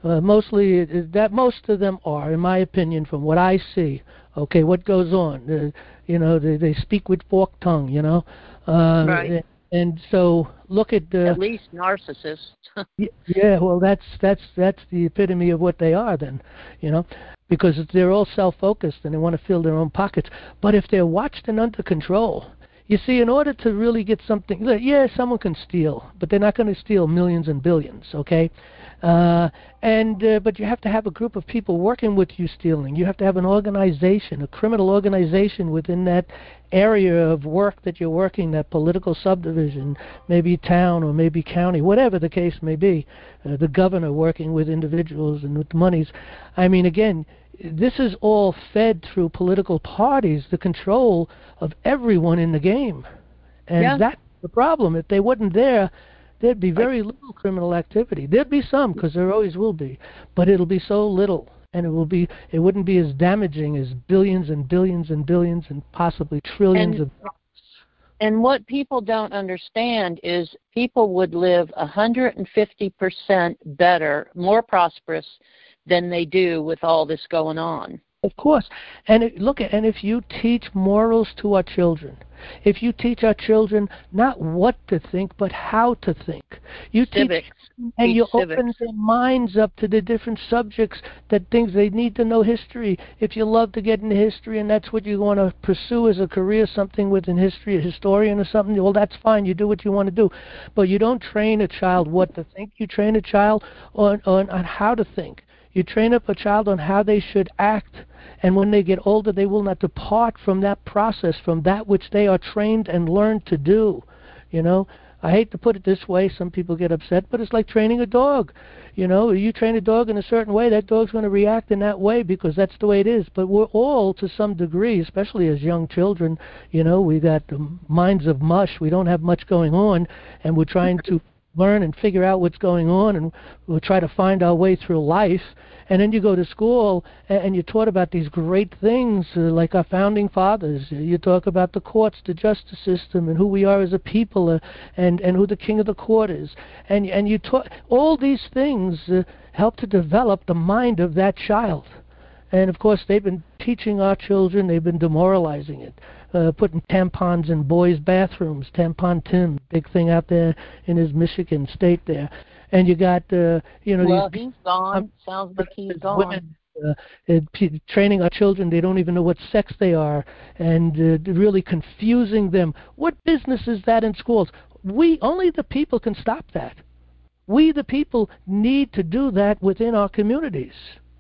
S1: Most of them are, in my opinion, from what I see. Okay, what goes on? They speak with forked tongue.
S4: Right.
S1: And so look at
S4: least narcissists.
S1: Yeah, well, that's the epitome of what they are then, because they're all self-focused and they want to fill their own pockets. But if they're watched and under control, you see, in order to really get something, yeah, someone can steal, but they're not going to steal millions and billions, okay? But you have to have a group of people working with you stealing. You have to have an organization, a criminal organization within that area of work that you're working, that political subdivision, maybe town or maybe county, whatever the case may be, the governor working with individuals and with monies. I mean, again, this is all fed through political parties, the control of everyone in the game. And that's the problem. If they weren't there, there'd be very little criminal activity. There'd be some, because there always will be, but it'll be so little, and it wouldn't be as damaging as billions and billions and billions and possibly trillions of dollars.
S4: And what people don't understand is people would live 150% better, more prosperous than they do with all this going on.
S1: Of course. And if you teach morals to our children, if you teach our children not what to think, but how to think, you
S4: civics.
S1: Open their minds up to the different subjects, that things they need to know history. If you love to get into history and that's what you want to pursue as a career, something within history, a historian or something, well, that's fine. You do what you want to do. But you don't train a child what to think. You train a child on how to think. You train up a child on how they should act, and when they get older, they will not depart from that process, from that which they are trained and learned to do. I hate to put it this way, some people get upset, but it's like training a dog. You train a dog in a certain way, that dog's going to react in that way because that's the way it is. But we're all, to some degree, especially as young children, we got the minds of mush. We don't have much going on, and we're trying to learn and figure out what's going on, and we'll try to find our way through life. And then you go to school and you're taught about these great things like our founding fathers. You talk about the courts, the justice system, and who we are as a people, and who the king of the court is. And you taught all these things help to develop the mind of that child. And of course, they've been teaching our children, they've been demoralizing it. Putting tampons in boys' bathrooms, Tampon Tim, big thing out there in his Michigan state there. And you got,
S4: well, he's gone. Sounds like he's gone.
S1: Women training our children, they don't even know what sex they are, and really confusing them. What business is that in schools? Only the people can stop that. We, the people, need to do that within our communities.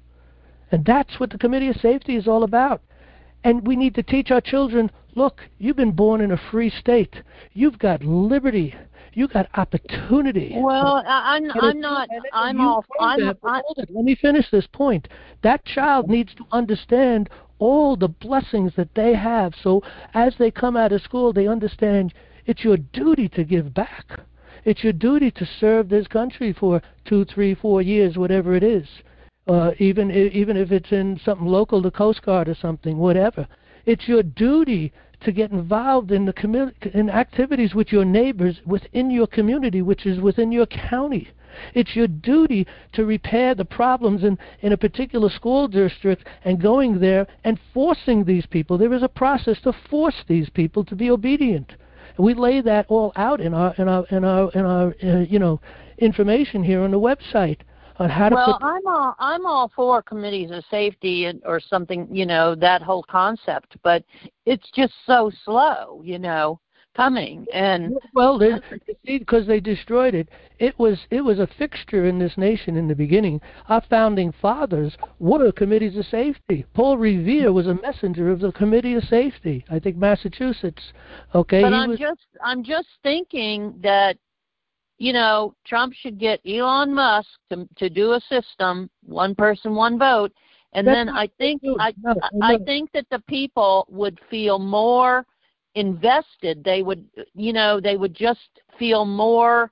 S1: And that's what the Committee of Safety is all about. And we need to teach our children, look, you've been born in a free state. You've got liberty. You've got opportunity.
S4: Well, let
S1: me finish this point. That child needs to understand all the blessings that they have. So as they come out of school, they understand it's your duty to give back. It's your duty to serve this country for 2, 3, 4 years, whatever it is. Even if it's in something local, the Coast Guard or something, whatever. It's your duty to get involved in in activities with your neighbors within your community, which is within your county. It's your duty to repair the problems in a particular school district and going there and forcing these people. There is a process to force these people to be obedient. We lay that all out in our information here on the website on how to
S4: Well,
S1: put.
S4: I'm all for committees of safety or something, that whole concept, but it's just so slow, coming. And
S1: well, because they destroyed it. It was a fixture in this nation in the beginning. Our founding fathers were committees of safety. Paul Revere was a messenger of the Committee of Safety. I think Massachusetts. Okay,
S4: but I'm just thinking that Trump should get Elon Musk to do a system, one person, one vote, and then I think that the people would feel more invested. They would just feel more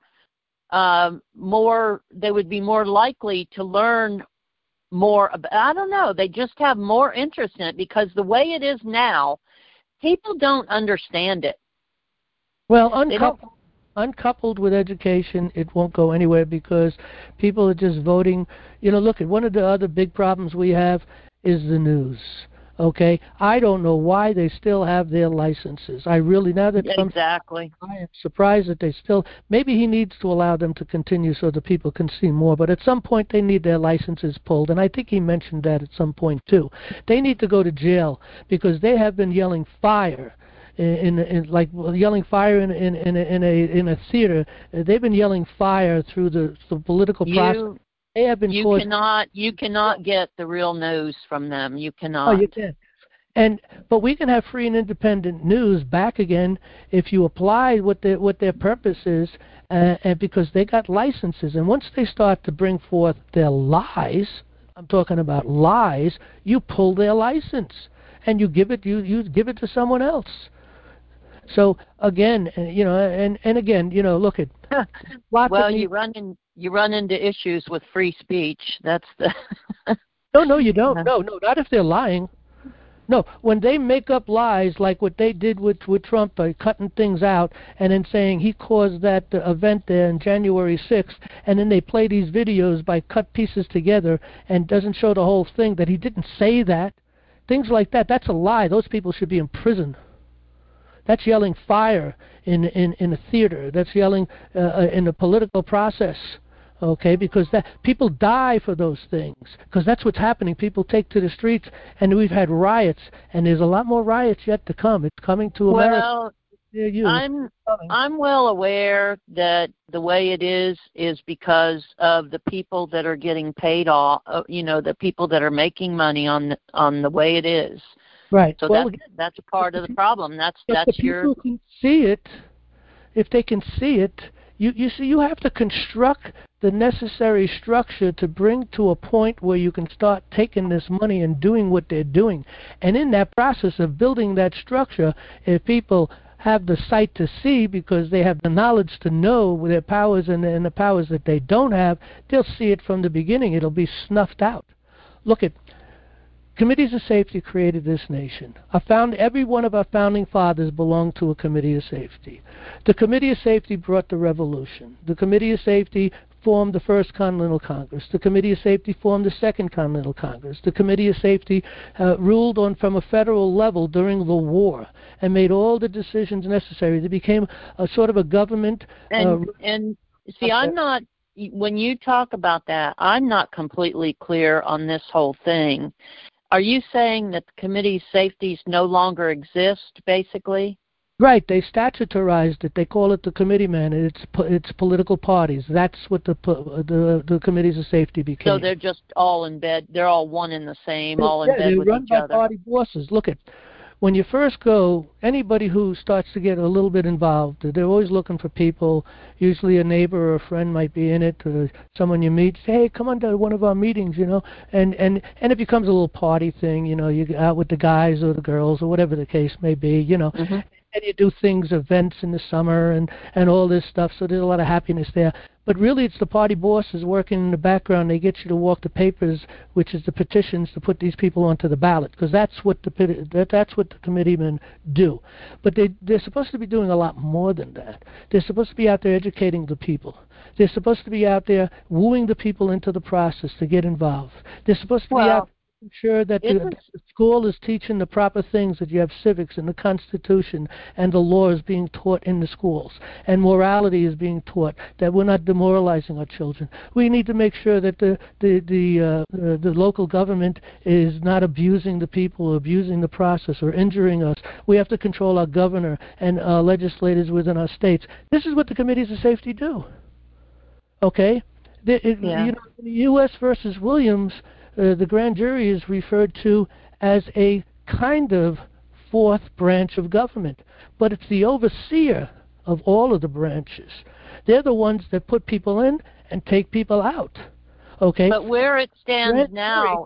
S4: they would be more likely to learn more about, I don't know, they just have more interest in it, because the way it is now, people don't understand it.
S1: Well, uncoupled with education, it won't go anywhere, because people are just voting. Look, at one of the other big problems we have is the news. Okay, I don't know why they still have their licenses. I really, now that Trump's,
S4: exactly,
S1: I am surprised that they still. Maybe he needs to allow them to continue so that people can see more. But at some point, they need their licenses pulled, and I think he mentioned that at some point too. They need to go to jail because they have been yelling fire. Like yelling fire in a theater. They've been yelling fire through the political process. They have been. You
S4: cannot get the real news from them. You cannot.
S1: Oh, you can. But we can have free and independent news back again if you apply what their purpose is, and because they got licenses. And once they start to bring forth their lies, I'm talking about lies, you pull their license and you give it to someone else. So again, and again, look at.
S4: Well, you run into issues with free speech. That's the.
S1: No, you don't. No, not if they're lying. No, when they make up lies like what they did with Trump by cutting things out and then saying he caused that event there on January 6th, and then they play these videos by cut pieces together and doesn't show the whole thing, that he didn't say that. Things like that, that's a lie. Those people should be in prison. That's yelling fire in a theater. That's yelling in the political process. Okay, because that people die for those things, because that's what's happening. People take to the streets, and we've had riots, and there's a lot more riots yet to come. It's coming to America.
S4: Well, I'm well aware that the way it is because of the people that are getting paid off. The people that are making money on the way it is.
S1: Right.
S4: So that's a part of the problem. That's
S1: people can see it. If they can see it, you see, you have to construct the necessary structure to bring to a point where you can start taking this money and doing what they're doing. And in that process of building that structure, if people have the sight to see, because they have the knowledge to know their powers and the powers that they don't have, they'll see it from the beginning. It'll be snuffed out. Look at. Committees of safety created this nation. Every one of our founding fathers belonged to a committee of safety. The Committee of Safety brought the revolution. The Committee of Safety formed the First Continental Congress. The Committee of Safety formed the Second Continental Congress. The Committee of Safety ruled from a federal level during the war and made all the decisions necessary. They became a sort of a government.
S4: And see, I'm not. When you talk about that, I'm not completely clear on this whole thing. Are you saying that the committee's safeties no longer exist, basically?
S1: Right. They statutorized it. They call it the committeeman. It's political parties. That's what the committees of safety became.
S4: So they're just all in bed. They're all one and the same, all in bed with each other.
S1: They're run by party bosses. Look at. When you first go, anybody who starts to get a little bit involved, they're always looking for people. Usually a neighbor or a friend might be in it, or someone you meet. Say, hey, come on to one of our meetings, and it becomes a little party thing. You get out with the guys or the girls or whatever the case may be,
S4: Mm-hmm.
S1: And you do events in the summer and all this stuff. So there's a lot of happiness there. But really, it's the party bosses working in the background. They get you to walk the papers, which is the petitions to put these people onto the ballot, because that's what the committeemen do. But they're supposed to be doing a lot more than that. They're supposed to be out there educating the people. They're supposed to be out there wooing the people into the process to get involved. They're supposed to be out ensure that the school is teaching the proper things, that you have civics and the Constitution and the laws being taught in the schools, and morality is being taught, that we're not demoralizing our children. We need to make sure that the local government is not abusing the people or abusing the process or injuring us. We have to control our governor and legislators within our states. This is what the committees of safety do. Okay? You know, in the U.S. versus Williams, the grand jury is referred to as a kind of fourth branch of government, but it's the overseer of all of the branches. They're the ones that put people in and take people out. Okay.
S4: But where it stands now,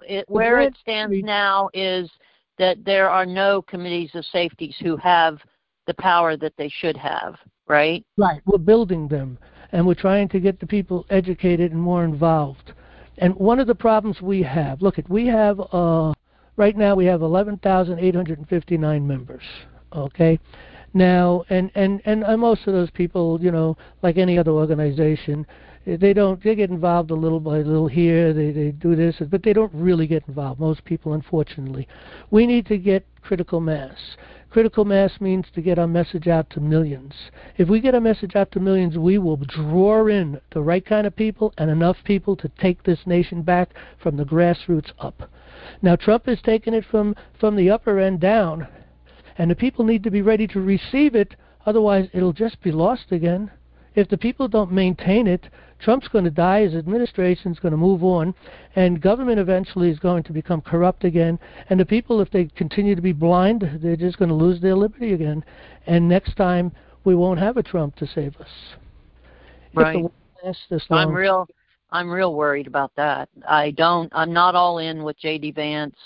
S4: is that there are no committees of safety who have the power that they should have, right?
S1: Right. We're building them, and we're trying to get the people educated and more involved. And one of the problems we have, we have, right now we have 11,859 members, okay? Now, and most of those people, you know, like any other organization, they get involved a little by little here, they do this, but they don't really get involved, most people, unfortunately. We need to get critical mass. Critical mass means to get our message out to millions. If we get our message out to millions, we will draw in the right kind of people and enough people to take this nation back from the grassroots up. Now, Trump has taken it from the upper end down, and the people need to be ready to receive it, otherwise it'll just be lost again. If the people don't maintain it, Trump's going to die, his administration's going to move on, and government eventually is going to become corrupt again, and the people, if they continue to be blind, they're just going to lose their liberty again, and next time we won't have a Trump to save us.
S4: Right.
S1: I'm
S4: real worried about that. I'm not all in with J.D. Vance.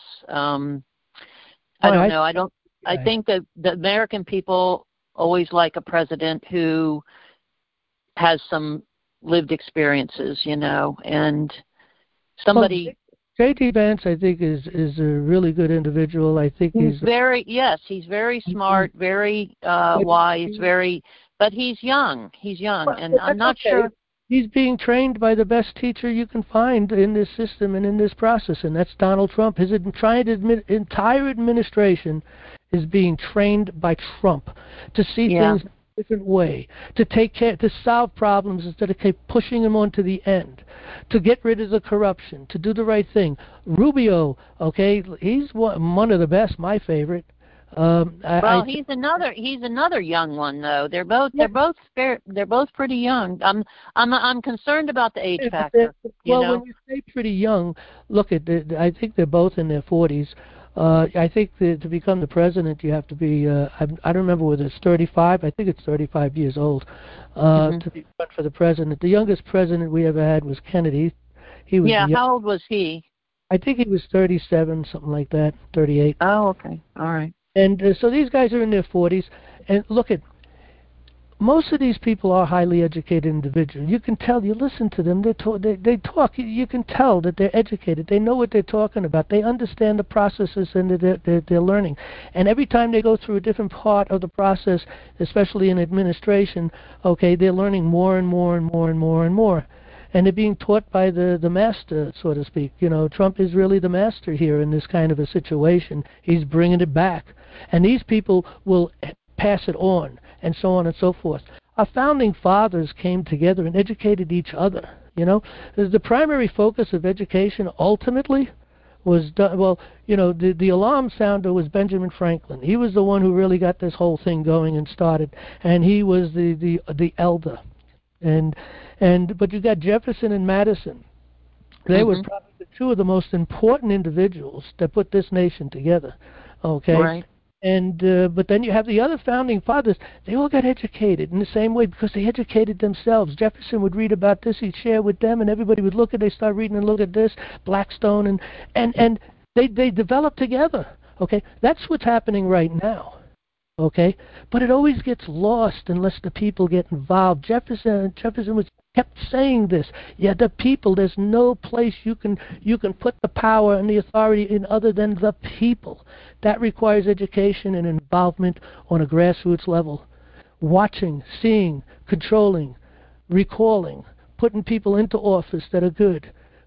S4: I think that the American people always like a president who has some lived experiences, you know, and somebody.
S1: J.D. Vance, I think, is a really good individual. I think he's
S4: very smart, very wise, but he's young. And I'm not sure.
S1: He's being trained by the best teacher you can find in this system and in this process, and that's Donald Trump. His entire administration is being trained by Trump to see things a different way, to take care, to solve problems instead of keep pushing them on to the end, to get rid of the corruption, to do the right thing. Rubio, okay, he's one of the best, my favorite.
S4: He's another young one though. They're both pretty young. I'm concerned about the age factor.
S1: When you say pretty young, I think they're both in their 40s. I think to become the president, you have to be, I don't remember whether it's 35, I think it's 35 years old, to be run for the president. The youngest president we ever had was Kennedy.
S4: How old was he?
S1: I think he was 37, something like that, 38.
S4: Oh, okay, all right.
S1: And so these guys are in their 40s, and most of these people are highly educated individuals. You can tell, you listen to them, they talk, you can tell that they're educated. They know what they're talking about. They understand the processes and they're learning. And every time they go through a different part of the process, especially in administration, okay, they're learning more and more and more and more and more. And they're being taught by the master, so to speak. You know, Trump is really the master here in this kind of a situation. He's bringing it back. And these people will pass it on, and so on and so forth. Our founding fathers came together and educated each other, you know. The primary focus of education ultimately was done, the alarm sounder was Benjamin Franklin. He was the one who really got this whole thing going and started, and he was the elder. But you got Jefferson and Madison. They were probably two of the most important individuals that put this nation together. Okay.
S4: Right.
S1: But then you have the other founding fathers. They all got educated in the same way because they educated themselves. Jefferson would read about this, he'd share with them, and everybody would look at. They start reading and look at this. Blackstone and they develop together. Okay, that's what's happening right now. Okay, but it always gets lost unless the people get involved. Jefferson kept saying this. Yeah, the people. There's no place you can put the power and the authority in other than the people. That requires education and involvement on a grassroots level. Watching, seeing, controlling, recalling, putting people into office that are good.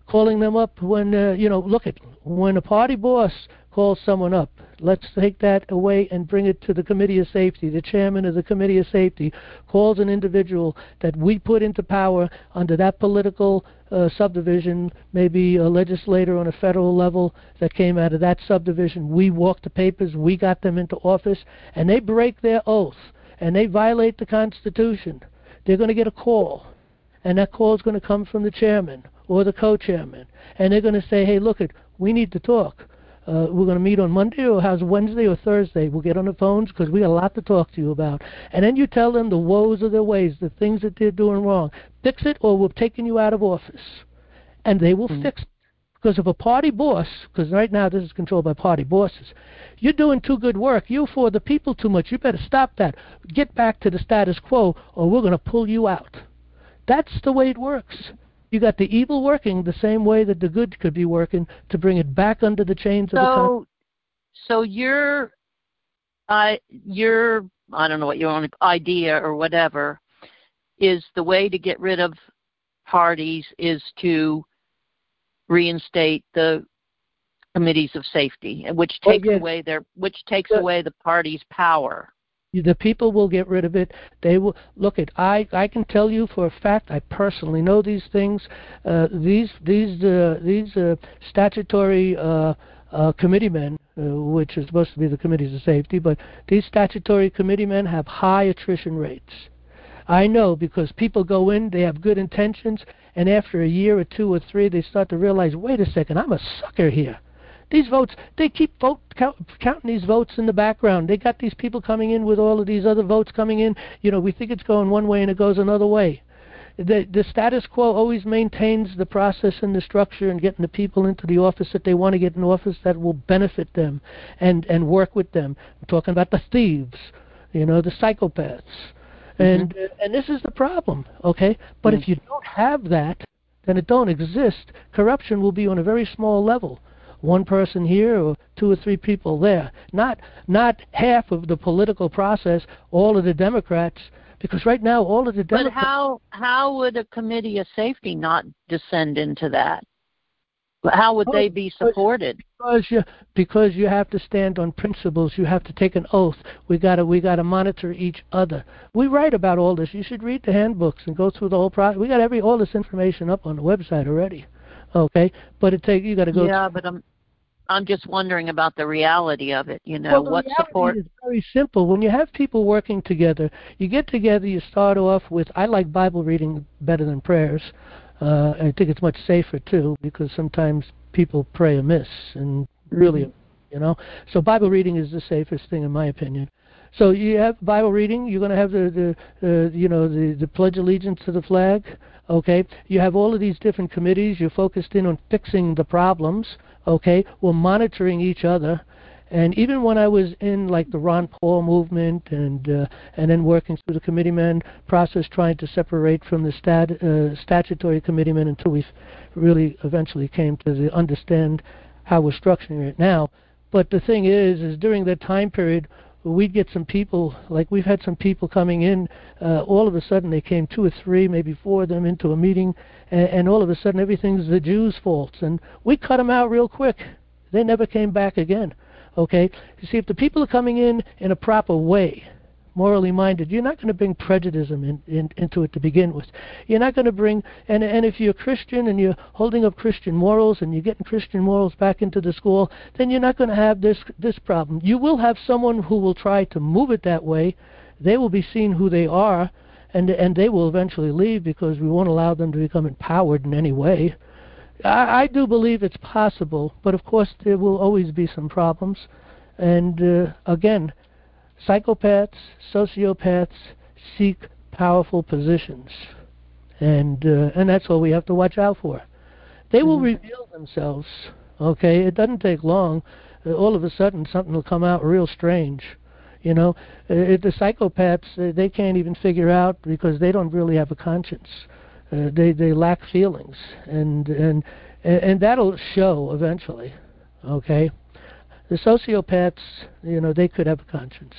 S1: calling them up when, look at, when a party boss calls someone up, let's take that away and bring it to the Committee of Safety. The chairman of the Committee of Safety calls an individual that we put into power under that political subdivision, maybe a legislator on a federal level that came out of that subdivision. We walked the papers, we got them into office, and they break their oath, and they violate the Constitution. They're going to get a call, and that call is going to come from the chairman or the co-chairman, and they're going to say, hey, look, we need to talk. We're going to meet on Monday, or how's Wednesday or Thursday? We'll get on the phones because we got a lot to talk to you about. And then you tell them the woes of their ways, the things that they're doing wrong. Fix it, or we're taking you out of office. And they will fix it. Because if a party boss, because right now this is controlled by party bosses, you're doing too good work. You for the people too much. You better stop that. Get back to the status quo, or we're going to pull you out. That's the way it works. You got the evil working the same way that the good could be working to bring it back under the chains of the country.
S4: So your I don't know what your own idea or whatever is the way to get rid of parties is to reinstate the committees of safety, which takes away away the party's power.
S1: The people will get rid of it. They will look at. I can tell you for a fact. I personally know these things. These statutory committeemen, which is supposed to be the committees of safety, but these statutory committeemen have high attrition rates. I know because people go in, they have good intentions, and after a year or two or three, they start to realize, wait a second, I'm a sucker here. These votes, they keep counting these votes in the background. They got these people coming in with all of these other votes coming in. We think it's going one way and it goes another way. The status quo always maintains the process and the structure and getting the people into the office that they want to get in office that will benefit them and work with them. I'm talking about the thieves, the psychopaths. And this is the problem, okay? But if you don't have that, then it don't exist. Corruption will be on a very small level. One person here or two or three people there. Not half of the political process, all of the Democrats, because right now all of the Democrats...
S4: But how would a committee of safety not descend into that? How would they be supported?
S1: Because you have to stand on principles. You have to take an oath. We gotta monitor each other. We write about all this. You should read the handbooks and go through the whole process. We got all this information up on the website already. Okay, but you got to go.
S4: Yeah, but I'm just wondering about the reality of it.
S1: Well,
S4: what support?
S1: Is very simple. When you have people working together, you get together. You start off with. I like Bible reading better than prayers. I think it's much safer too because sometimes people pray amiss and really, So Bible reading is the safest thing in my opinion. So you have Bible reading. You're going to have the Pledge of Allegiance to the flag. Okay, you have all of these different committees. You're focused in on fixing the problems. Okay, we're monitoring each other. And even when I was in like the Ron Paul movement and then working through the committeeman process, trying to separate from the statutory committeemen until we really eventually came to understand how we're structuring it now. But the thing is during that time period, we'd get some people, like we've had some people coming in, all of a sudden they came 2 or 3, maybe 4 of them into a meeting, and all of a sudden everything's the Jews' faults. And we cut them out real quick. They never came back again. Okay? You see, if the people are coming in a proper way, morally minded, you're not going to bring prejudice into it to begin with. You're not going to bring, and if you're a Christian and you're holding up Christian morals and you're getting Christian morals back into the school, then you're not going to have this problem. You will have someone who will try to move it that way. They will be seen who they are, and they will eventually leave because we won't allow them to become empowered in any way. I do believe it's possible, but of course there will always be some problems. And again, psychopaths, sociopaths seek powerful positions, and that's what we have to watch out for. They will reveal themselves. Okay, it doesn't take long. All of a sudden, something will come out real strange. The psychopaths they can't even figure out because they don't really have a conscience. They lack feelings, and that'll show eventually. Okay, the sociopaths, they could have a conscience.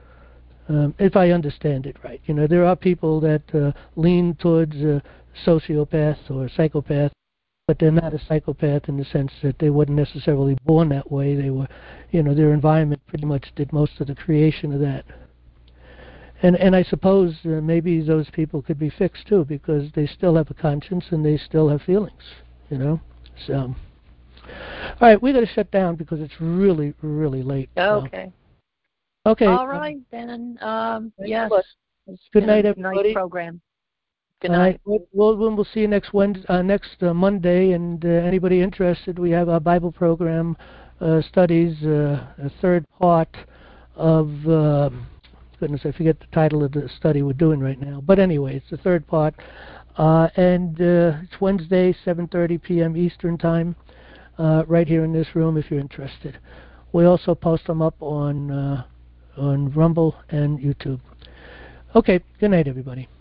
S1: If I understand it right. There are people that lean towards sociopath or psychopath. but they're not a psychopath in the sense that they weren't necessarily born that way. They were, their environment pretty much did most of the creation of that. And I suppose maybe those people could be fixed too, because they still have a conscience and they still have feelings, So, all right, we got to shut down because it's really, really late.
S4: Okay.
S1: So. Okay.
S4: All right then. Yes.
S1: Good night, everybody.
S4: Nice program. Good night.
S1: We'll see you next Monday, and anybody interested, we have our Bible program studies, a third part of. Goodness, I forget the title of the study we're doing right now. But anyway, it's the third part. And it's Wednesday, 7:30 p.m. Eastern Time, right here in this room if you're interested. We also post them up on Rumble and YouTube. Okay, good night, everybody.